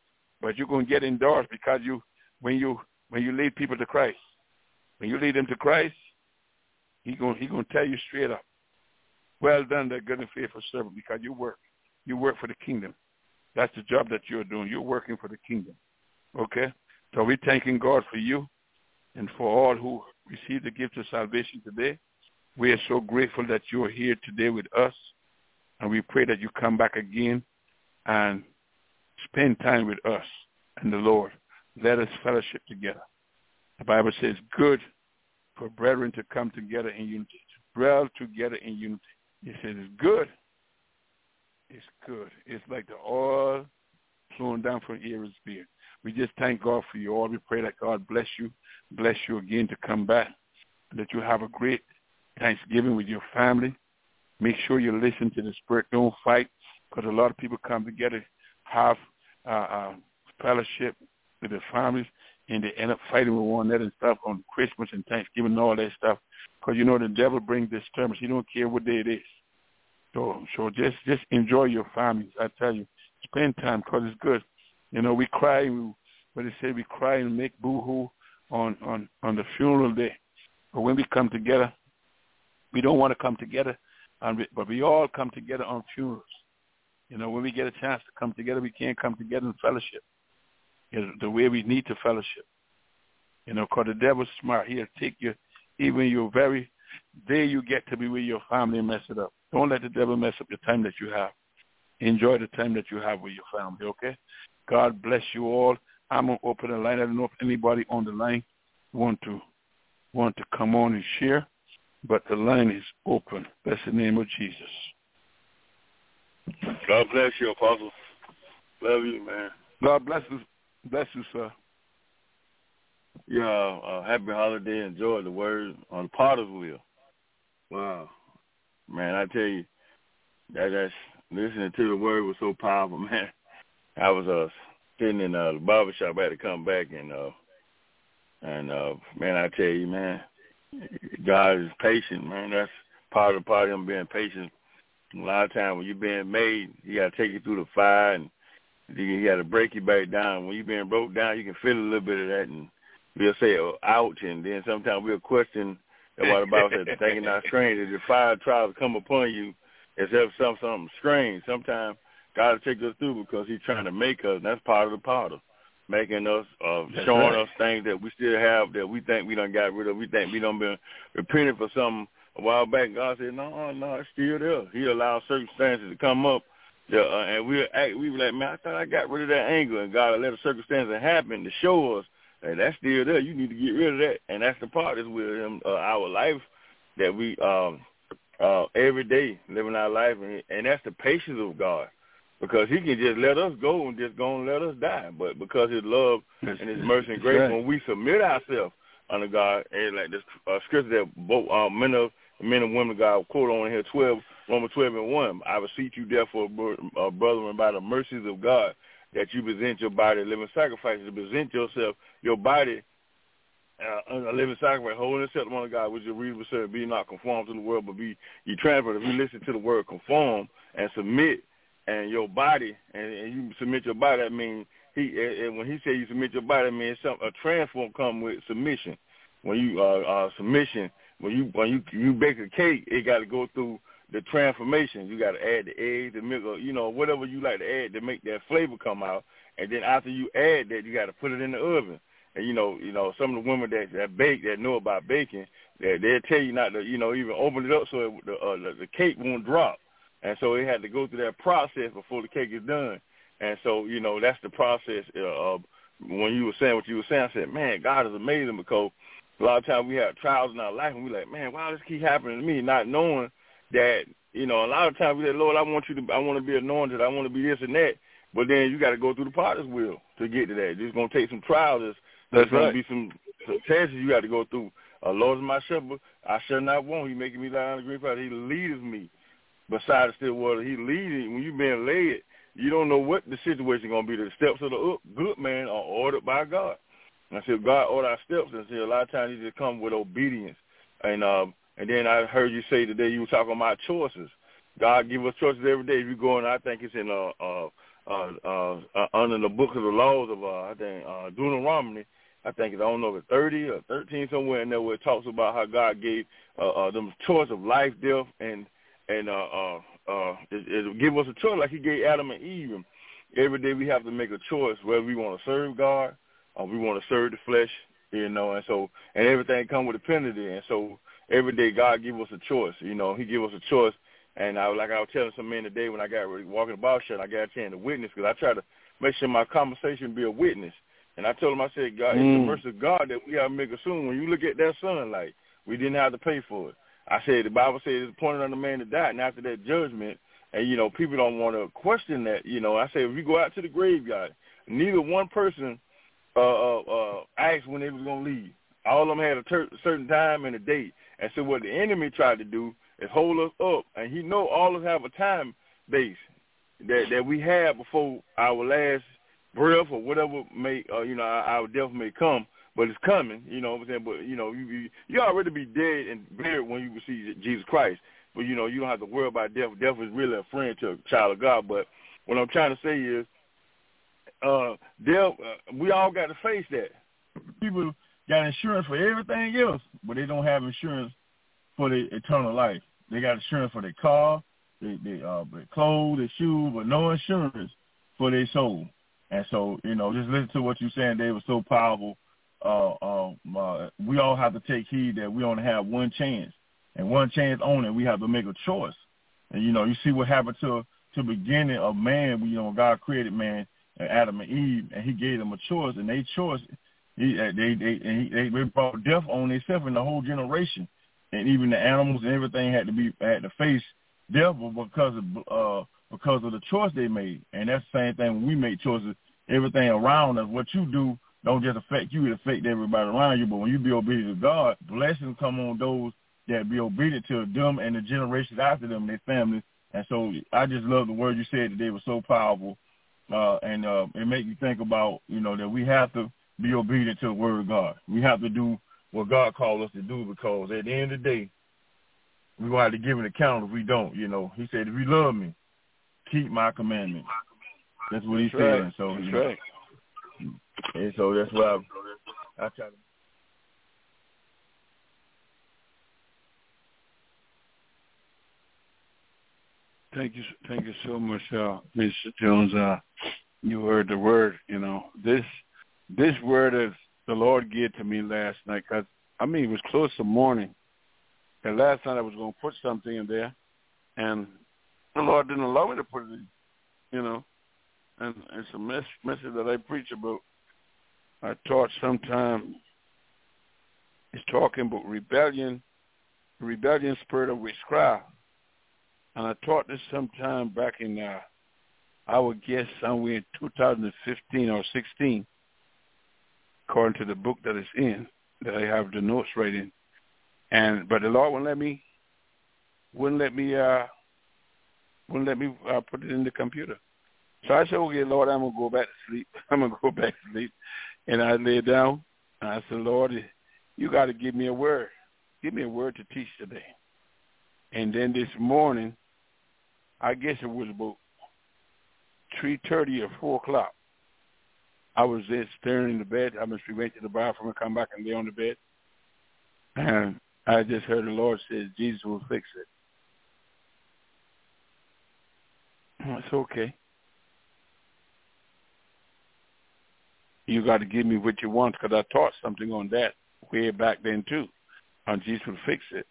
But you're going to get endorsed because when you lead people to Christ, when you lead them to Christ, He's going to tell you straight up, well done, that good and faithful servant, because you work for the kingdom. That's the job that you're doing. You're working for the kingdom. Okay? So we're thanking God for you and for all who received the gift of salvation today. We are so grateful that you are here today with us, and we pray that you come back again and spend time with us and the Lord. Let us fellowship together. The Bible says good for brethren to come together in unity, to dwell together in unity. It says it's good. It's good. It's like the oil flowing down from Aaron's beard. We just thank God for you all. We pray that God bless you again to come back, and that you have a great Thanksgiving with your family. Make sure you listen to the Spirit. Don't fight, because a lot of people come together, have fellowship with their families, and they end up fighting with one another and stuff on Christmas and Thanksgiving and all that stuff. Because, the devil brings disturbance. He don't care what day it is. So just enjoy your families. I tell you, spend time, because it's good. We cry, what they say, we cry and make boo-hoo on the funeral day. But when we come together, we don't want to come together, but we all come together on funerals. When we get a chance to come together, we can't come together in fellowship the way we need to fellowship. Because the devil's smart. He'll take even your very day you get to be with your family and mess it up. Don't let the devil mess up the time that you have. Enjoy the time that you have with your family, okay? God bless you all. I'm going to open the line. I don't know if anybody on the line want to come on and share, but the line is open. Bless the name of Jesus. God bless you, Apostle. Love you, man. God bless you. Bless you, sir. Yeah, happy holiday. Enjoy the word on Potter's wheel. Wow. Man, I tell you, that's listening to the word was so powerful, man. I was sitting in the barbershop. I had to come back, and man, I tell you, man, God is patient, man. That's part of him being patient. A lot of times when you're being made, he got to take you through the fire, and he got to break you back down. When you're being broke down, you can feel a little bit of that, and we'll say, ouch, and then sometimes we'll question what the Bible said, thinking not strange, that the fire tries to come upon you as if something strange. Sometimes God will take us through because he's trying to make us, and that's part of the potter, making us, showing us things that we still have that we think we done got rid of. We think we done been repenting for something a while back. God said, no, it's still there. He allows circumstances to come up, and we were like, man, I thought I got rid of that anger, and God will let the circumstances happen to show us that that's still there. You need to get rid of that, and that's the part is with him, our life that we every day living our life, and that's the patience of God. Because he can just let us go and just go and let us die. But because his love and his mercy and grace, right, when we submit ourselves under God, and like this scripture that both men and women of God quote on here, Romans 12:1, I beseech you therefore, brethren, by the mercies of God, that you present your body a living sacrifice, to present yourself, your body, a living sacrifice, holy and acceptable to God, which is reasonable service. Be not conformed to the world, but be ye transferred. If you listen to the word conform and submit, and your body, and you submit your body, that means when he said you submit your body, that means a transform come with submission. When you submission, when you bake a cake, it got to go through the transformation. You got to add the eggs, the milk, whatever you like to add to make that flavor come out. And then after you add that, you got to put it in the oven. And some of the women that bake, that know about baking, they'll tell you not to even open it up so the cake won't drop. And so it had to go through that process before the cake is done. And so, that's the process of when you were saying what you were saying. I said, man, God is amazing, because a lot of times we have trials in our life and we're like, man, why does this keep happening to me? Not knowing that, a lot of times we say, Lord, I want to be anointed. I want to be this and that. But then you got to go through the potter's wheel to get to that. It's going to take some trials. There's going to be some tests you got to go through. Lord is my shepherd. I shall not want. He making me lie on the green pasture. He leadeth me beside the still water. He leading. When you being led, you don't know what the situation going to be. The steps of the good man are ordered by God. And I said, God order our steps. And I said, a lot of times you just come with obedience. And then I heard you say today, you were talking about choices. God give us choices every day. If you go in, I think it's in under the book of the laws of I think Deuteronomy. I think it's, I don't know if it's 30 or 13 somewhere in there where it talks about how God gave them choice of life, death, and it give us a choice like He gave Adam and Eve. And every day we have to make a choice whether we want to serve God or we want to serve the flesh, you know. And so, and everything comes with a penalty. And so every day God give us a choice, you know. He give us a choice. And I was telling some men today when I got ready walking the ball shot, I got a chance to witness because I try to make sure my conversation be a witness. And I told him, I said, God, it's the mercy of God that we have to make a soon. When you look at that sunlight, we didn't have to pay for it. I said, the Bible says it's appointed on the man to die, and after that judgment, and, you know, people don't want to question that, you know. I said, if we go out to the graveyard, neither one person asked when they was going to leave. All of them had a certain time and a date. And so what the enemy tried to do is hold us up, and he know all of us have a time base that we have before our last breath or whatever may, you know, our death may come, but it's coming, you know what I'm saying? But, you know, you already be dead and buried when you receive Jesus Christ. But, you know, you don't have to worry about death. Death is really a friend to a child of God. But what I'm trying to say is death, we all got to face that. People got insurance for everything else, but they don't have insurance for the eternal life. They got insurance for their car, their clothes, their shoes, but no insurance for their soul. And so, you know, just listen to what you're saying, Dave. Was so powerful. We all have to take heed that we only have one chance. And one chance only, we have to make a choice. And, you know, you see what happened to the beginning of man. You know, God created man, and Adam and Eve, and He gave them a choice. And they choice, they brought death on themselves and the whole generation. And even the animals and everything had to face death because of the choice they made. And that's the same thing when we make choices. Everything around us, what you do, don't just affect you, it affects everybody around you. But when you be obedient to God, blessings come on those that be obedient to them and the generations after them, their families. And so I just love the word you said today. It was so powerful. And it make you think about, you know, that we have to be obedient to the word of God. We have to do what God called us to do, because at the end of the day, we're going to have to give an account if we don't, you know. He said, if you love me, keep my commandments. That's what He said. Right. And so, that's right. And so that's why I try to. Thank you so much, Mr. Jones. You heard the word. You know, this word is the Lord gave to me last night. Cause I mean, it was close to morning. And last night I was going to put something in there, and the Lord didn't allow me to put it in. You know, and it's a message that I preach about. I taught sometime. It's talking about rebellion, the rebellion spirit of witchcraft. And I taught this sometime back in, I would guess, somewhere in 2015 or 16, according to the book that it's in, that I have the notes right in. But the Lord wouldn't let me put it in the computer. So I said, okay, Lord, I'm going to go back to sleep. And I lay down, and I said, Lord, you got to give me a word. Give me a word to teach today. And then this morning, I guess it was about 3:30 or 4 o'clock, I was there staring in the bed. I must be went to the bathroom and come back and lay on the bed. And I just heard the Lord say, Jesus will fix it. It's okay. You got to give me what you want, because I taught something on that way back then too, on Jesus will fix it.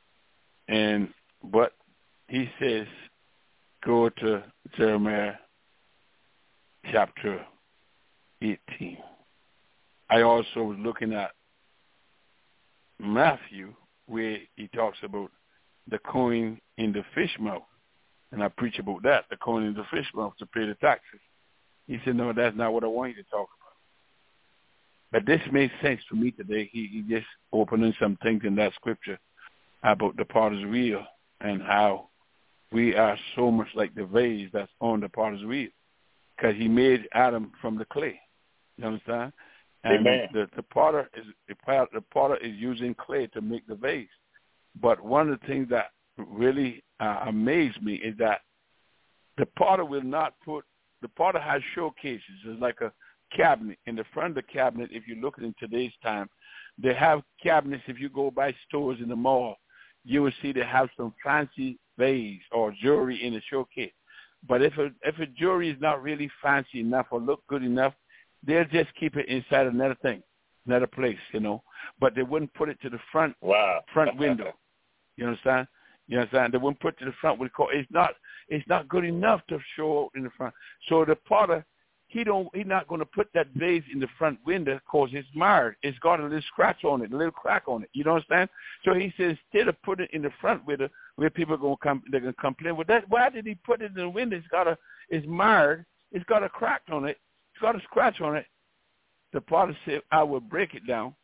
But He says, go to Jeremiah chapter 18. I also was looking at Matthew, where he talks about the coin in the fish mouth. And I preach about that, the coin in the fish mouth to pay the taxes. He said, no, that's not what I want you to talk about. But this made sense to me today. He just opening some things in that scripture about the potter's wheel and how we are so much like the vase that's on the potter's wheel, because He made Adam from the clay. You understand? And Amen. the potter is using clay to make the vase. But one of the things that really amazed me is that the potter will not put the potter has showcases. It's like a cabinet. In the front of the cabinet, if you look at it in today's time, they have cabinets. If you go by stores in the mall, you will see they have some fancy vase or jewelry in the showcase. But if a jewelry is not really fancy enough or look good enough, they'll just keep it inside another thing, another place, you know. But they wouldn't put it to the front window. You understand? You understand? They wouldn't put it to the front window. It's not good enough to show in the front. So the potter, he's not going to put that vase in the front window because it's marred. It's got a little scratch on it, a little crack on it. You understand? So he says instead of putting it in the front window where people are going to come, they're going to complain. Well, why did he put it in the window? It's marred. It's got a crack on it. It's got a scratch on it. The potter said, I will break it down.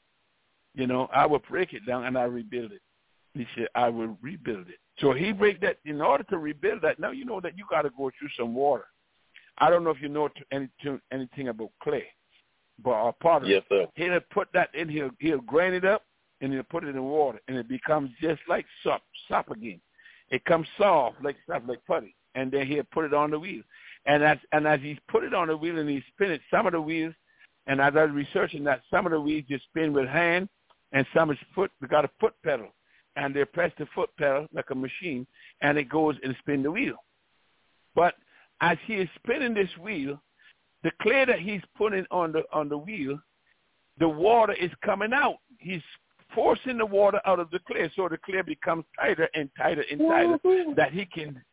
You know, I will break it down and I rebuild it. He said, I will rebuild it. So he break that. In order to rebuild that, now you know that you got to go through some water. I don't know if you know anything about clay, but our potter, yes, sir. He'll put that in, he'll grind it up, and he'll put it in water, and it becomes just like sop again. It comes soft, like putty, and then he'll put it on the wheel. And as he's put it on the wheel and he's spinning, some of the wheels, and as I was researching that, some of the wheels just spin with hand, and some is foot. They got a foot pedal, and they press the foot pedal like a machine, and it goes and spin the wheel. But as he is spinning this wheel, the clay that he's putting on the wheel, the water is coming out. He's forcing the water out of the clay, so the clay becomes tighter and tighter and tighter, that he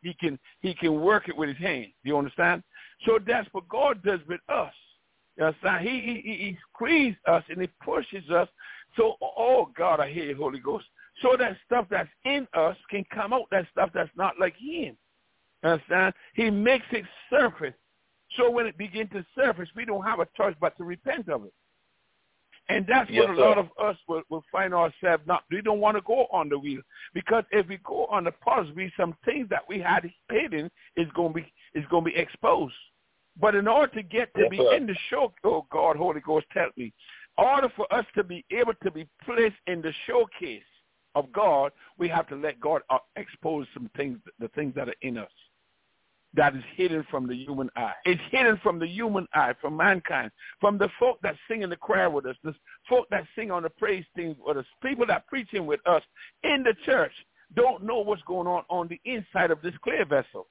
can work it with his hand. Do you understand? So that's what God does with us. You understand? He squeezes us and he pushes us. So, oh God, I hear you, Holy Ghost. So that stuff that's in us can come out. That stuff that's not like him. Understand? He makes it surface. So when it begins to surface, we don't have a choice but to repent of it. And that's what a lot of us will find ourselves not. We don't want to go on the wheel, because if we go on the potter's wheel, some things that we had hidden is going to be exposed. But in order to get to be in the show, oh God, Holy Ghost, help me. In order for us to be able to be placed in the showcase of God, we have to let God expose some things, the things that are in us, that is hidden from the human eye. It's hidden from the human eye, from mankind, from the folk that sing in the choir with us, the folk that sing on the praise team with us, people that preaching with us in the church don't know what's going on the inside of this clay vessel.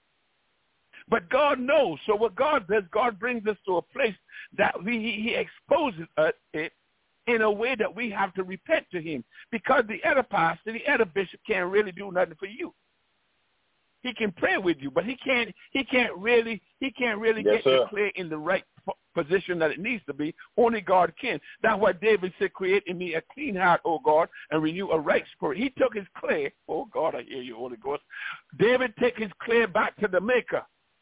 But God knows. So what God does, God brings us to a place that he exposes it in a way that we have to repent to him. Because the other pastor, the other bishop can't really do nothing for you. He can pray with you, but he can't really get the clay in the right position that it needs to be. Only God can. That's why David said, create in me a clean heart, O God, and renew a right spirit. He took his clay. Oh God, I hear you, Holy Ghost. David took his clay back to the maker.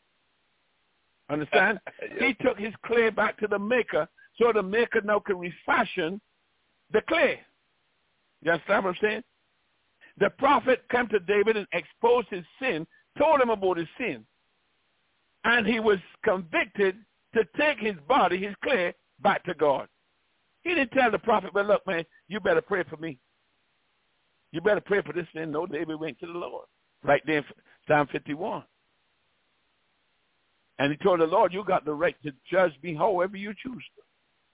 Understand? He took his clay back to the maker, so the maker now can refashion the clay. You understand what I'm saying? The prophet came to David and exposed his sin, told him about his sin. And he was convicted to take his body, his clay, back to God. He didn't tell the prophet, well, look, man, you better pray for me. You better pray for this sin. No, David went to the Lord. Right there in Psalm 51. And he told the Lord, you got the right to judge me however you choose to.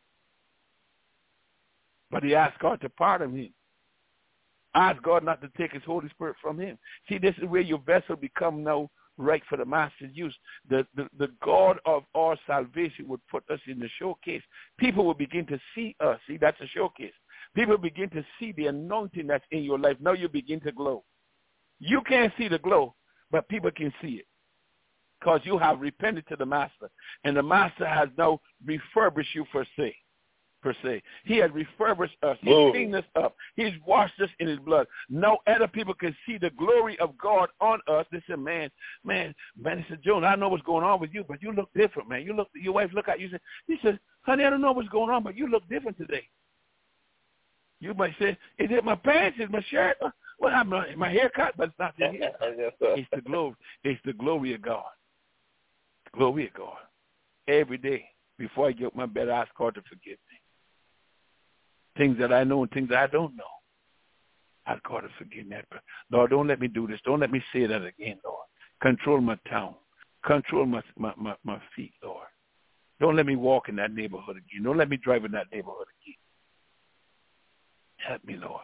But he asked God to pardon him. Ask God not to take his Holy Spirit from him. See, this is where your vessel become now right for the master's use. The God of our salvation would put us in the showcase. People will begin to see us. See, that's a showcase. People begin to see the anointing that's in your life. Now you begin to glow. You can't see the glow, but people can see it. Because you have repented to the master. And the master has now refurbished you per se. He has refurbished us. He's cleaned us up. He's washed us in his blood. No other people can see the glory of God on us. They say, man, he said, Joan, I know what's going on with you, but you look different, man. Your wife look at you. He says, honey, I don't know what's going on, but you look different today. You might say, is it my pants? Is it my shirt? What happened? My haircut? But it's not the hair. It's the glory. It's the glory of God. Glory of God. Every day, before I get up my bed, I ask God to forgive me. Things that I know and things that I don't know. I ask God to forgive me. Lord, don't let me do this. Don't let me say that again, Lord. Control my tongue. Control my feet, Lord. Don't let me walk in that neighborhood again. Don't let me drive in that neighborhood again. Help me, Lord.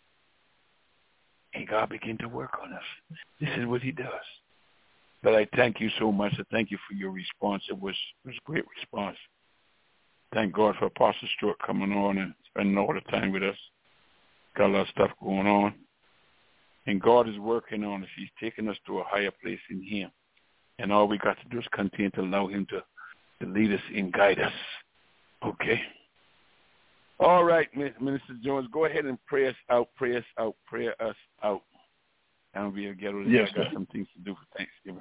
And God begin to work on us. This is what he does. But I thank you so much. I thank you for your response. It was a great response. Thank God for Apostle Stewart coming on and spending all the time with us. Got a lot of stuff going on. And God is working on us. He's taking us to a higher place in him. And all we got to do is continue to allow him to lead us and guide us. Okay? All right, Minister Jones, go ahead and pray us out. Pray us out. And we'll get rid of Yes, I got some things to do for Thanksgiving.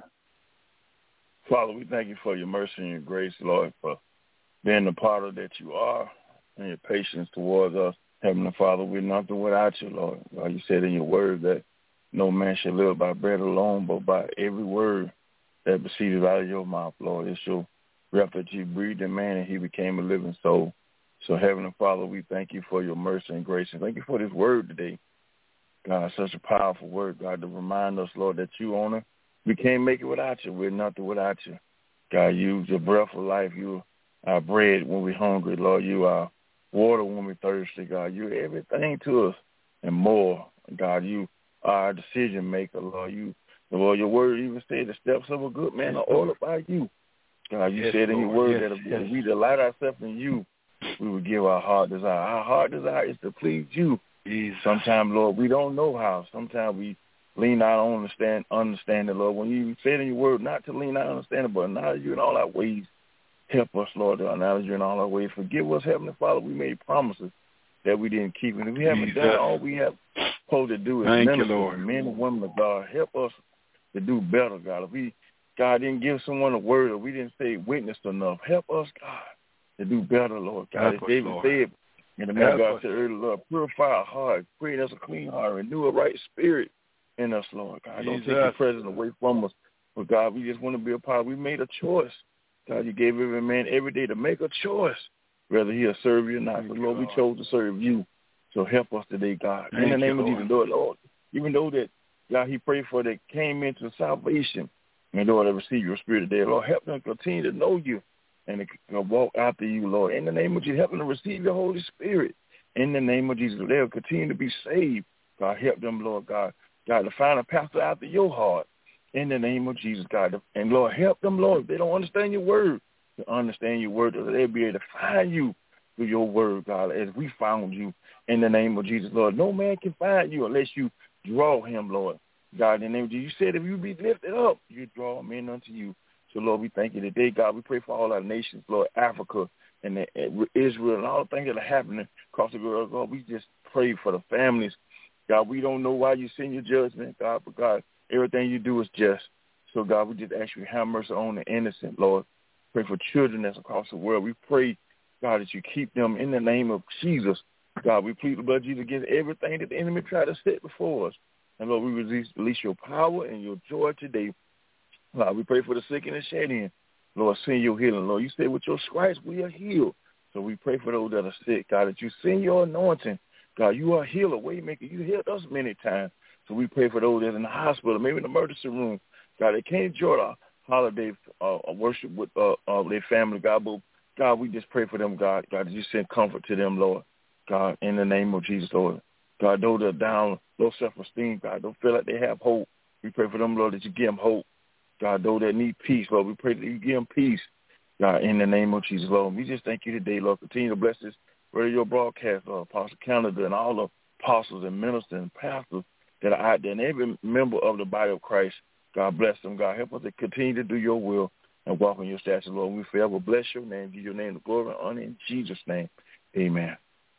Father, we thank you for your mercy and your grace, Lord, for being the potter that you are and your patience towards us. Heavenly Father, we're nothing without you, Lord. God, you said in your word that no man shall live by bread alone, but by every word that proceeded out of your mouth, Lord. It's your breath that you breathed in man and he became a living soul. So, Heavenly Father, we thank you for your mercy and grace. And thank you for this word today. God, such a powerful word, God, to remind us, Lord, that you own it. We can't make it without you. We're nothing without you. God, you the breath of life. You are bread when we're hungry, Lord. You are water when we're thirsty, God. You're everything to us and more. God, you are a decision maker, Lord. Lord, your word even said the steps of a good man are ordered by you. God, you said in your word that if we delight ourselves in you, we will give our heart desire. Our heart desire is to please you. Sometimes, Lord, we don't know how. Sometimes we lean out on understanding, Lord. When you said in your word not to lean out on understanding, but acknowledge you in all our ways. Help us, Lord, to acknowledge you in all our ways. Forgive us, Heavenly Father. We made promises that we didn't keep. And if we haven't done all we have supposed to do is minister, men and women of God. Help us to do better, God. If God didn't give someone a word or we didn't say witness enough, help us, God, to do better, Lord. God, as David said, and the man of God said earlier, Lord, purify our heart, create us a clean heart, renew a right spirit in us, Lord. God, don't take your presence away from us. But, God, we just want to be a part. We made a choice. God, you gave every man every day to make a choice, whether he'll serve you or not. But, Lord, we chose to serve you. So help us today, God. In the name of Jesus, Lord. Even though that, God, he prayed for that came into salvation, and Lord, to receive your spirit today. Lord, help them continue to know you and to walk after you, Lord. In the name of Jesus, help them to receive your Holy Spirit. In the name of Jesus, they'll continue to be saved. God, help them, Lord God. God, to find a pastor after your heart. In the name of Jesus, God. And, Lord, help them, Lord, if they don't understand your word, to understand your word, that they'll be able to find you through your word, God, as we found you. In the name of Jesus, Lord. No man can find you unless you draw him, Lord. God, in the name of Jesus, you said if you be lifted up, you draw men unto you. So, Lord, we thank you today, God. We pray for all our nations, Lord, Africa and Israel and all the things that are happening across the world. Lord, we just pray for the families. God, we don't know why you send your judgment, God, but, God, everything you do is just. So, God, we just ask you to have mercy on the innocent, Lord. Pray for children that's across the world. We pray, God, that you keep them in the name of Jesus. God, we plead the blood of Jesus against everything that the enemy tried to set before us. And, Lord, we release your power and your joy today. Lord, we pray for the sick and the shed in. Lord, send your healing. Lord, you said with your stripes we are healed. So we pray for those that are sick, God, that you send your anointing. God, you are a healer, waymaker. You healed us many times. So we pray for those that are in the hospital, maybe in the emergency room. God, they can't enjoy the holiday worship with their family, God. But, God, we just pray for them, God. God, that you send comfort to them, Lord. God, in the name of Jesus, Lord. God, those that are down, low self-esteem, God, don't feel like they have hope. We pray for them, Lord, that you give them hope. God, those that need peace, Lord, we pray that you give them peace. God, in the name of Jesus, Lord. We just thank you today, Lord. Continue to bless this radio broadcast, Lord, Apostle Canada and all the apostles and ministers and pastors that are out there and every member of the body of Christ. God bless them, God. Help us to continue to do your will and walk in your statutes, Lord. We forever bless your name, give your name the glory and honor in Jesus' name. Amen.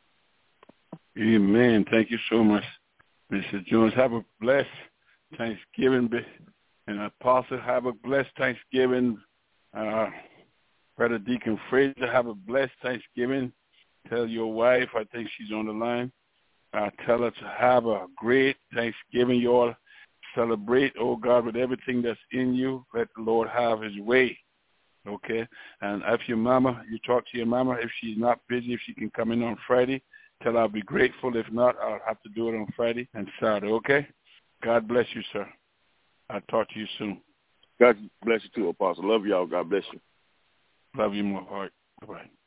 Amen. Thank you so much, Mr. Jones. Have a blessed Thanksgiving. And Apostle, have a blessed Thanksgiving. Brother Deacon Fraser, have a blessed Thanksgiving. Tell your wife, I think she's on the line, tell her to have a great Thanksgiving. You all celebrate, oh God, with everything that's in you. Let the Lord have his way. Okay? And if your mama, you talk to your mama, if she's not busy, if she can come in on Friday, tell her I'll be grateful. If not, I'll have to do it on Friday and Saturday, okay? God bless you, sir. I'll talk to you soon. God bless you too, Apostle. Love y'all. God bless you. Love you more, heart. Bye-bye.